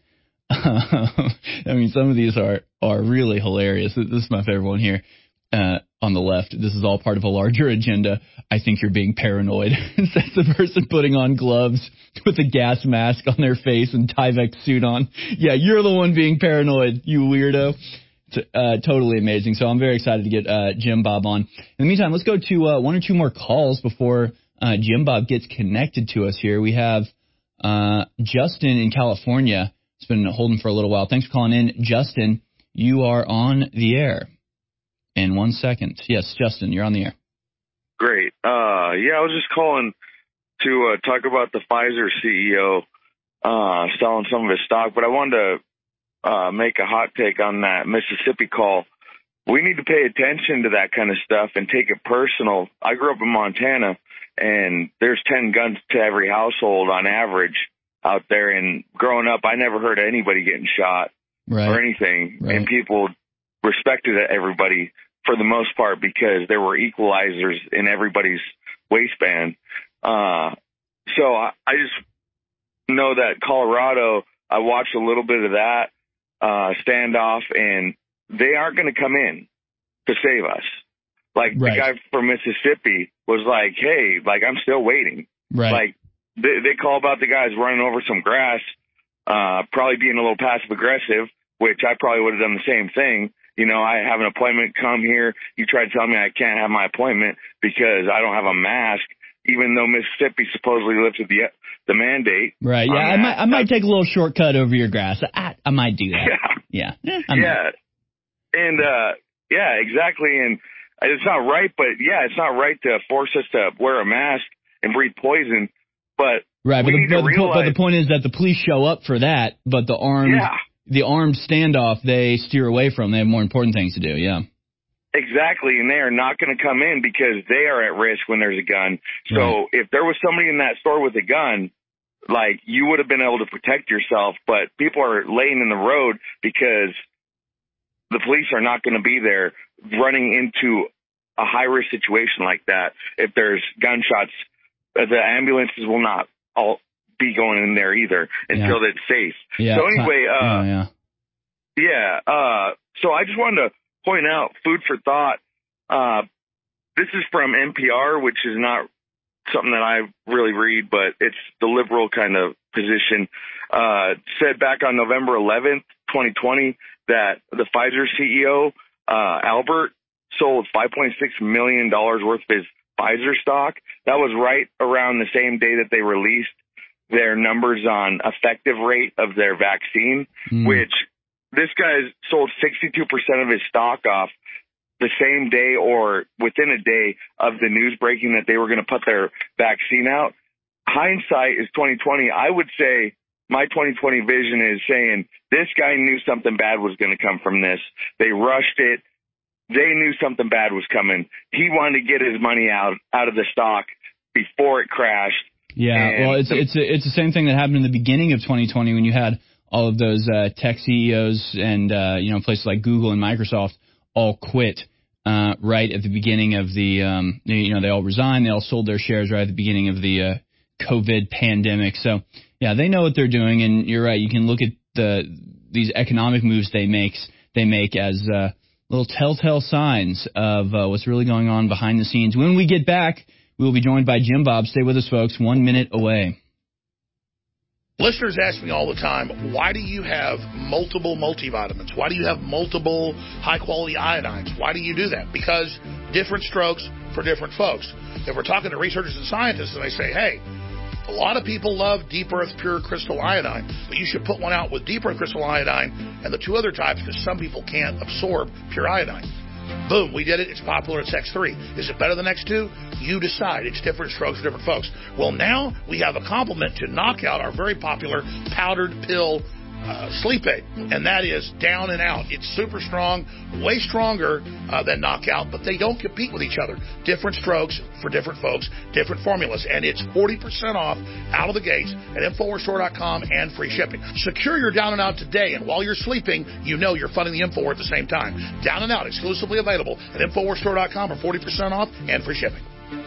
Speaker 16: I mean, some of these are, are really hilarious. This is my favorite one here uh, on the left. This is all part of a larger agenda. I think you're being paranoid. That's the person putting on gloves with a gas mask on their face and Tyvek suit on. Yeah, you're the one being paranoid, you weirdo. It's uh, totally amazing. So I'm very excited to get uh, Jim Bob on. In the meantime, let's go to uh, one or two more calls before uh, Jim Bob gets connected to us here. We have uh, Justin in California. It's been holding for a little while. Thanks for calling in. Justin, you are on the air in one second. Yes, Justin, you're on the air.
Speaker 8: Great. Uh, yeah, I was just calling to uh, talk about the Pfizer C E O uh, selling some of his stock, but I wanted to uh, make a hot take on that Mississippi call. We need to pay attention to that kind of stuff and take it personal. I grew up in Montana, and there's ten guns to every household on average out there. And growing up, I never heard of anybody getting shot
Speaker 16: right.
Speaker 8: or anything.
Speaker 16: Right.
Speaker 8: And people respected everybody for the most part because there were equalizers in everybody's waistband. Uh, so I, I just know that Colorado, I watched a little bit of that uh, standoff, and they aren't going to come in to save us. Like right. the guy from Mississippi was like, hey, like I'm still waiting.
Speaker 16: Right.
Speaker 8: Like they, they call about the guys running over some grass, uh, probably being a little passive aggressive, which I probably would have done the same thing. You know, I have an appointment, come here. You try to tell me I can't have my appointment because I don't have a mask, even though Mississippi supposedly lifted the the mandate.
Speaker 16: Right. Yeah, I might I might take a little shortcut over your grass. I, I might do that.
Speaker 8: Yeah.
Speaker 16: Yeah.
Speaker 8: Yeah. And, uh, yeah, exactly. And it's not right, but yeah, it's not right to force us to wear a mask and breathe poison. But
Speaker 16: right, but
Speaker 8: we
Speaker 16: the,
Speaker 8: need to
Speaker 16: but, the,
Speaker 8: realize,
Speaker 16: but the point is that the police show up for that, but the armed,
Speaker 8: yeah.
Speaker 16: the armed standoff they steer away from. They have more important things to do. Yeah.
Speaker 8: Exactly, and they are not going to come in because they are at risk when there's a gun. So right. if there was somebody in that store with a gun, like, you would have been able to protect yourself, but people are laying in the road because the police are not going to be there running into a high-risk situation like that. If there's gunshots, the ambulances will not all be going in there either until yeah. it's safe.
Speaker 16: Yeah,
Speaker 8: so anyway, uh,
Speaker 16: yeah, yeah.
Speaker 8: yeah uh, so I just wanted to point out, food for thought. Uh, this is from N P R, which is not something that I really read, but it's the liberal kind of position. Uh, said back on November eleventh, twenty twenty, that the Pfizer C E O, uh, Albert, sold five point six million dollars worth of his Pfizer stock. That was right around the same day that they released their numbers on effective rate of their vaccine, mm. which this guy sold sixty-two percent of his stock off the same day or within a day of the news breaking that they were going to put their vaccine out. Hindsight is twenty twenty. I would say my twenty twenty vision is saying this guy knew something bad was going to come from this. They rushed it. They knew something bad was coming. He wanted to get his money out, out of the stock before it crashed.
Speaker 16: Yeah, and well, it's the, it's it's the same thing that happened in the beginning of twenty twenty when you had all of those uh, tech C E Os and uh, you know places like Google and Microsoft all quit uh, right at the beginning of the um, you know they all resigned, they all sold their shares right at the beginning of the uh, COVID pandemic. So yeah, they know what they're doing, and you're right. You can look at the these economic moves they makes they make as uh, little telltale signs of uh, what's really going on behind the scenes. When we get back, we will be joined by Jim Bob. Stay with us, folks. One minute away.
Speaker 11: Listeners ask me all the time, why do you have multiple multivitamins? Why do you have multiple high-quality iodines? Why do you do that? Because different strokes for different folks. If we're talking to researchers and scientists and they say, hey, a lot of people love Deep Earth Pure Crystal Iodine, but you should put one out with Deep Earth Crystal Iodine and the two other types because some people can't absorb pure iodine. Boom, we did it. It's popular. It's X three. Is it better than X two? You decide. It's different strokes for different folks. Well, now we have a complement to knock out our very popular powdered pill uh, sleep aid, and that is Down and Out. It's super strong, way stronger uh, than Knockout, but they don't compete with each other. Different strokes for different folks, different formulas, and it's forty percent off out of the gates at Infowars Store dot com and free shipping. Secure your Down and Out today, and while you're sleeping, you know you're funding the Infowar at the same time. Down and Out, exclusively available at Infowars Store dot com for forty percent off and free shipping.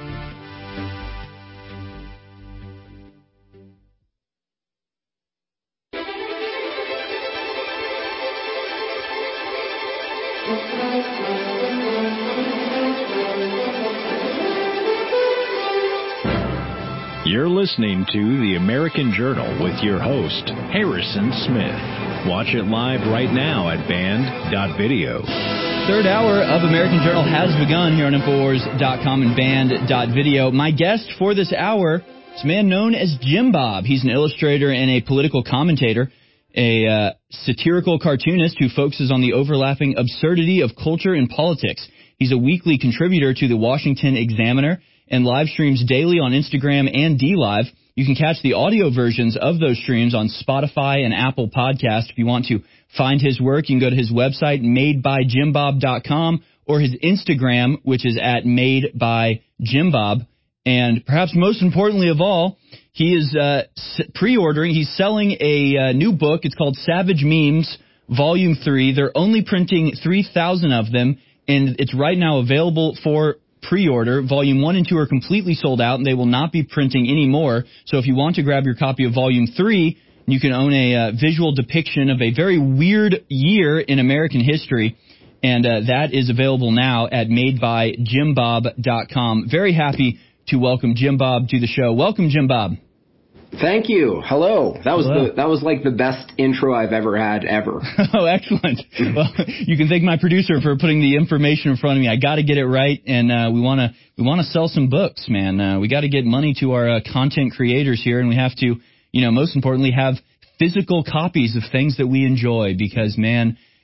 Speaker 1: You're listening to The American Journal with your host, Harrison Smith. Watch it live right now at band dot video.
Speaker 16: Third hour of American Journal has begun here on Infowars dot com and band dot video. My guest for this hour is a man known as Jim Bob. He's an illustrator and a political commentator, a uh, satirical cartoonist who focuses on the overlapping absurdity of culture and politics. He's a weekly contributor to the Washington Examiner and live streams daily on Instagram and D Live. You can catch the audio versions of those streams on Spotify and Apple Podcasts. If you want to find his work, you can go to his website, made by jim bob dot com, or his Instagram, which is at made by jim bob. And perhaps most importantly of all, he is uh, pre-ordering, he's selling a uh, new book. It's called Savage Memes, Volume three. They're only printing three thousand of them, and it's right now available for pre-order. Volume one and two are completely sold out, and they will not be printing any more. So if you want to grab your copy of Volume three, you can own a uh, visual depiction of a very weird year in American history, and uh, that is available now at made by jim bob dot com. Very happy to welcome Jim Bob to the show. Welcome, Jim Bob.
Speaker 19: Thank you. Hello. That was
Speaker 16: Hello.
Speaker 19: the that was like the best intro I've ever had ever.
Speaker 16: Oh, excellent. Well, you can thank my producer for putting the information in front of me. I got to get it right, and uh, we want to we want to sell some books, man. Uh, we got to get money to our uh, content creators here, and we have to, you know, most importantly, have physical copies of things that we enjoy because, man,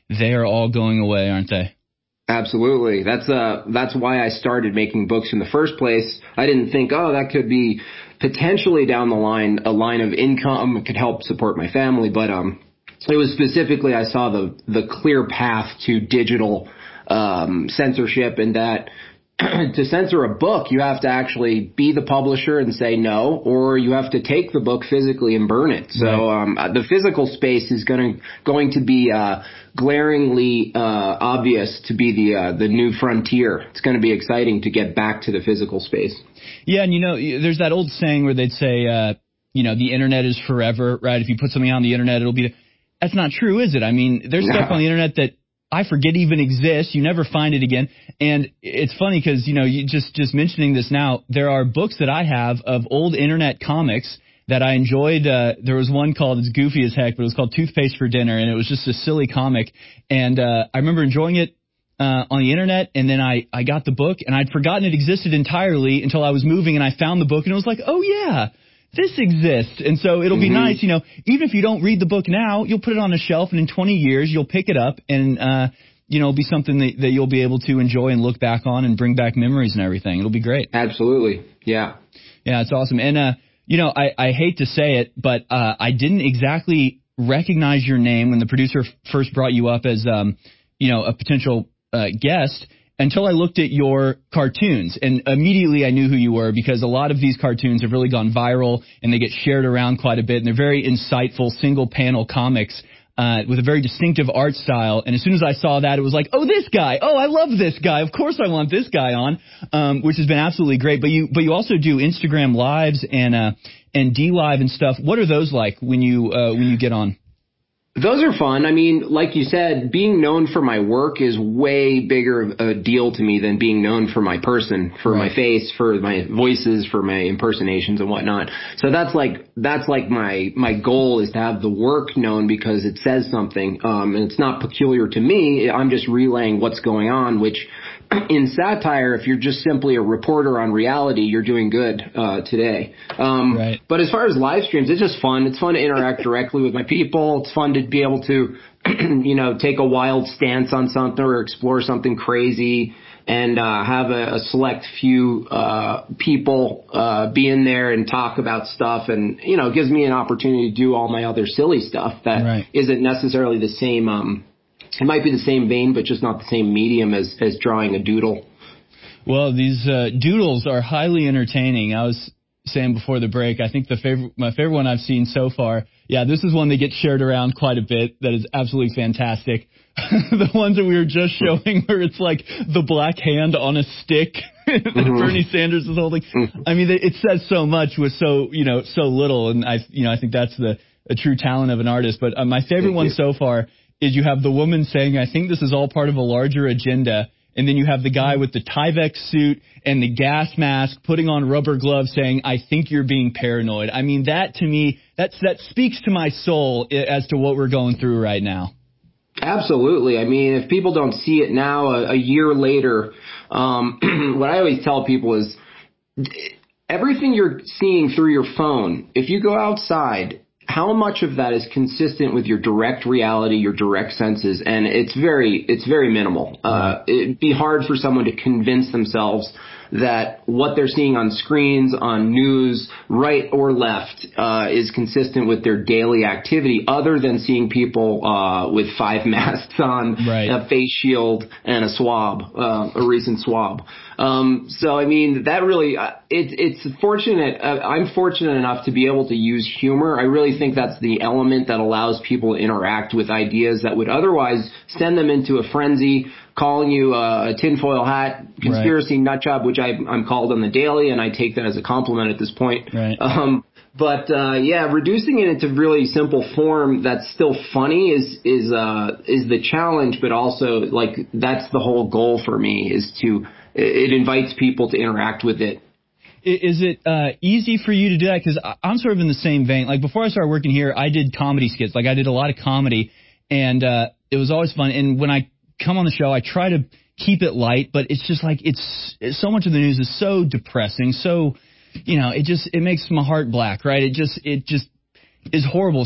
Speaker 16: they are all going away, aren't they?
Speaker 19: Absolutely. That's uh that's why I started making books in the first place. I didn't think, oh, that could be potentially down the line a line of income. It could help support my family. But um, it was specifically I saw the the clear path to digital um, censorship, and that to censor a book, you have to actually be the publisher and say no, or you have to take the book physically and burn it. So right. um, the physical space is going to going to be uh, glaringly uh, obvious to be the uh, the new frontier. It's going to be exciting to get back to the physical space.
Speaker 16: Yeah, and you know, there's that old saying where they'd say, uh, you know, the internet is forever, right? If you put something on the internet, it'll be. That's not true, is it? I mean, there's no. stuff on the internet that I forget even exists. You never find it again. And it's funny because, you know, you just, just mentioning this now, there are books that I have of old internet comics that I enjoyed. Uh, there was one called, it's goofy as heck, but it was called Toothpaste for Dinner, and it was just a silly comic. And uh, I remember enjoying it uh, on the internet, and then I, I got the book, and I'd forgotten it existed entirely until I was moving, and I found the book, and it was like, oh, yeah. This exists. And so it'll be mm-hmm. nice, you know, even if you don't read the book now, you'll put it on a shelf, and in twenty years, you'll pick it up and, uh, you know, it'll be something that, that you'll be able to enjoy and look back on and bring back memories and everything. It'll be great.
Speaker 19: Absolutely. Yeah.
Speaker 16: Yeah, it's awesome. And, uh, you know, I, I hate to say it, but uh, I didn't exactly recognize your name when the producer f- first brought you up as, um, you know, a potential uh, guest, until I looked at your cartoons, and immediately I knew who you were, because a lot of these cartoons have really gone viral and they get shared around quite a bit, and they're very insightful single panel comics uh, with a very distinctive art style. And as soon as I saw that, it was like, oh, this guy, oh, I love this guy. Of course I want this guy on, um, which has been absolutely great. But you, but you also do Instagram lives and uh, and D Live and stuff. What are those like when you uh, when you get on?
Speaker 19: Those are fun. I mean, like you said, being known for my work is way bigger a deal to me than being known for my person, for right. my face, for my voices, for my impersonations and whatnot. So that's like, that's like my, my goal is to have the work known because it says something. Um, and it's not peculiar to me. I'm just relaying what's going on, which in satire, if you're just simply a reporter on reality, you're doing good uh, today. Um, right. But as far as live streams, it's just fun. It's fun to interact directly with my people. It's fun to be able to, you know, take a wild stance on something or explore something crazy and uh, have a, a select few uh, people uh, be in there and talk about stuff. And, you know, it gives me an opportunity to do all my other silly stuff that right. isn't necessarily the same um It might be the same vein, but just not the same medium as, as drawing a doodle.
Speaker 16: Well, these uh, doodles are highly entertaining. I was saying before the break, I think the favorite, my favorite one I've seen so far, yeah, this is one that gets shared around quite a bit. That is absolutely fantastic. The ones that we were just showing where it's like the black hand on a stick that mm-hmm. Bernie Sanders is holding. Mm-hmm. I mean, it says so much with so, you know, so little. And I, you know, I think that's the a true talent of an artist. But uh, my favorite Thank one you. so far is you have the woman saying, I think this is all part of a larger agenda. And then you have the guy with the Tyvek suit and the gas mask putting on rubber gloves saying, I think you're being paranoid. I mean, that to me, that's, that speaks to my soul as to what we're going through right now.
Speaker 19: Absolutely. I mean, if people don't see it now, a, a year later, um, what I always tell people is everything you're seeing through your phone, if you go outside, how much of that is consistent with your direct reality, your direct senses? And it's very, it's very minimal. Uh, it'd be hard for someone to convince themselves that what they're seeing on screens, on news, right or left, uh, is consistent with their daily activity, other than seeing people uh, with five masks on, right. a face shield, and a swab, uh, a recent swab. Um, so, I mean, that really, uh, it, it's fortunate. Uh, I'm fortunate enough to be able to use humor. I really think that's the element that allows people to interact with ideas that would otherwise send them into a frenzy, calling you a tinfoil hat, conspiracy right. nut job, which I, I'm called on the daily, and I take that as a compliment at this point.
Speaker 16: Right.
Speaker 19: Um, but uh, yeah, reducing it into really simple form that's still funny is is uh, is the challenge, but also like that's the whole goal for me is to it invites people to interact with it.
Speaker 16: Is it uh, easy for you to do that? Because I'm sort of in the same vein. Like before I started working here, I did comedy skits. Like I did a lot of comedy, and uh, it was always fun. And when I come on the show, I try to keep it light, but it's just like it's, it's so much of the news is so depressing, so you know it just it makes my heart black, right? It just it just is horrible. So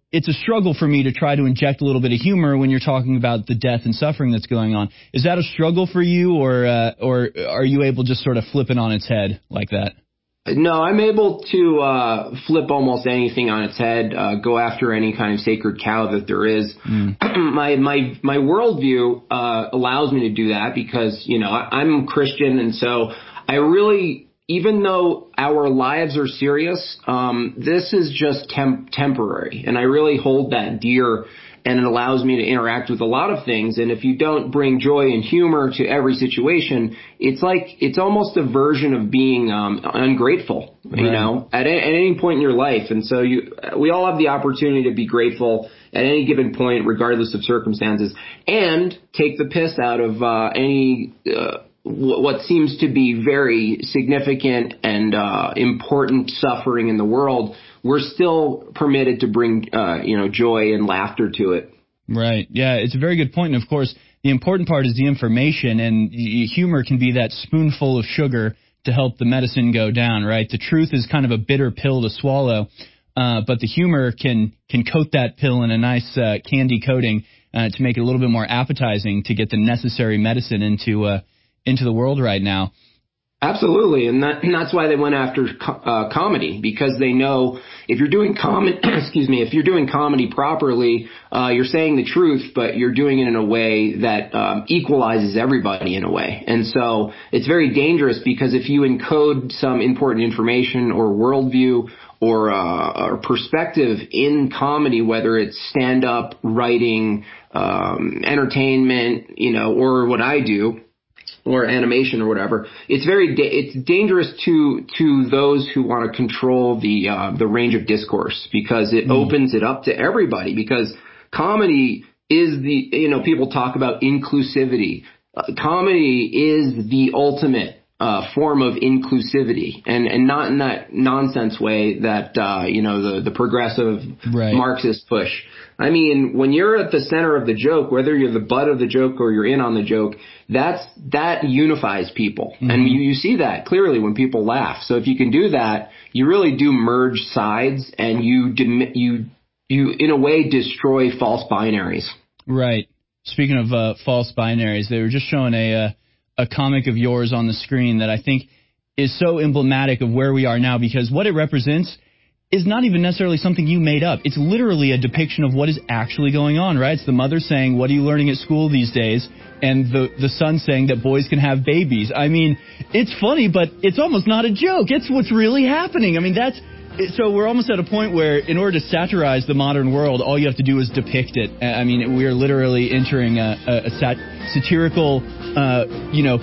Speaker 16: it's a struggle for me to try to inject a little bit of humor when you're talking about the death and suffering that's going on. Is that a struggle for you, or uh, or are you able just sort of flip it on its head like that?
Speaker 19: No, I'm able to uh, flip almost anything on its head, uh, go after any kind of sacred cow that there is. Mm. my my my worldview uh, allows me to do that because, you know, I, I'm Christian, and so I really, even though our lives are serious, um, this is just temp- temporary, and I really hold that dear. And it allows me to interact with a lot of things. And if you don't bring joy and humor to every situation, it's like, it's almost a version of being um, ungrateful, right. you know, at, a, at any point in your life. And so you, we all have the opportunity to be grateful at any given point, regardless of circumstances, and take the piss out of uh, any uh, w- what seems to be very significant and uh, important suffering in the world. We're still permitted to bring, uh, you know, joy and laughter to it.
Speaker 16: Right. Yeah, it's a very good point. And, of course, the important part is the information, and humor can be that spoonful of sugar to help the medicine go down, right? The truth is kind of a bitter pill to swallow, uh, but the humor can can coat that pill in a nice uh, candy coating uh, to make it a little bit more appetizing to get the necessary medicine into uh, into the world right now.
Speaker 19: Absolutely, and, that, and that's why they went after co- uh, comedy, because they know if you're doing comedy, excuse me, if you're doing comedy properly, uh, you're saying the truth, but you're doing it in a way that um, equalizes everybody in a way. And so it's very dangerous, because if you encode some important information or worldview or, uh, or perspective in comedy, whether it's stand-up, writing, um, entertainment, you know, or what I do, or animation or whatever, it's very da- it's dangerous to to those who want to control the uh, the range of discourse, because it mm. opens it up to everybody. Because comedy is the, you know, people talk about inclusivity. Uh, comedy is the ultimate uh, form of inclusivity, and and not in that nonsense way that uh, you know the the progressive right. Marxist push. I mean, when you're at the center of the joke, whether you're the butt of the joke or you're in on the joke, that's that unifies people. Mm-hmm. And you, you see that clearly when people laugh. So if you can do that, you really do merge sides, and you you you in a way destroy false binaries.
Speaker 16: Right. Speaking of uh, false binaries, they were just showing a uh, a comic of yours on the screen that I think is so emblematic of where we are now, because what it represents is not even necessarily something you made up. It's literally a depiction of what is actually going on, right? It's the mother saying, what are you learning at school these days? And the, the son saying that boys can have babies. I mean, it's funny, but it's almost not a joke. It's what's really happening. I mean, that's... So we're almost at a point where, in order to satirize the modern world, all you have to do is depict it. I mean, we are literally entering a, a, a sat- satirical, uh, you know,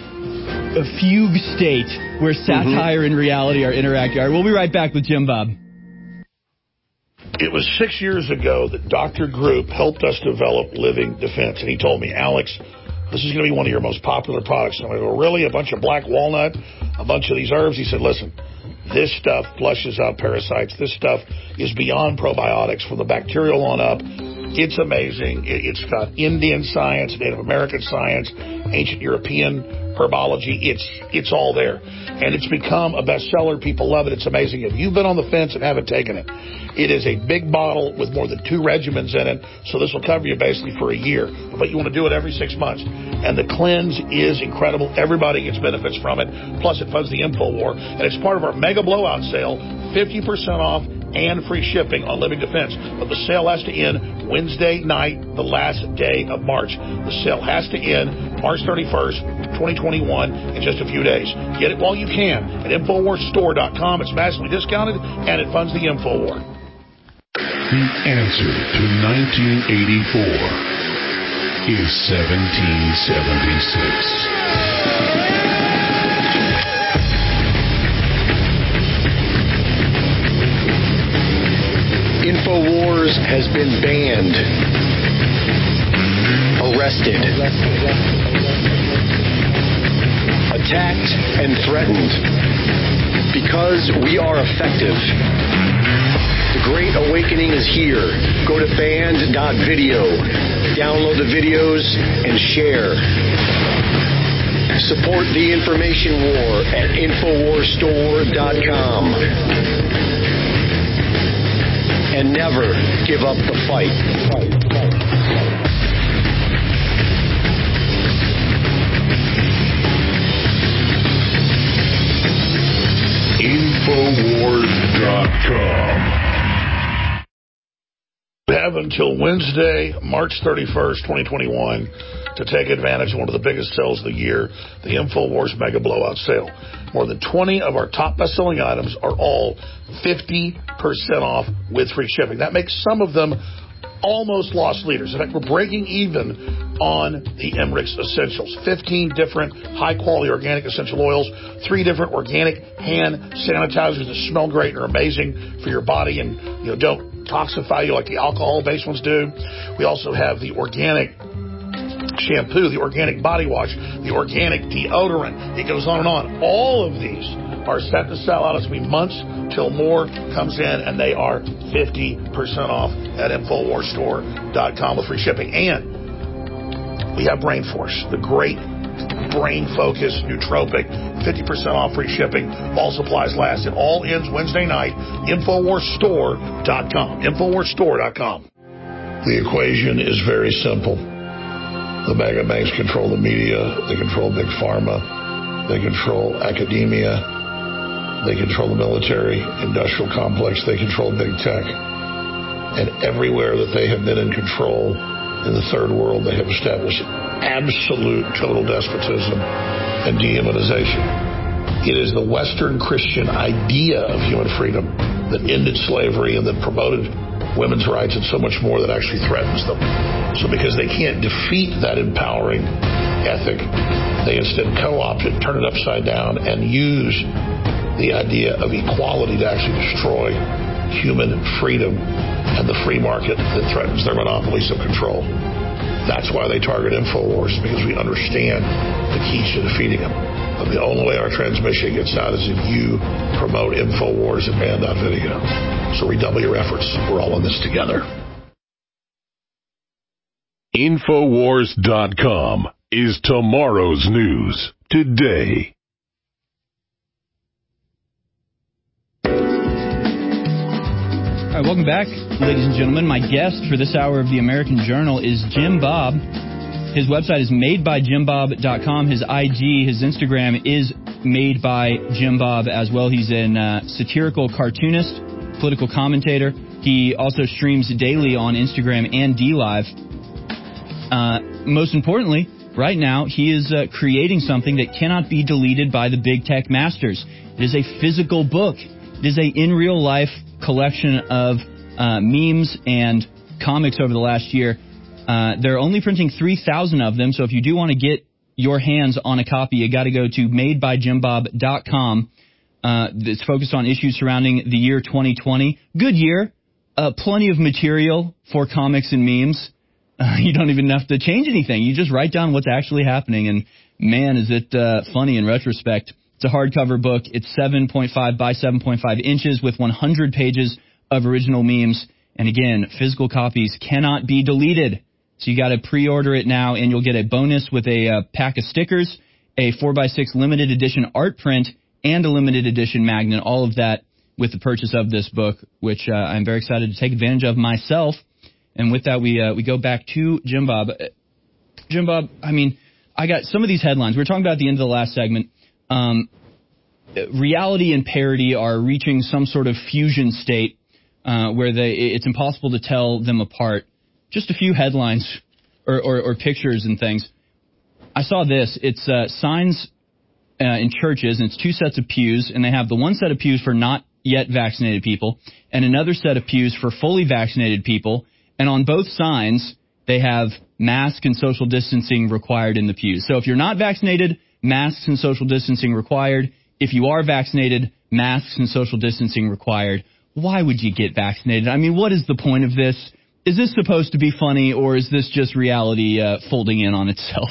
Speaker 16: a fugue state where satire mm-hmm. and reality are interacting. All right, we'll be right back with Jim Bob.
Speaker 11: It was six years ago that Doctor Group helped us develop Living Defense, and he told me, Alex, this is going to be one of your most popular products. And I go, really? A bunch of black walnut? A bunch of these herbs? He said, listen, this stuff flushes out parasites. This stuff is beyond probiotics from the bacterial on up. It's amazing. It's got Indian science, Native American science, ancient European herbology. It's it's all there. And it's become a bestseller. People love it. It's amazing. If you've been on the fence and haven't taken it, it is a big bottle with more than two regimens in it. So this will cover you basically for a year. But you want to do it every six months. And the cleanse is incredible. Everybody gets benefits from it. Plus, it funds the InfoWar. And it's part of our mega blowout sale, fifty percent off and free shipping on Living Defense. But the sale has to end Wednesday night, the last day of March. The sale has to end March thirty-first, twenty twenty-one, in just a few days. Get it while you can at Infowars Store dot com. It's massively discounted, and it funds the InfoWar.
Speaker 18: The answer to nineteen eighty-four is seventeen seventy-six.
Speaker 2: InfoWars has been banned, arrested, attacked, and threatened because we are effective. The Great Awakening is here. Go to banned dot video, download the videos, and share. Support the information war at Infowars Store dot com. and never give up the fight. fight, fight, fight.
Speaker 18: Infowars dot com.
Speaker 11: We have until Wednesday, March thirty-first, twenty twenty-one, to take advantage of one of the biggest sales of the year, the InfoWars Mega Blowout Sale. More than twenty of our top best-selling items are all fifty percent off with free shipping. That makes some of them almost loss leaders. In fact, we're breaking even on the Emmerich's Essentials. fifteen different high-quality organic essential oils, three different organic hand sanitizers that smell great and are amazing for your body and, you know, don't toxify you like the alcohol-based ones do. We also have the organic shampoo, the organic body wash, the organic deodorant. It goes on and on. All of these are set to sell out. It's going to be months till more comes in, and they are fifty percent off at Infowars Store dot com with free shipping. And we have Brain Force, the great brain-focused nootropic, fifty percent off free shipping. All supplies last. It all ends Wednesday night. Infowars Store dot com. Infowars Store dot com. The equation is very simple. The mega banks control the media. They control big pharma. They control academia. They control the military, industrial complex. They control big tech. And everywhere that they have been in control in the third world, they have established absolute total despotism and dehumanization. It is the Western Christian idea of human freedom that ended slavery and that promoted women's rights and so much more that actually threatens them. So because they can't defeat that empowering ethic, they instead co-opt it, turn it upside down, and use the idea of equality to actually destroy human freedom and the free market that threatens their monopolies of control. That's why they target InfoWars, because we understand the keys to defeating them. But the only way our transmission gets out is if you promote InfoWars at band dot video. So redouble your efforts. We're all in this together.
Speaker 18: Infowars dot com is tomorrow's news today.
Speaker 16: All right, welcome back, ladies and gentlemen. My guest for this hour of the American Journal is Jim Bob. His website is made by jim bob dot com. His I G, his Instagram is made by Jim Bob as well. He's a uh, satirical cartoonist, political commentator. He also streams daily on Instagram and D Live. Uh, most importantly, right now, he is uh, creating something that cannot be deleted by the big tech masters. It is a physical book. It is a in real life collection of uh, memes and comics over the last year. Uh, they're only printing three thousand of them, so if you do want to get your hands on a copy, you got to go to made by jim bob dot com. Uh, it's focused on issues surrounding the year twenty twenty. Good year. Uh, plenty of material for comics and memes. Uh, you don't even have to change anything. You just write down what's actually happening, and man, is it uh, funny in retrospect. It's a hardcover book. It's seven point five by seven point five inches with one hundred pages of original memes. And again, physical copies cannot be deleted. So you got to pre-order it now, and you'll get a bonus with a uh, pack of stickers, a four by six limited edition art print, and a limited edition magnet. All of that with the purchase of this book, which uh, I'm very excited to take advantage of myself. And with that, we uh, we go back to Jim Bob. Uh, Jim Bob, I mean, I got some of these headlines. We were talking about at the end of the last segment. Um, reality and parody are reaching some sort of fusion state uh, where they it's impossible to tell them apart. Just a few headlines or, or, or pictures and things. I saw this. It's uh, signs uh, in churches, and it's two sets of pews, and they have the one set of pews for not yet vaccinated people and another set of pews for fully vaccinated people. And on both signs, they have mask and social distancing required in the pews. So if you're not vaccinated, masks and social distancing required. If you are vaccinated, masks and social distancing required. Why would you get vaccinated? I mean, what is the point of this? Is this supposed to be funny, or is this just reality uh, folding in on itself?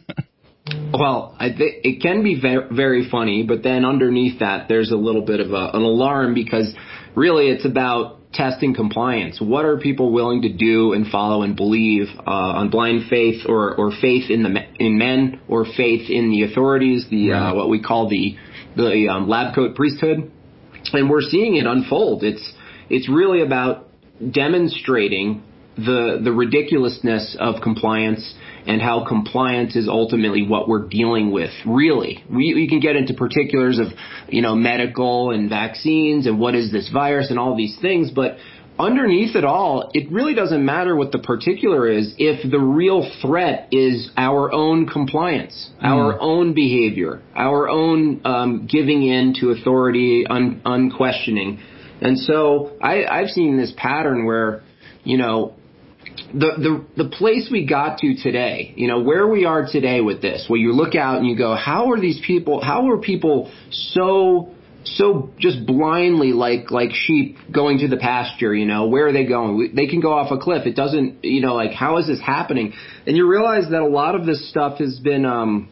Speaker 19: Well, I th- it can be very, very funny, but then underneath that, there's a little bit of a, an alarm, because really it's about testing compliance. What are people willing to do and follow and believe uh, on blind faith, or, or faith in the in men, or faith in the authorities, the uh, what we call the the um, lab coat priesthood? And we're seeing it unfold. It's it's really about demonstrating the the ridiculousness of compliance and how compliance is ultimately what we're dealing with. Really, we, we can get into particulars of, you know, medical and vaccines and what is this virus and all these things, but underneath it all, it really doesn't matter what the particular is if the real threat is our own compliance, mm. our own behavior, our own um, giving in to authority, un- unquestioning. And so I, I've seen this pattern where, you know, The, the the place we got to today, you know, where we are today with this, where you look out and you go, how are these people, how are people so, so just blindly like, like sheep going to the pasture, you know, where are they going? They can go off a cliff. It doesn't, you know, like, how is this happening? And you realize that a lot of this stuff has been, um,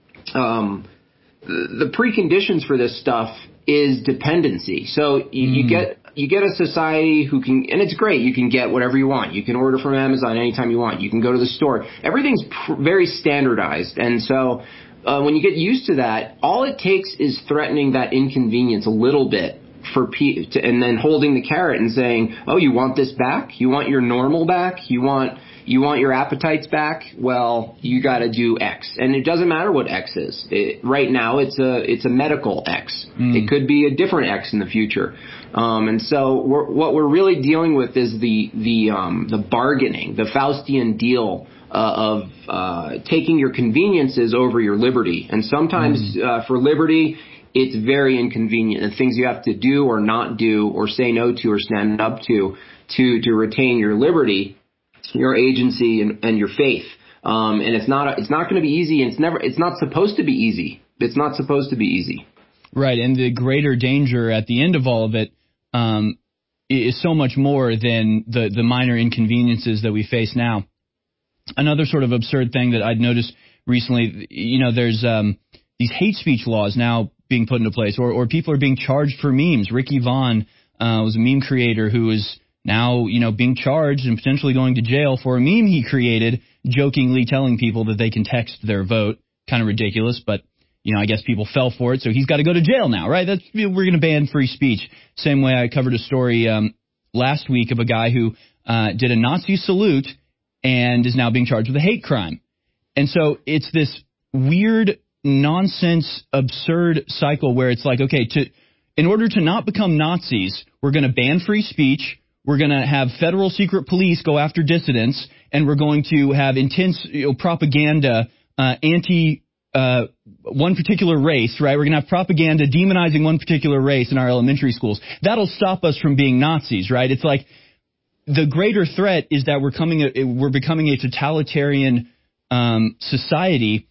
Speaker 19: um, the, the preconditions for this stuff is dependency. So you, mm. you get, You get a society who can, and it's great, you can get whatever you want. You can order from Amazon anytime you want. You can go to the store. Everything's pr- very standardized. And so uh, when you get used to that, all it takes is threatening that inconvenience a little bit for pe- to, and then holding the carrot and saying, oh, you want this back? You want your normal back? You want you want your appetites back? Well, you got to do X. And it doesn't matter what X is. It, right now, it's a it's a medical X. Mm. It could be a different X in the future. Um, and so we're, what we're really dealing with is the the um, the bargaining, the Faustian deal uh, of uh, taking your conveniences over your liberty. And sometimes mm. uh, for liberty, it's very inconvenient. The things you have to do or not do or say no to or stand up to to to retain your liberty, your agency, and, and your faith. Um, and it's not it's not going to be easy. And it's never it's not supposed to be easy. It's not supposed to be easy.
Speaker 16: Right, and the greater danger at the end of all of it um, is so much more than the, the minor inconveniences that we face now. Another sort of absurd thing that I'd noticed recently, you know, there's um, these hate speech laws now being put into place, or, or people are being charged for memes. Ricky Vaughn uh, was a meme creator who is now, you know, being charged and potentially going to jail for a meme he created, jokingly telling people that they can text their vote. Kind of ridiculous, but you know, I guess people fell for it, so he's got to go to jail now, right? That's, we're going to ban free speech. Same way I covered a story um, last week of a guy who uh, did a Nazi salute and is now being charged with a hate crime. And so it's this weird, nonsense, absurd cycle where it's like, okay, to in order to not become Nazis, we're going to ban free speech, we're going to have federal secret police go after dissidents, and we're going to have intense you know, propaganda, uh, anti Uh, one particular race, right? We're going to have propaganda demonizing one particular race in our elementary schools. That'll stop us from being Nazis, right? It's like the greater threat is that we're coming, a, we're becoming a totalitarian um, society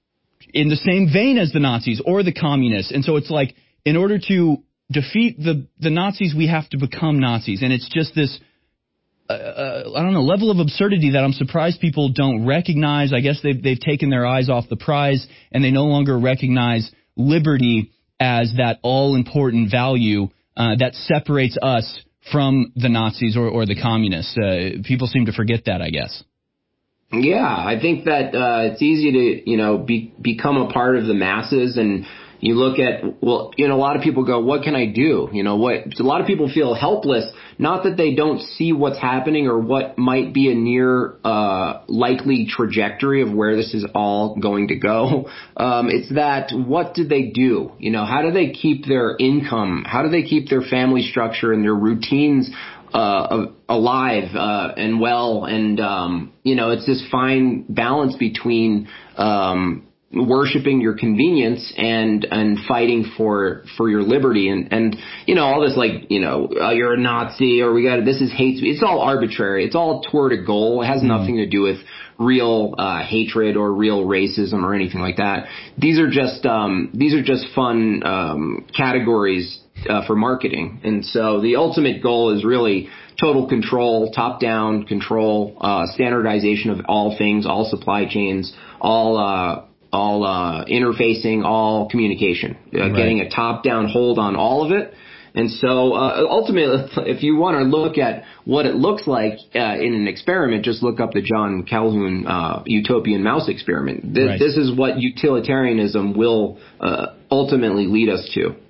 Speaker 16: in the same vein as the Nazis or the communists. And so it's like, in order to defeat the the Nazis, we have to become Nazis, and it's just this. Uh, I don't know, level of absurdity that I'm surprised people don't recognize. I guess they've, they've taken their eyes off the prize, and they no longer recognize liberty as that all-important value uh, that separates us from the Nazis or, or the communists. Uh, people seem to forget that, I guess.
Speaker 19: Yeah, I think that uh, it's easy to, you know, be, become a part of the masses, and you look at, well, you know, a lot of people go, what can I do? You know, what, a lot of people feel helpless, not that they don't see what's happening or what might be a near, uh, likely trajectory of where this is all going to go. Um, it's that, what do they do? You know, how do they keep their income? How do they keep their family structure and their routines Uh, alive uh, and well, and um, you know, it's this fine balance between um, worshiping your convenience and and fighting for for your liberty, and and you know, all this like, you know, uh, you're a Nazi or we got this is hate speech. It's all arbitrary. It's all toward a goal. It has mm. nothing to do with real uh, hatred or real racism or anything like that. These are just um, these are just fun um, categories. Uh, for marketing. And so the ultimate goal is really total control, top-down control, uh, standardization of all things, all supply chains, all uh, all uh, interfacing, all communication, uh, right. Getting a top-down hold on all of it. And so uh, ultimately, if you want to look at what it looks like uh, in an experiment, just look up the John Calhoun uh, utopian mouse experiment. Th- right. This is what utilitarianism will uh, ultimately lead us to.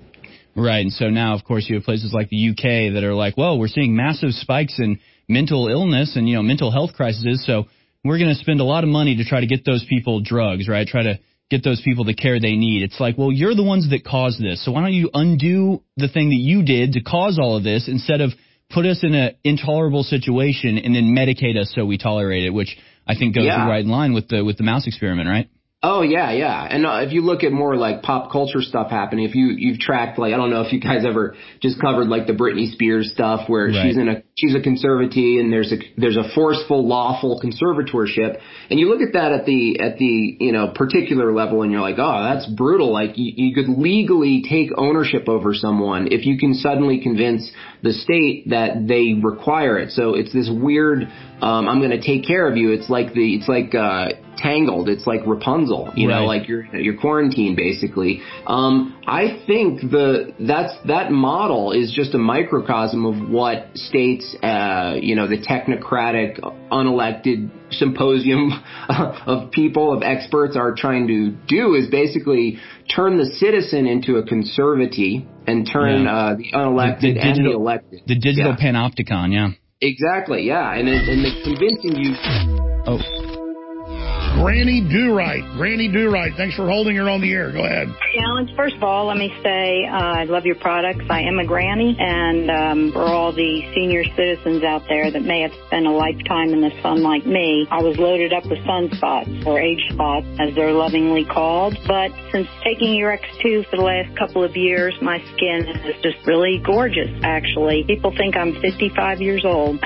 Speaker 16: Right, and so now, of course, you have places like the U K that are like, well, we're seeing massive spikes in mental illness and, you know, mental health crises, so we're going to spend a lot of money to try to get those people drugs, right, try to get those people the care they need. It's like, well, you're the ones that caused this, so why don't you undo the thing that you did to cause all of this instead of put us in an intolerable situation and then medicate us so we tolerate it, which I think goes
Speaker 19: Yeah.
Speaker 16: right in line with the with the mouse experiment, right?
Speaker 19: Oh, yeah, yeah. And uh, if you look at more like pop culture stuff happening, if you, you've tracked, like, I don't know if you guys ever just covered like the Britney Spears stuff where
Speaker 16: Right.
Speaker 19: she's in a, she's a conservatee and there's a, there's a forceful, lawful conservatorship. And you look at that at the, at the, you know, particular level and you're like, oh, that's brutal. Like you, you could legally take ownership over someone if you can suddenly convince the state that they require it. So it's this weird, um, I'm going to take care of you. It's like the, it's like, uh, Tangled. It's like Rapunzel, you know,
Speaker 16: Right.
Speaker 19: like you're you're quarantined basically. Um, I think the that's that model is just a microcosm of what states, uh, you know, the technocratic, unelected symposium of people, of experts are trying to do is basically turn the citizen into a conservatee and turn
Speaker 16: Yeah.
Speaker 19: uh, the unelected
Speaker 16: The- the
Speaker 19: and the
Speaker 16: digital-
Speaker 19: elected.
Speaker 16: The digital
Speaker 19: Yeah.
Speaker 16: panopticon, yeah.
Speaker 19: Exactly, yeah, and it, and it's convincing you.
Speaker 16: Oh.
Speaker 11: Granny Do Right. Granny Do Right. Thanks for holding her on the air. Go ahead.
Speaker 17: Challenge. First of all, let me say uh, I love your products. I am a granny, and um, for all the senior citizens out there that may have spent a lifetime in the sun like me, I was loaded up with sunspots, or age spots, as they're lovingly called. But since taking your X two for the last couple of years, my skin is just really gorgeous, actually. People think I'm fifty-five years old.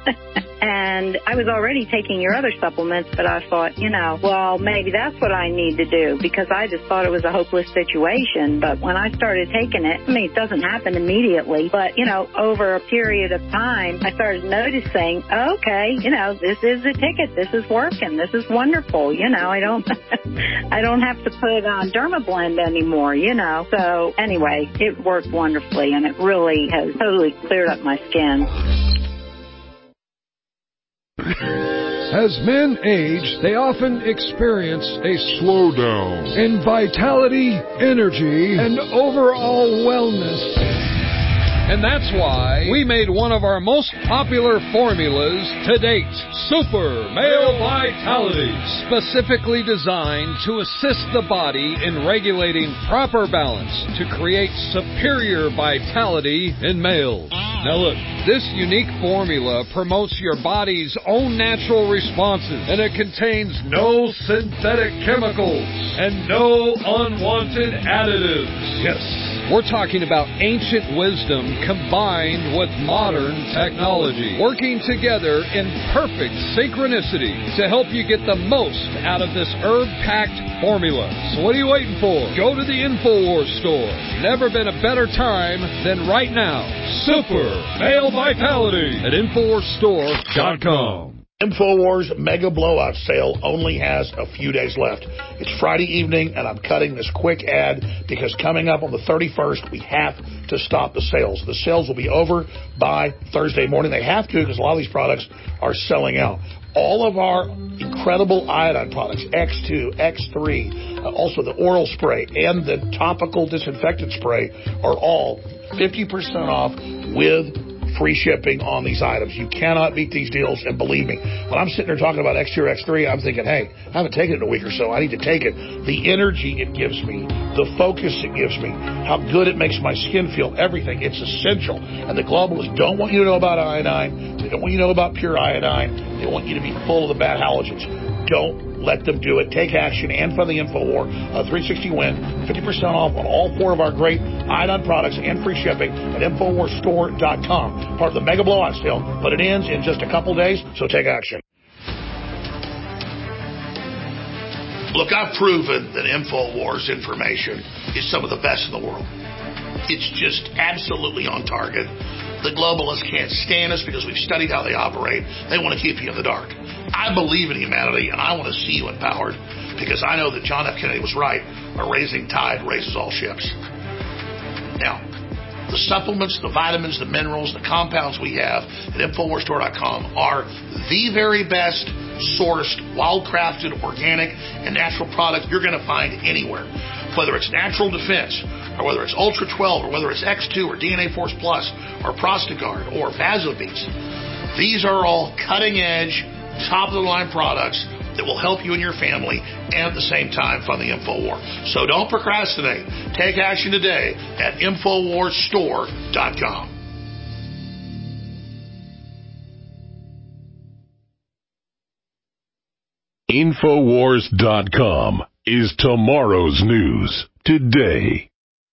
Speaker 17: And I was already taking your other supplements, but I thought, you know, well, maybe that's what I need to do because I just thought it was a hopeless situation. But when I started taking it, I mean, it doesn't happen immediately, but, you know, over a period of time, I started noticing, okay, you know, this is the ticket. This is working. This is wonderful. You know, I don't, I don't have to put on Dermablend anymore, you know. So anyway, it worked wonderfully and it really has totally cleared up my skin.
Speaker 9: As men age, they often experience a slowdown in vitality, energy, and overall wellness. And that's why we made one of our most popular formulas to date, Super Male Vitality, specifically designed to assist the body in regulating proper balance to create superior vitality in males. Now look, this unique formula promotes your body's own natural responses, and it contains no synthetic chemicals and no unwanted additives. Yes, we're talking about ancient wisdom combined with modern technology, working together in perfect synchronicity to help you get the most out of this herb-packed formula. So what are you waiting for? Go to the InfoWars store. Never been a better time than right now. Super Male Vitality at InfoWars Store dot com.
Speaker 11: InfoWars Mega Blowout Sale only has a few days left. It's Friday evening, and I'm cutting this quick ad because coming up on the thirty-first, we have to stop the sales. The sales will be over by Thursday morning. They have to because a lot of these products are selling out. All of our incredible iodine products, X two, X three, uh, also the oral spray, and the topical disinfectant spray are all fifty percent off with free shipping on these items. You cannot beat these deals, and believe me, when I'm sitting there talking about X two or X three, I'm thinking, hey, I haven't taken it in a week or so. I need to take it. The energy it gives me, the focus it gives me, how good it makes my skin feel, everything. It's essential. And the globalists don't want you to know about iodine. They don't want you to know about pure iodine. They want you to be full of the bad halogens. Don't let them do it. Take action. And for the InfoWar, uh, three sixty win, fifty percent off on all four of our great iodine products and free shipping at InfoWars Store dot com. Part of the Mega Blowout Sale, but it ends in just a couple days, so take action. Look, I've proven that InfoWars information is some of the best in the world. It's just absolutely on target. The globalists can't stand us because we've studied how they operate. They want to keep you in the dark. I believe in humanity, and I want to see you empowered because I know that John F. Kennedy was right. A raising tide raises all ships. Now, the supplements, the vitamins, the minerals, the compounds we have at InfoWars Store dot com are the very best sourced, wild-crafted, organic, and natural product you're going to find anywhere. whether it's Natural Defense, or whether it's Ultra twelve, or whether it's X two, or D N A Force Plus, or Prostagard, or VasoBeast. These are all cutting-edge, top-of-the-line products that will help you and your family and at the same time fund the InfoWar. So don't procrastinate. Take action today at InfoWars Store dot com.
Speaker 18: InfoWars dot com is tomorrow's news today.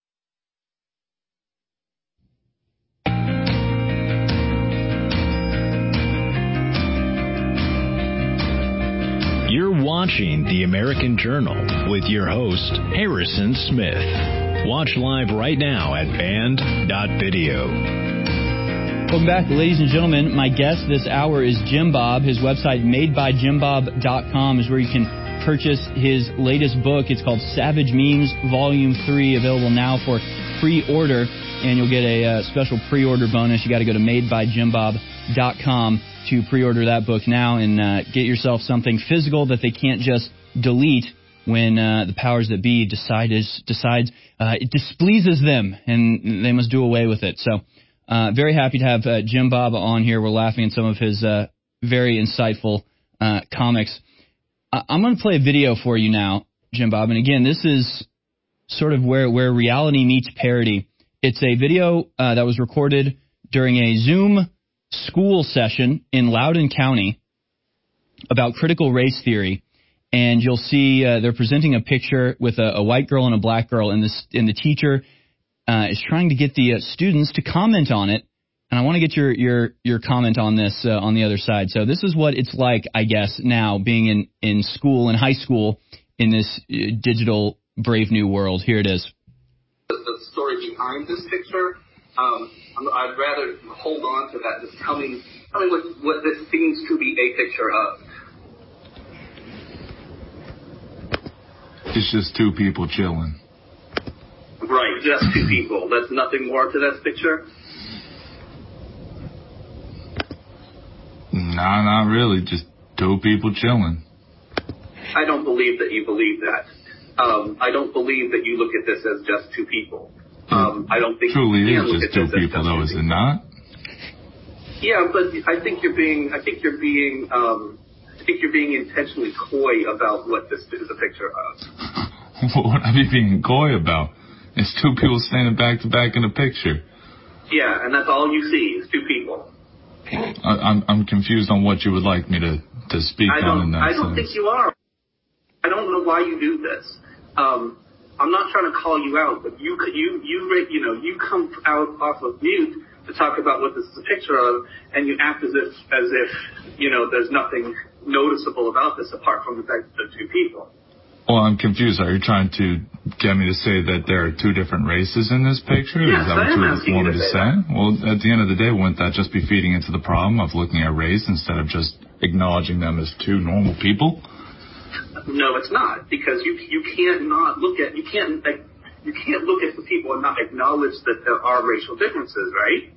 Speaker 1: You're watching The American Journal with your host, Harrison Smith. Watch live right now at band dot video.
Speaker 16: Welcome back, ladies and gentlemen. My guest this hour is Jim Bob. His website, made by jim bob dot com, is where you can purchase his latest book. It's called Savage Memes, Volume three, available now for pre-order, and you'll get a uh, special pre-order bonus. You got to go to made by jim bob dot com to pre-order that book now and uh, get yourself something physical that they can't just delete when uh, the powers that be decides, decides uh, it displeases them and they must do away with it. So uh, very happy to have uh, Jim Bob on here. We're laughing at some of his uh, very insightful uh, comics. I- I'm going to play a video for you now, Jim Bob. And again, this is sort of where, where reality meets parody. It's a video uh, that was recorded during a Zoom school session in Loudoun County about critical race theory, and you'll see uh, they're presenting a picture with a, a white girl and a black girl, and, this, and the teacher uh, is trying to get the uh, students to comment on it, and I want to get your, your, your comment on this uh, on the other side. So this is what it's like, I guess, now being in, in school, in high school, in this uh, digital brave new world. Here it is.
Speaker 21: The story behind this picture, um, I'd rather hold on to that. Just tell me, tell me what, what this seems to be a picture of.
Speaker 22: It's just two people chilling.
Speaker 21: Right, just two people. That's nothing more to that picture?
Speaker 22: Nah, not really. Just two people chilling.
Speaker 21: I don't believe that you believe that. Um, I don't believe that you look at this as just two people. Um, I don't think
Speaker 22: truly
Speaker 21: you
Speaker 22: is just two people, though, is it not?
Speaker 21: Yeah, but I think you're being. I think you're being. Um, I think you're being intentionally coy about what this is a picture of.
Speaker 22: What would I be being coy about? It's two people standing back to back in a picture.
Speaker 21: Yeah, and that's all you see is two people.
Speaker 22: I, I'm I'm confused on what you would like me to to speak
Speaker 21: I
Speaker 22: on in
Speaker 21: don't.
Speaker 22: that
Speaker 21: I don't
Speaker 22: sense.
Speaker 21: think you are. I don't know why you do this. Um, I'm not trying to call you out, but you you you you know you come out off of mute to talk about what this is a picture of, and you act as if as if you know there's nothing noticeable about this apart from the fact that they're two people.
Speaker 22: Well, I'm confused. Are you trying to get me to say that there are two different races in this picture?
Speaker 21: Yes,
Speaker 22: is that
Speaker 21: I
Speaker 22: what
Speaker 21: am
Speaker 22: you
Speaker 21: asking
Speaker 22: want me
Speaker 21: you
Speaker 22: to
Speaker 21: to
Speaker 22: say?
Speaker 21: say
Speaker 22: Well, at the end of the day, wouldn't that just be feeding into the problem of looking at race instead of just acknowledging them as two normal people?
Speaker 21: No, it's not, because you you can't not look at you can't like, you can't look at the people and not acknowledge that there are racial differences, right?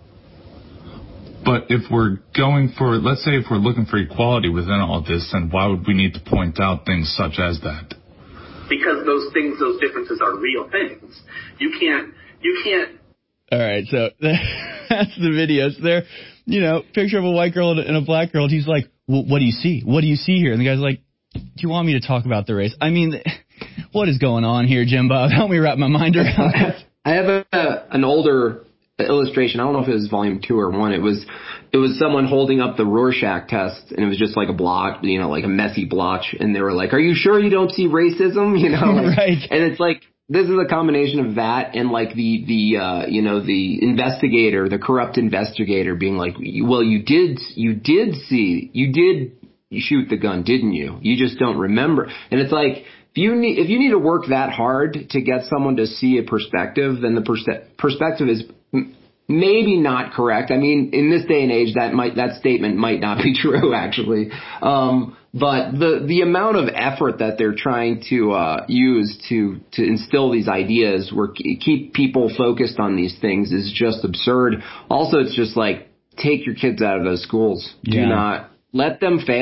Speaker 22: But if we're going for, let's say if we're looking for equality within all this, then why would we need to point out things such as that?
Speaker 21: Because those things, those differences are real things. You can't, you can't.
Speaker 16: All right, so that's the videos there. You know, picture of a white girl and a black girl. And he's like, well, what do you see? What do you see here? And the guy's like, do you want me to talk about the race? I mean, what is going on here, Jim Bob? Help me wrap my mind around this.
Speaker 19: I have a, a, an older illustration. I don't know if it was volume two or one. It was it was someone holding up the Rorschach test, and it was just like a blotch, you know, like a messy blotch. And they were like, "Are you sure you don't see racism?" You know, like,
Speaker 16: right?
Speaker 19: And it's like, this is a combination of that and like the the uh, you know the investigator, the corrupt investigator, being like, "Well, you did you did see you did shoot the gun, didn't you? You just don't remember." And it's like, if you need if you need to work that hard to get someone to see a perspective, then the pers- perspective is maybe not correct. I mean, in this day and age, that might that statement might not be true, actually. Um, but the the amount of effort that they're trying to uh, use to to instill these ideas, where keep people focused on these things, is just absurd. Also, it's just like, take your kids out of those schools. Do
Speaker 16: Yeah.
Speaker 19: not let them fail.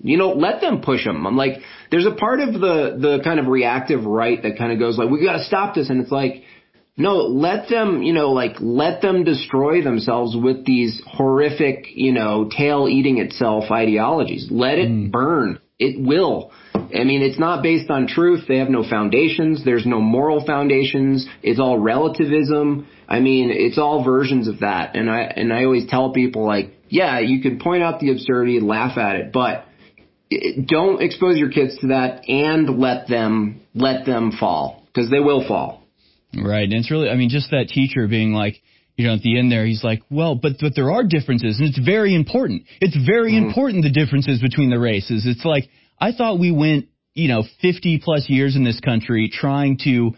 Speaker 19: You know, let them push them. I'm like, there's a part of the, the kind of reactive right that kind of goes like, we got to stop this. And it's like, no, let them, you know, like, let them destroy themselves with these horrific, you know, tail eating itself ideologies. Let it mm. burn. It will. I mean, it's not based on truth. They have no foundations. There's no moral foundations. It's all relativism. I mean, it's all versions of that. And I, and I always tell people, like, yeah, you can point out the absurdity and laugh at it, but don't expose your kids to that and let them, let them fall, because they will fall.
Speaker 16: Right. And it's really, I mean, just that teacher being like, you know, at the end there, he's like, well, but, but there are differences, and it's very important. It's very mm. important, the differences between the races. It's like, I thought we went, you know, fifty plus years in this country trying to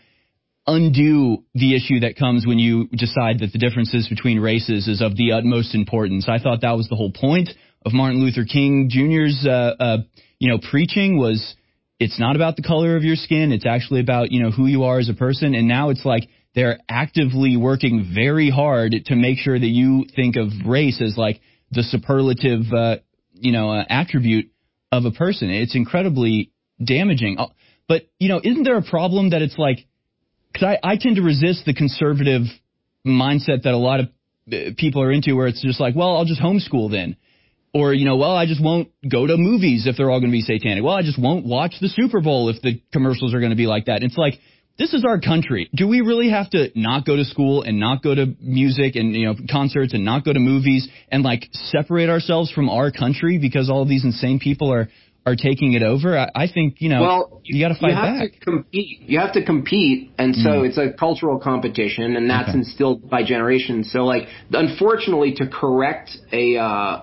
Speaker 16: undo the issue that comes when you decide that the differences between races is of the utmost importance. I thought that was the whole point of Martin Luther King Junior's, uh, uh, you know, preaching was, it's not about the color of your skin. It's actually about, you know, who you are as a person. And now it's like they're actively working very hard to make sure that you think of race as like the superlative, uh, you know, uh, attribute of a person. It's incredibly damaging. But, you know, isn't there a problem that it's like, because I, I tend to resist the conservative mindset that a lot of people are into, where it's just like, well, I'll just homeschool then. Or, you know, well, I just won't go to movies if they're all going to be satanic. Well, I just won't watch the Super Bowl if the commercials are going to be like that. It's like, this is our country. Do we really have to not go to school and not go to music and, you know, concerts and not go to movies and, like, separate ourselves from our country because all of these insane people are, are taking it over? I, I think, you know,
Speaker 19: well,
Speaker 16: you got to fight
Speaker 19: you have
Speaker 16: back.
Speaker 19: To compete. You have to compete, and so mm. it's a cultural competition, and that's okay. instilled by generations. So, like, unfortunately, to correct a, uh,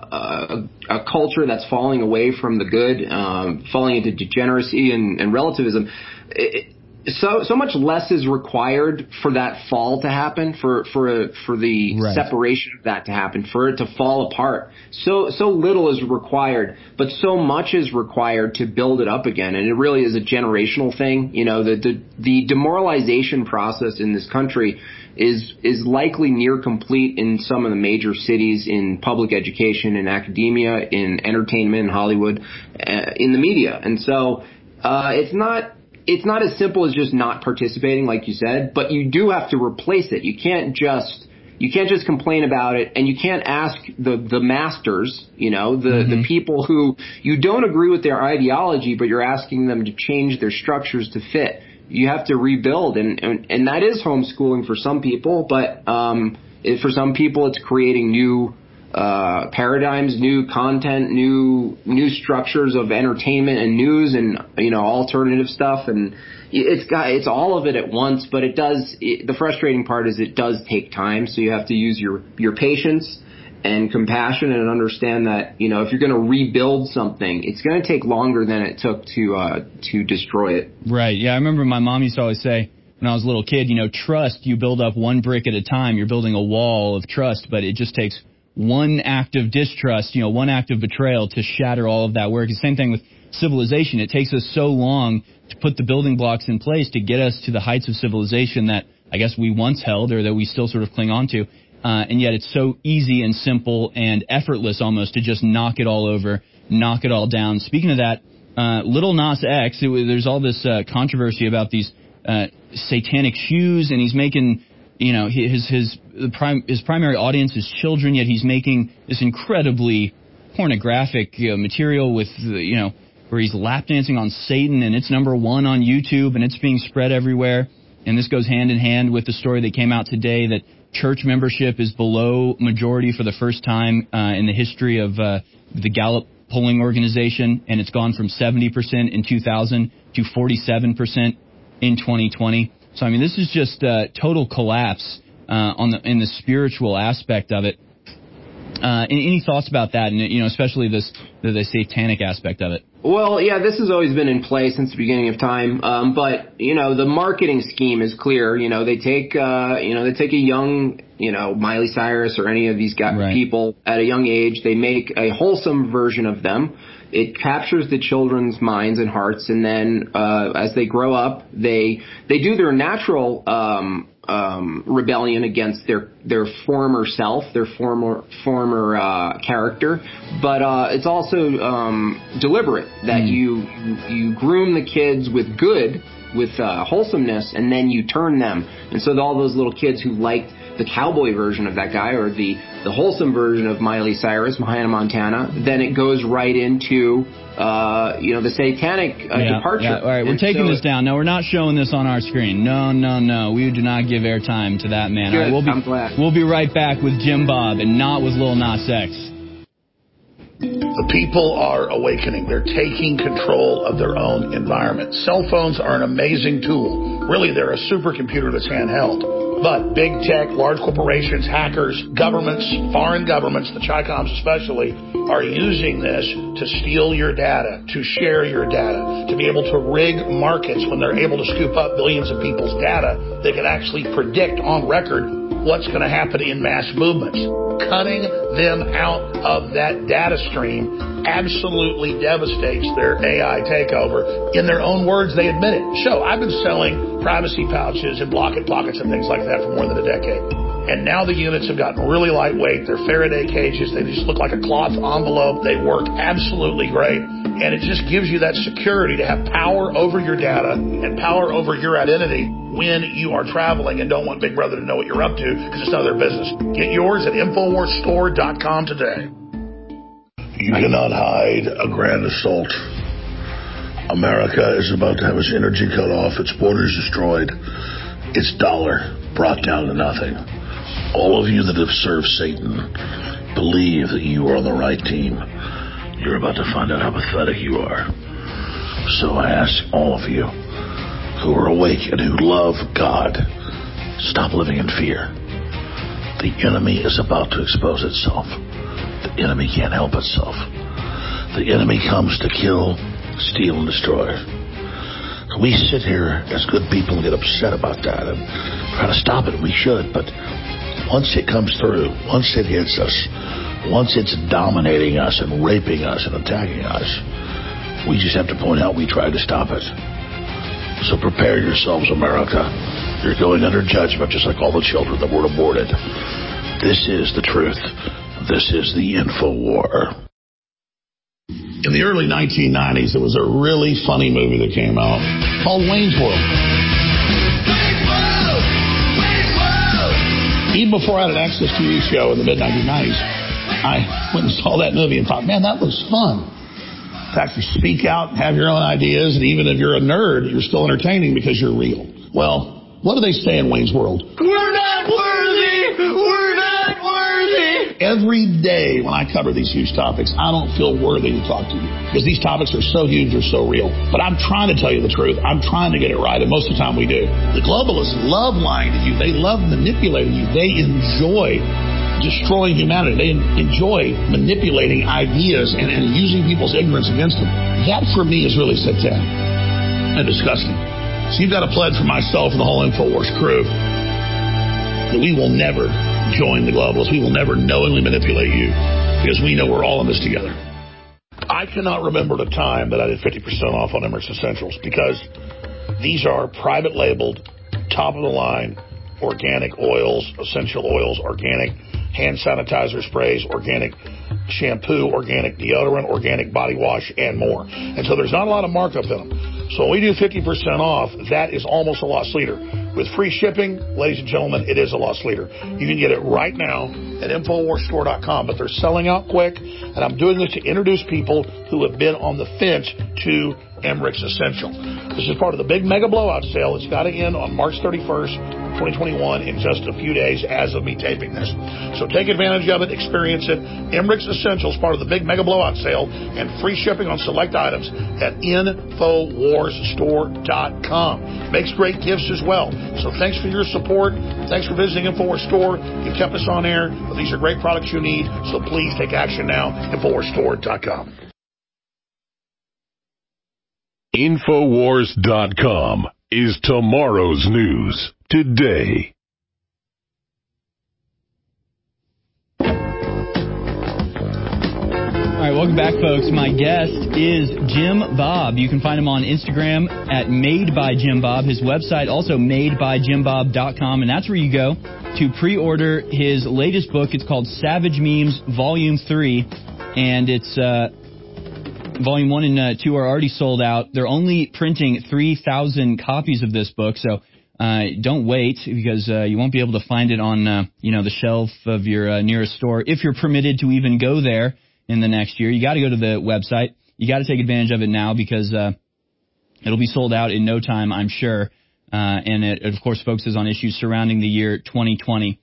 Speaker 19: a a culture that's falling away from the good, um, falling into degeneracy and, and relativism, it, So so much less is required for that fall to happen, for for a, for the right. separation of that to happen, for it to fall apart. So so little is required, but so much is required to build it up again. And it really is a generational thing. You know, the the, the demoralization process in this country is is likely near complete in some of the major cities, in public education, in academia, in entertainment, in Hollywood, uh, in the media. And so uh, it's not. It's not as simple as just not participating, like you said, but you do have to replace it. You can't just you can't just complain about it, and you can't ask the, the masters, you know, the, mm-hmm. the people who you don't agree with their ideology, but you're asking them to change their structures to fit. You have to rebuild, and and, and that is homeschooling for some people, but um, it, for some people it's creating new Uh, paradigms, new content, new new structures of entertainment and news, and you know, alternative stuff, and it's got it's all of it at once. But it does. It, the frustrating part is it does take time, so you have to use your your patience and compassion, and understand that, you know, if you're going to rebuild something, it's going to take longer than it took to uh, to destroy it.
Speaker 16: Right. Yeah, I remember my mom used to always say when I was a little kid, you know, trust, you build up one brick at a time. You're building a wall of trust, but it just takes one act of distrust, you know, one act of betrayal to shatter all of that work. The same thing with civilization. It takes us so long to put the building blocks in place to get us to the heights of civilization that I guess we once held, or that we still sort of cling on to. Uh, and yet it's so easy and simple and effortless almost to just knock it all over, knock it all down. Speaking of that, uh, Lil Nas X, it, there's all this uh, controversy about these uh, satanic shoes, and he's making... You know, his his the prime his primary audience is children, yet he's making this incredibly pornographic uh, material with uh, you know, where he's lap dancing on Satan, and it's number one on YouTube, and it's being spread everywhere. And this goes hand in hand with the story that came out today that church membership is below majority for the first time uh, in the history of uh, the Gallup polling organization, and it's gone from seventy percent in two thousand to forty-seven percent in twenty twenty. So, I mean, this is just uh, total collapse uh, on the in the spiritual aspect of it. Uh, any thoughts about that, and, you know, especially this the, the satanic aspect of it?
Speaker 19: Well, yeah, this has always been in play since the beginning of time. Um, but, you know, the marketing scheme is clear. You know, they take, uh, you know, they take a young, you know, Miley Cyrus or any of these guys, right. people at a young age. They make a wholesome version of them. It captures the children's minds and hearts, and then uh, as they grow up, they they do their natural um, um, rebellion against their their former self, their former former uh, character, but uh, it's also um, deliberate that mm. you, you you groom the kids with good, with uh, wholesomeness, and then you turn them. And so all those little kids who liked the cowboy version of that guy or the, the wholesome version of Miley Cyrus, Hannah Montana, then it goes right into, uh, you know, the satanic uh,
Speaker 16: yeah,
Speaker 19: departure.
Speaker 16: Yeah. All right, we're
Speaker 19: and
Speaker 16: taking
Speaker 19: so
Speaker 16: this down. No, we're not showing this on our screen. No, no, no. We do not give airtime to that man.
Speaker 19: Good,
Speaker 16: All right, we'll be,
Speaker 19: I'm glad.
Speaker 16: We'll be right back with Jim Bob and not with Lil Nas X.
Speaker 11: The people are awakening. They're taking control of their own environment. Cell phones are an amazing tool. Really, they're a supercomputer that's handheld. But big tech, large corporations, hackers, governments, foreign governments, the Chi-Coms especially, are using this to steal your data, to share your data, to be able to rig markets when they're able to scoop up billions of people's data. They can actually predict on record what's going to happen in mass movements. Cutting them out of that data stream absolutely devastates their A I takeover. In their own words, they admit it. So I've been selling privacy pouches and Blocket Pockets and things like that for more than a decade. And now the units have gotten really lightweight. They're Faraday cages. They just look like a cloth envelope. They work absolutely great. And it just gives you that security to have power over your data and power over your identity when you are traveling and don't want Big Brother to know what you're up to because it's none of their business. Get yours at Infowars Store dot com today. You cannot hide a grand assault. America is about to have its energy cut off, its borders destroyed, its dollar brought down to nothing. All of you that have served Satan believe that you are on the right team. You're about to find out how pathetic you are. So I ask all of you who are awake and who love God, stop living in fear. The enemy is about to expose itself. The enemy can't help itself. The enemy comes to kill, steal, and destroy. We sit here as good people and get upset about that and try to stop it. We should, but once it comes through, once it hits us, once it's dominating us and raping us and attacking us, we just have to point out we tried to stop it. So prepare yourselves, America. You're going under judgment just like all the children that were aborted. This is the truth. This is the Infowar. In the early nineteen nineties, there was a really funny movie that came out called Wayne's World. Wayne's World! Wayne's World! Even before I had an Access T V show in the mid nineteen nineties, I went and saw that movie and thought, man, that looks fun. In fact, you speak out and have your own ideas, and even if you're a nerd, you're still entertaining because you're real. Well, what do they say in Wayne's World? We're not worthy! We're not worthy! Every day when I cover these huge topics, I don't feel worthy to talk to you because these topics are so huge, they're so real. But I'm trying to tell you the truth. I'm trying to get it right, and most of the time we do. The globalists love lying to you. They love manipulating you. They enjoy destroying humanity. They enjoy manipulating ideas and, and using people's ignorance against them. That, for me, is really satanic and disgusting. So you've got to pledge for myself and the whole Infowars crew that we will never join the globalists. We will never knowingly manipulate you because we know we're all in this together. I cannot remember the time that I did fifty percent off on Emmerich Essentials because these are private labeled, top-of-the-line, organic oils, essential oils, organic hand sanitizer sprays, organic shampoo, organic deodorant, organic body wash, and more. And so there's not a lot of markup in them. So when we do fifty percent off, that is almost a loss leader. With free shipping, ladies and gentlemen, it is a loss leader. You can get it right now at Infowars Store dot com, but they're selling out quick, and I'm doing this to introduce people who have been on the fence to Emmerich's Essential. This is part of the big mega blowout sale. It's got to end on March thirty-first, twenty twenty-one, in just a few days as of me taping this. So take advantage of it, experience it. Emmerich's Essentials, part of the big mega blowout sale, and free shipping on select items at Infowars Store dot com. Makes great gifts as well. So thanks for your support. Thanks for visiting Infowars Store. You've kept us on air, but these are great products you need, so please take action now. Infowars Store dot com.
Speaker 18: Infowars dot com is tomorrow's news today.
Speaker 16: All right, Welcome back, folks. My guest is Jim Bob. You can find him on Instagram at Made by Jim Bob. His website also made by jim bob dot com, and that's where you go to pre-order his latest book. It's called Savage Memes Volume three, and it's uh, Volume one and uh, two are already sold out. They're only printing three thousand copies of this book, so uh, don't wait, because uh, you won't be able to find it on uh, you know the shelf of your uh, nearest store, if you're permitted to even go there in the next year. You got to go to the website. You got to take advantage of it now, because uh, it'll be sold out in no time, I'm sure. Uh, and it, of course, focuses on issues surrounding the year twenty twenty.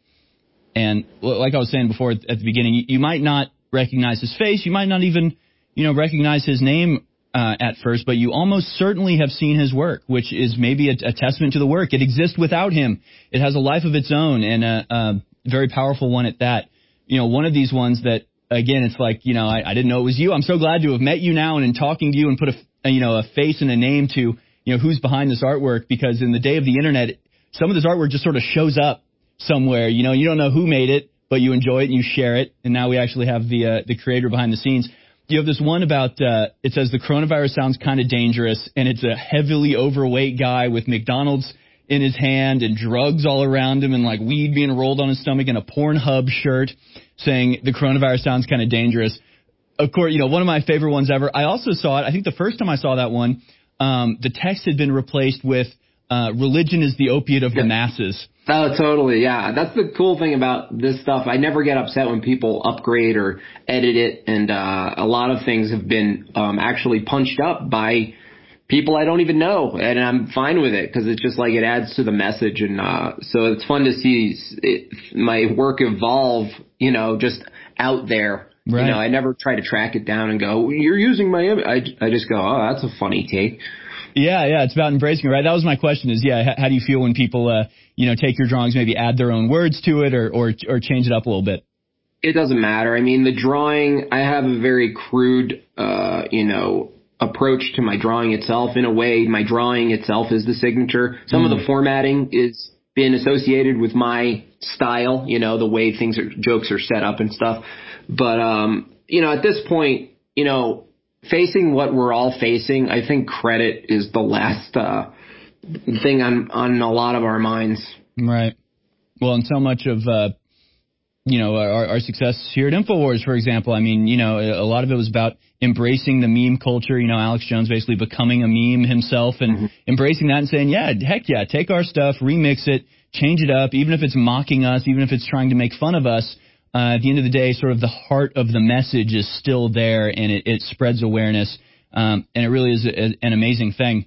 Speaker 16: And like I was saying before at the beginning, you, you might not recognize his face. You might not even, you know, recognize his name uh, at first, but you almost certainly have seen his work, which is maybe a, a testament to the work. It exists without him. It has a life of its own, and a, a very powerful one at that. You know, one of these ones that, again, it's like, you know, I, I didn't know it was you. I'm so glad to have met you now and in talking to you and put a, a, you know, a face and a name to, you know, who's behind this artwork, because in the day of the internet, some of this artwork just sort of shows up somewhere. You know, you don't know who made it, but you enjoy it and you share it. And now we actually have the uh, the creator behind the scenes. You have this one about, uh, it says the coronavirus sounds kind of dangerous, and it's a heavily overweight guy with McDonald's in his hand and drugs all around him and like weed being rolled on his stomach and a Pornhub shirt saying the coronavirus sounds kind of dangerous. Of course, you know, one of my favorite ones ever. I also saw it, I think the first time I saw that one, um, the text had been replaced with uh, religion is the opiate of the masses.
Speaker 19: Oh, totally, yeah. That's the cool thing about this stuff. I never get upset when people upgrade or edit it, and uh, a lot of things have been um, actually punched up by people I don't even know, and I'm fine with it, because it's just like it adds to the message, and uh, so it's fun to see it, my work evolve, you know, just out there. Right. You know, I never try to track it down and go, you're using my image. I, I just go, oh, that's a funny take.
Speaker 16: Yeah, yeah, it's about embracing it, right? That was my question is, yeah, how do you feel when people, uh, you know, take your drawings, maybe add their own words to it or, or, or change it up a little bit?
Speaker 19: It doesn't matter. I mean, the drawing, I have a very crude, uh, you know, approach to my drawing itself. In a way, my drawing itself is the signature. Some mm. of the formatting is been associated with my style, you know, the way things are, jokes are set up and stuff. But, um, you know, at this point, you know, facing what we're all facing, I think credit is the last uh, thing on, on a lot of our minds.
Speaker 16: Right. Well, and so much of, uh, you know, our, our success here at InfoWars, for example, I mean, you know, a lot of it was about embracing the meme culture, you know, Alex Jones basically becoming a meme himself and mm-hmm. embracing that and saying, yeah, heck yeah, take our stuff, remix it, change it up, even if it's mocking us, even if it's trying to make fun of us. Uh, at the end of the day, sort of the heart of the message is still there, and it, it spreads awareness, um, and it really is a, an amazing thing.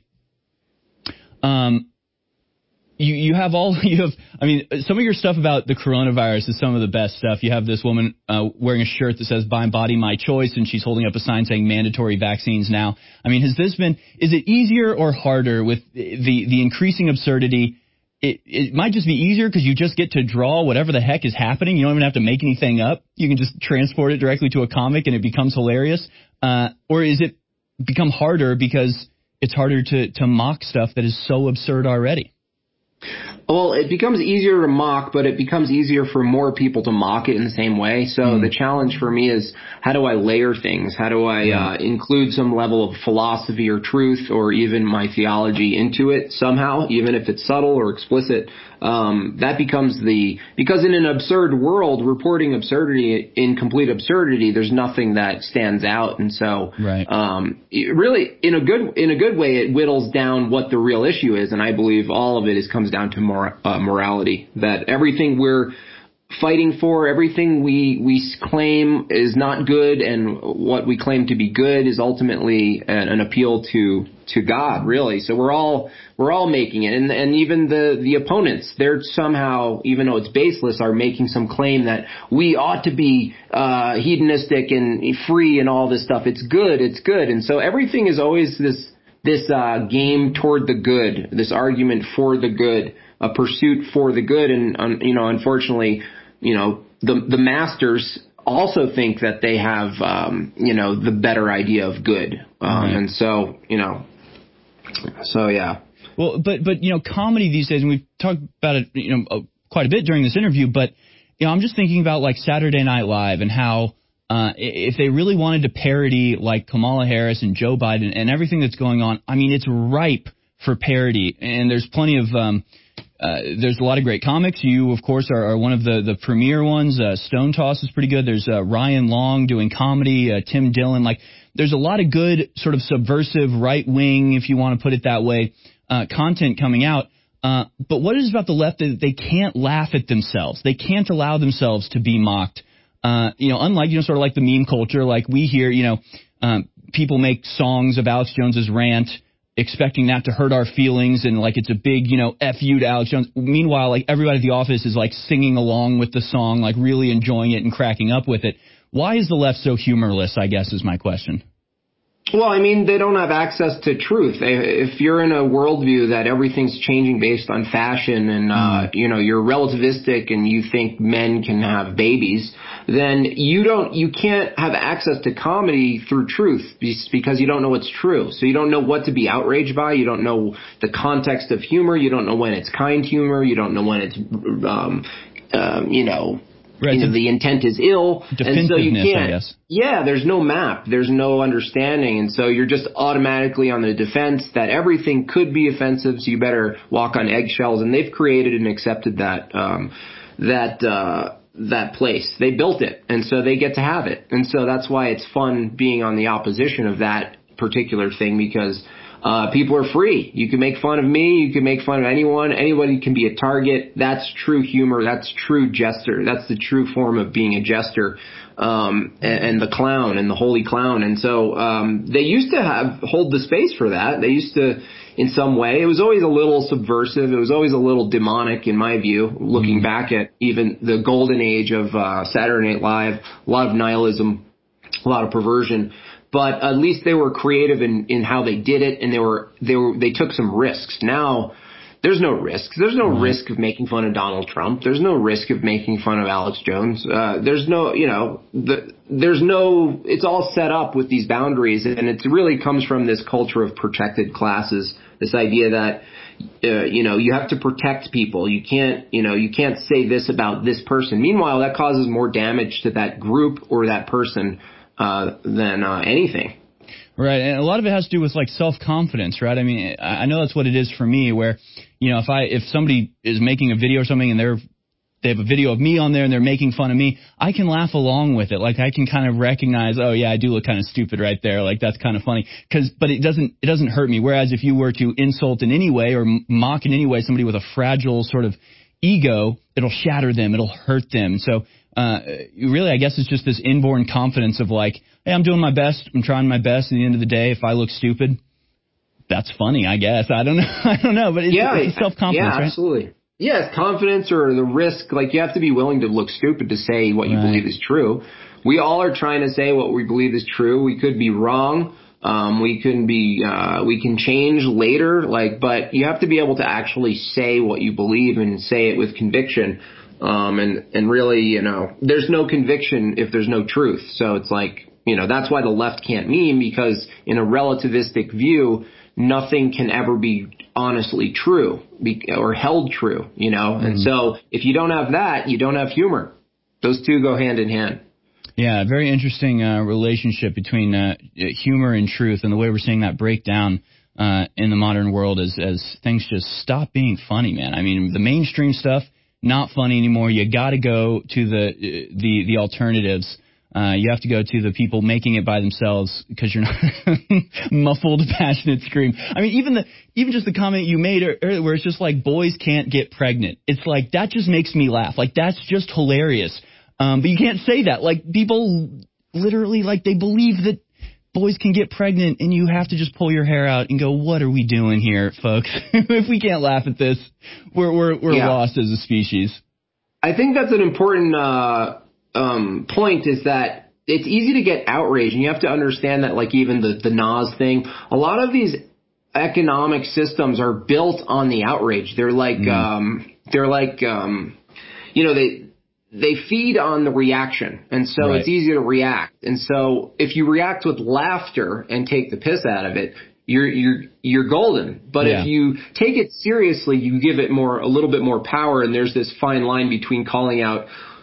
Speaker 16: Um, you you have all you have. I mean, some of your stuff about the coronavirus is some of the best stuff. You have this woman uh, wearing a shirt that says "My Body, My Choice," and she's holding up a sign saying "Mandatory vaccines now." I mean, has this been? Is it easier or harder with the the increasing absurdity? It, it might just be easier because you just get to draw whatever the heck is happening. You don't even have to make anything up. You can just transport it directly to a comic and it becomes hilarious. Uh, or is it become harder because it's harder to, to mock stuff that is so absurd already?
Speaker 19: Well, it becomes easier to mock, but it becomes easier for more people to mock it in the same way. So mm. the challenge for me is, how do I layer things? How do I uh, include some level of philosophy or truth or even my theology into it somehow, even if it's subtle or explicit? Um, that becomes the, because in an absurd world, reporting absurdity in complete absurdity, there's nothing that stands out. And so,
Speaker 16: right.
Speaker 19: um, it really, in a good, in a good way, it whittles down what the real issue is. And I believe all of it is, comes down to mor- uh, morality, that everything we're fighting for, everything we, we claim is not good, and what we claim to be good is ultimately an, an appeal to, to God, really. So we're all, we're all making it. And, and even the, the opponents, they're somehow, even though it's baseless, are making some claim that we ought to be, uh, hedonistic and free and all this stuff. It's good. It's good. And so everything is always this, this, uh, game toward the good, this argument for the good, a pursuit for the good. And, um, you know, unfortunately, you know, the, the masters also think that they have, um, you know, the better idea of good. Um, right. And so, you know, so yeah.
Speaker 16: Well, but, but, you know, comedy these days, and we've talked about it, you know, quite a bit during this interview, but, you know, I'm just thinking about like Saturday Night Live and how, Uh, if they really wanted to parody like Kamala Harris and Joe Biden and everything that's going on, I mean, it's ripe for parody. And there's plenty of, um, uh, there's a lot of great comics. You, of course, are, are one of the, the premier ones. Uh, Stone Toss is pretty good. There's uh, Ryan Long doing comedy, uh, Tim Dillon. Like, there's a lot of good sort of subversive right wing, if you want to put it that way, uh, content coming out. Uh, but what is it about the left that they can't laugh at themselves? They can't allow themselves to be mocked. Uh, you know, unlike, you know, sort of like the meme culture, like we hear, you know, um, people make songs of Alex Jones's rant, expecting that to hurt our feelings, and like it's a big, you know, F you to Alex Jones. Meanwhile, like everybody at the office is like singing along with the song, like really enjoying it and cracking up with it. Why is the left so humorless, I guess, is my question.
Speaker 19: Well, I mean, they don't have access to truth. If you're in a worldview that everything's changing based on fashion and, uh, you know, you're relativistic and you think men can have babies, then you don't, you can't have access to comedy through truth because you don't know what's true. So you don't know what to be outraged by. You don't know the context of humor. You don't know when it's kind humor. You don't know when it's, um, um, you know, Right. You know, the intent is ill, and so you can't. I guess. Yeah, there's no map, there's no understanding, and so you're just automatically on the defense that everything could be offensive, so you better walk on eggshells. And they've created and accepted that um, that uh, that place. They built it, and so they get to have it, and so that's why it's fun being on the opposition of that particular thing, because Uh, people are free. You can make fun of me. You can make fun of anyone. Anybody can be a target. That's true humor. That's true jester. That's the true form of being a jester, um, and, and the clown and the holy clown. And so um, they used to have hold the space for that. They used to, in some way, it was always a little subversive. It was always a little demonic, in my view, looking mm-hmm. back at even the golden age of uh, Saturday Night Live, a lot of nihilism, a lot of perversion. But at least they were creative in, in how they did it, and they were they were they took some risks. Now there's no risks. There's no mm-hmm. risk of making fun of Donald Trump. There's no risk of making fun of Alex Jones. Uh, there's no, you know, the, there's no. It's all set up with these boundaries, and it really comes from this culture of protected classes. This idea that uh, you know you have to protect people. You can't, you know, you can't say this about this person. Meanwhile, that causes more damage to that group or that person Uh, than uh, anything.
Speaker 16: Right, and a lot of it has to do with like self-confidence, right? I mean, I know that's what it is for me, where, you know, if I if somebody is making a video or something and they're they have a video of me on there and they're making fun of me, I can laugh along with it. Like I can kind of recognize, oh yeah, I do look kind of stupid right there. Like that's kind of funny. Cause, but it doesn't it doesn't hurt me. Whereas if you were to insult in any way or mock in any way somebody with a fragile sort of ego, it'll shatter them. It'll hurt them. So. Uh, really, I guess it's just this inborn confidence of like, hey, I'm doing my best. I'm trying my best. At the end of the day, if I look stupid, that's funny, I guess. I don't know. I don't know. But it's, yeah, it's self-confidence,
Speaker 19: yeah,
Speaker 16: right?
Speaker 19: Absolutely. Yeah, it's confidence or the risk. Like you have to be willing to look stupid to say what you right. believe is true. We all are trying to say what we believe is true. We could be wrong. Um, we can be, uh, we can change later. Like, but you have to be able to actually say what you believe and say it with conviction. Um, and, and really, you know, there's no conviction if there's no truth. So it's like, you know, that's why the left can't meme, because in a relativistic view, nothing can ever be honestly true be, or held true, you know. Mm-hmm. And so if you don't have that, you don't have humor. Those two go hand in hand.
Speaker 16: Yeah, very interesting uh, relationship between uh, humor and truth, and the way we're seeing that break down uh, in the modern world as, as things just stop being funny, man. I mean, the mainstream stuff, not funny anymore. You got to go to the the the alternatives. Uh, you have to go to the people making it by themselves because you're not muffled, passionate scream. I mean, even the even just the comment you made earlier, where it's just like boys can't get pregnant. It's like that just makes me laugh. Like that's just hilarious. Um, but you can't say that. Like people literally like they believe that boys can get pregnant, and you have to just pull your hair out and go, what are we doing here, folks? If we can't laugh at this, we're we're we're yeah. lost as a species.
Speaker 19: I think that's an important uh, um, point, is that it's easy to get outraged, and you have to understand that, like even the, the N A S thing, a lot of these economic systems are built on the outrage. They're like, mm. um, they're like, um, you know, they, They feed on the reaction, and so right. it's easy to react. And so if you react with laughter and take the piss out of it, you're you're you're golden. But yeah. if you take it seriously, you give it more a little bit more power. And there's this fine line between calling out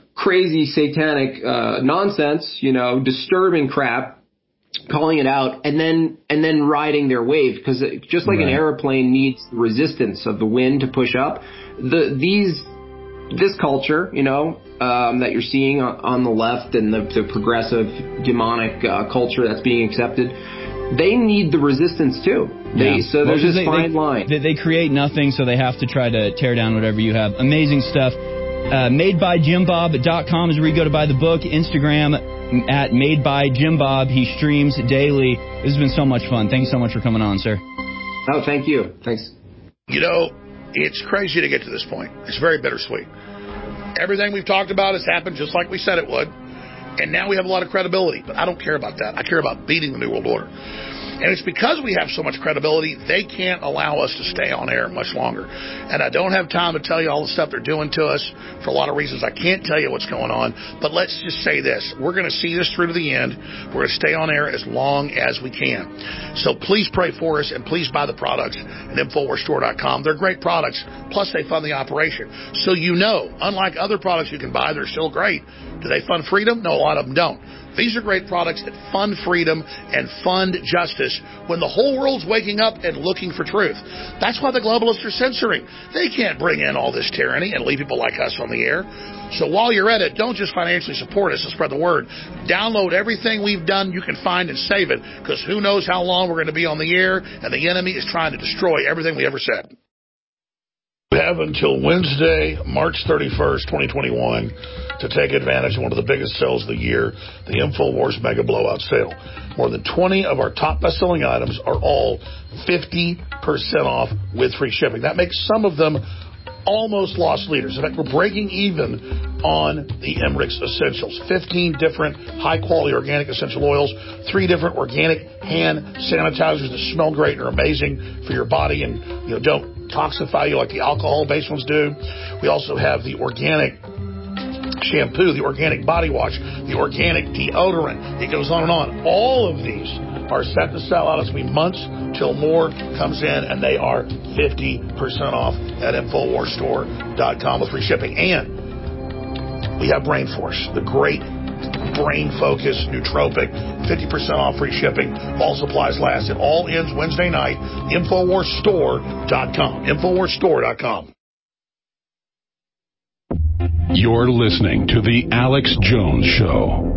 Speaker 19: crazy satanic uh, nonsense, you know, disturbing crap, calling it out, and then and then riding their wave, because just like right. an airplane needs the resistance of the wind to push up, the these this culture, you know, um, that you're seeing on, on the left and the, the progressive demonic uh, culture that's being accepted, they need the resistance too. They, yeah. So there's well, this they, fine
Speaker 16: they,
Speaker 19: line.
Speaker 16: They, they create nothing, so they have to try to tear down whatever you have. Amazing stuff. Uh, made by jim bob dot com is where you go to buy the book. Instagram at Made by Jim Bob. He streams daily. This has been so much fun. Thank you so much for coming on, sir.
Speaker 19: Oh, thank you. Thanks.
Speaker 11: You know, it's crazy to get to this point. It's very bittersweet. Everything we've talked about has happened just like we said it would. And now we have a lot of credibility. But I don't care about that. I care about beating the New World Order. And it's because we have so much credibility, they can't allow us to stay on air much longer. And I don't have time to tell you all the stuff they're doing to us for a lot of reasons. I can't tell you what's going on. But let's just say this. We're going to see this through to the end. We're going to stay on air as long as we can. So please pray for us, and please buy the products at Infowars Store dot com. They're great products. Plus, they fund the operation. So you know, unlike other products you can buy, they're still great. Do they fund freedom? No, a lot of them don't. These are great products that fund freedom and fund justice when the whole world's waking up and looking for truth. That's why the globalists are censoring. They can't bring in all this tyranny and leave people like us on the air. So while you're at it, don't just financially support us and spread the word. Download everything we've done you can find and save it, because who knows how long we're going to be on the air, and the enemy is trying to destroy everything we ever said. We have until Wednesday, March thirty-first, twenty twenty-one, to take advantage of one of the biggest sales of the year, the InfoWars Mega Blowout Sale. More than twenty of our top best-selling items are all fifty percent off with free shipping. That makes some of them almost loss leaders. In fact, we're breaking even on the Emmerich Essentials. fifteen different high-quality organic essential oils, three different organic hand sanitizers that smell great and are amazing for your body and, you know, don't toxify you like the alcohol-based ones do. We also have the organic shampoo, the organic body wash, the organic deodorant. It goes on and on. All of these are set to sell out. It's going to be months till more comes in, and they are fifty percent off at Infowars Store dot com with free shipping. And we have Brain Force, the great brain focus nootropic, fifty percent off free shipping. All supplies last. It all ends Wednesday night. Infowars Store dot com. Infowars Store dot com.
Speaker 18: You're listening to The Alex Jones Show.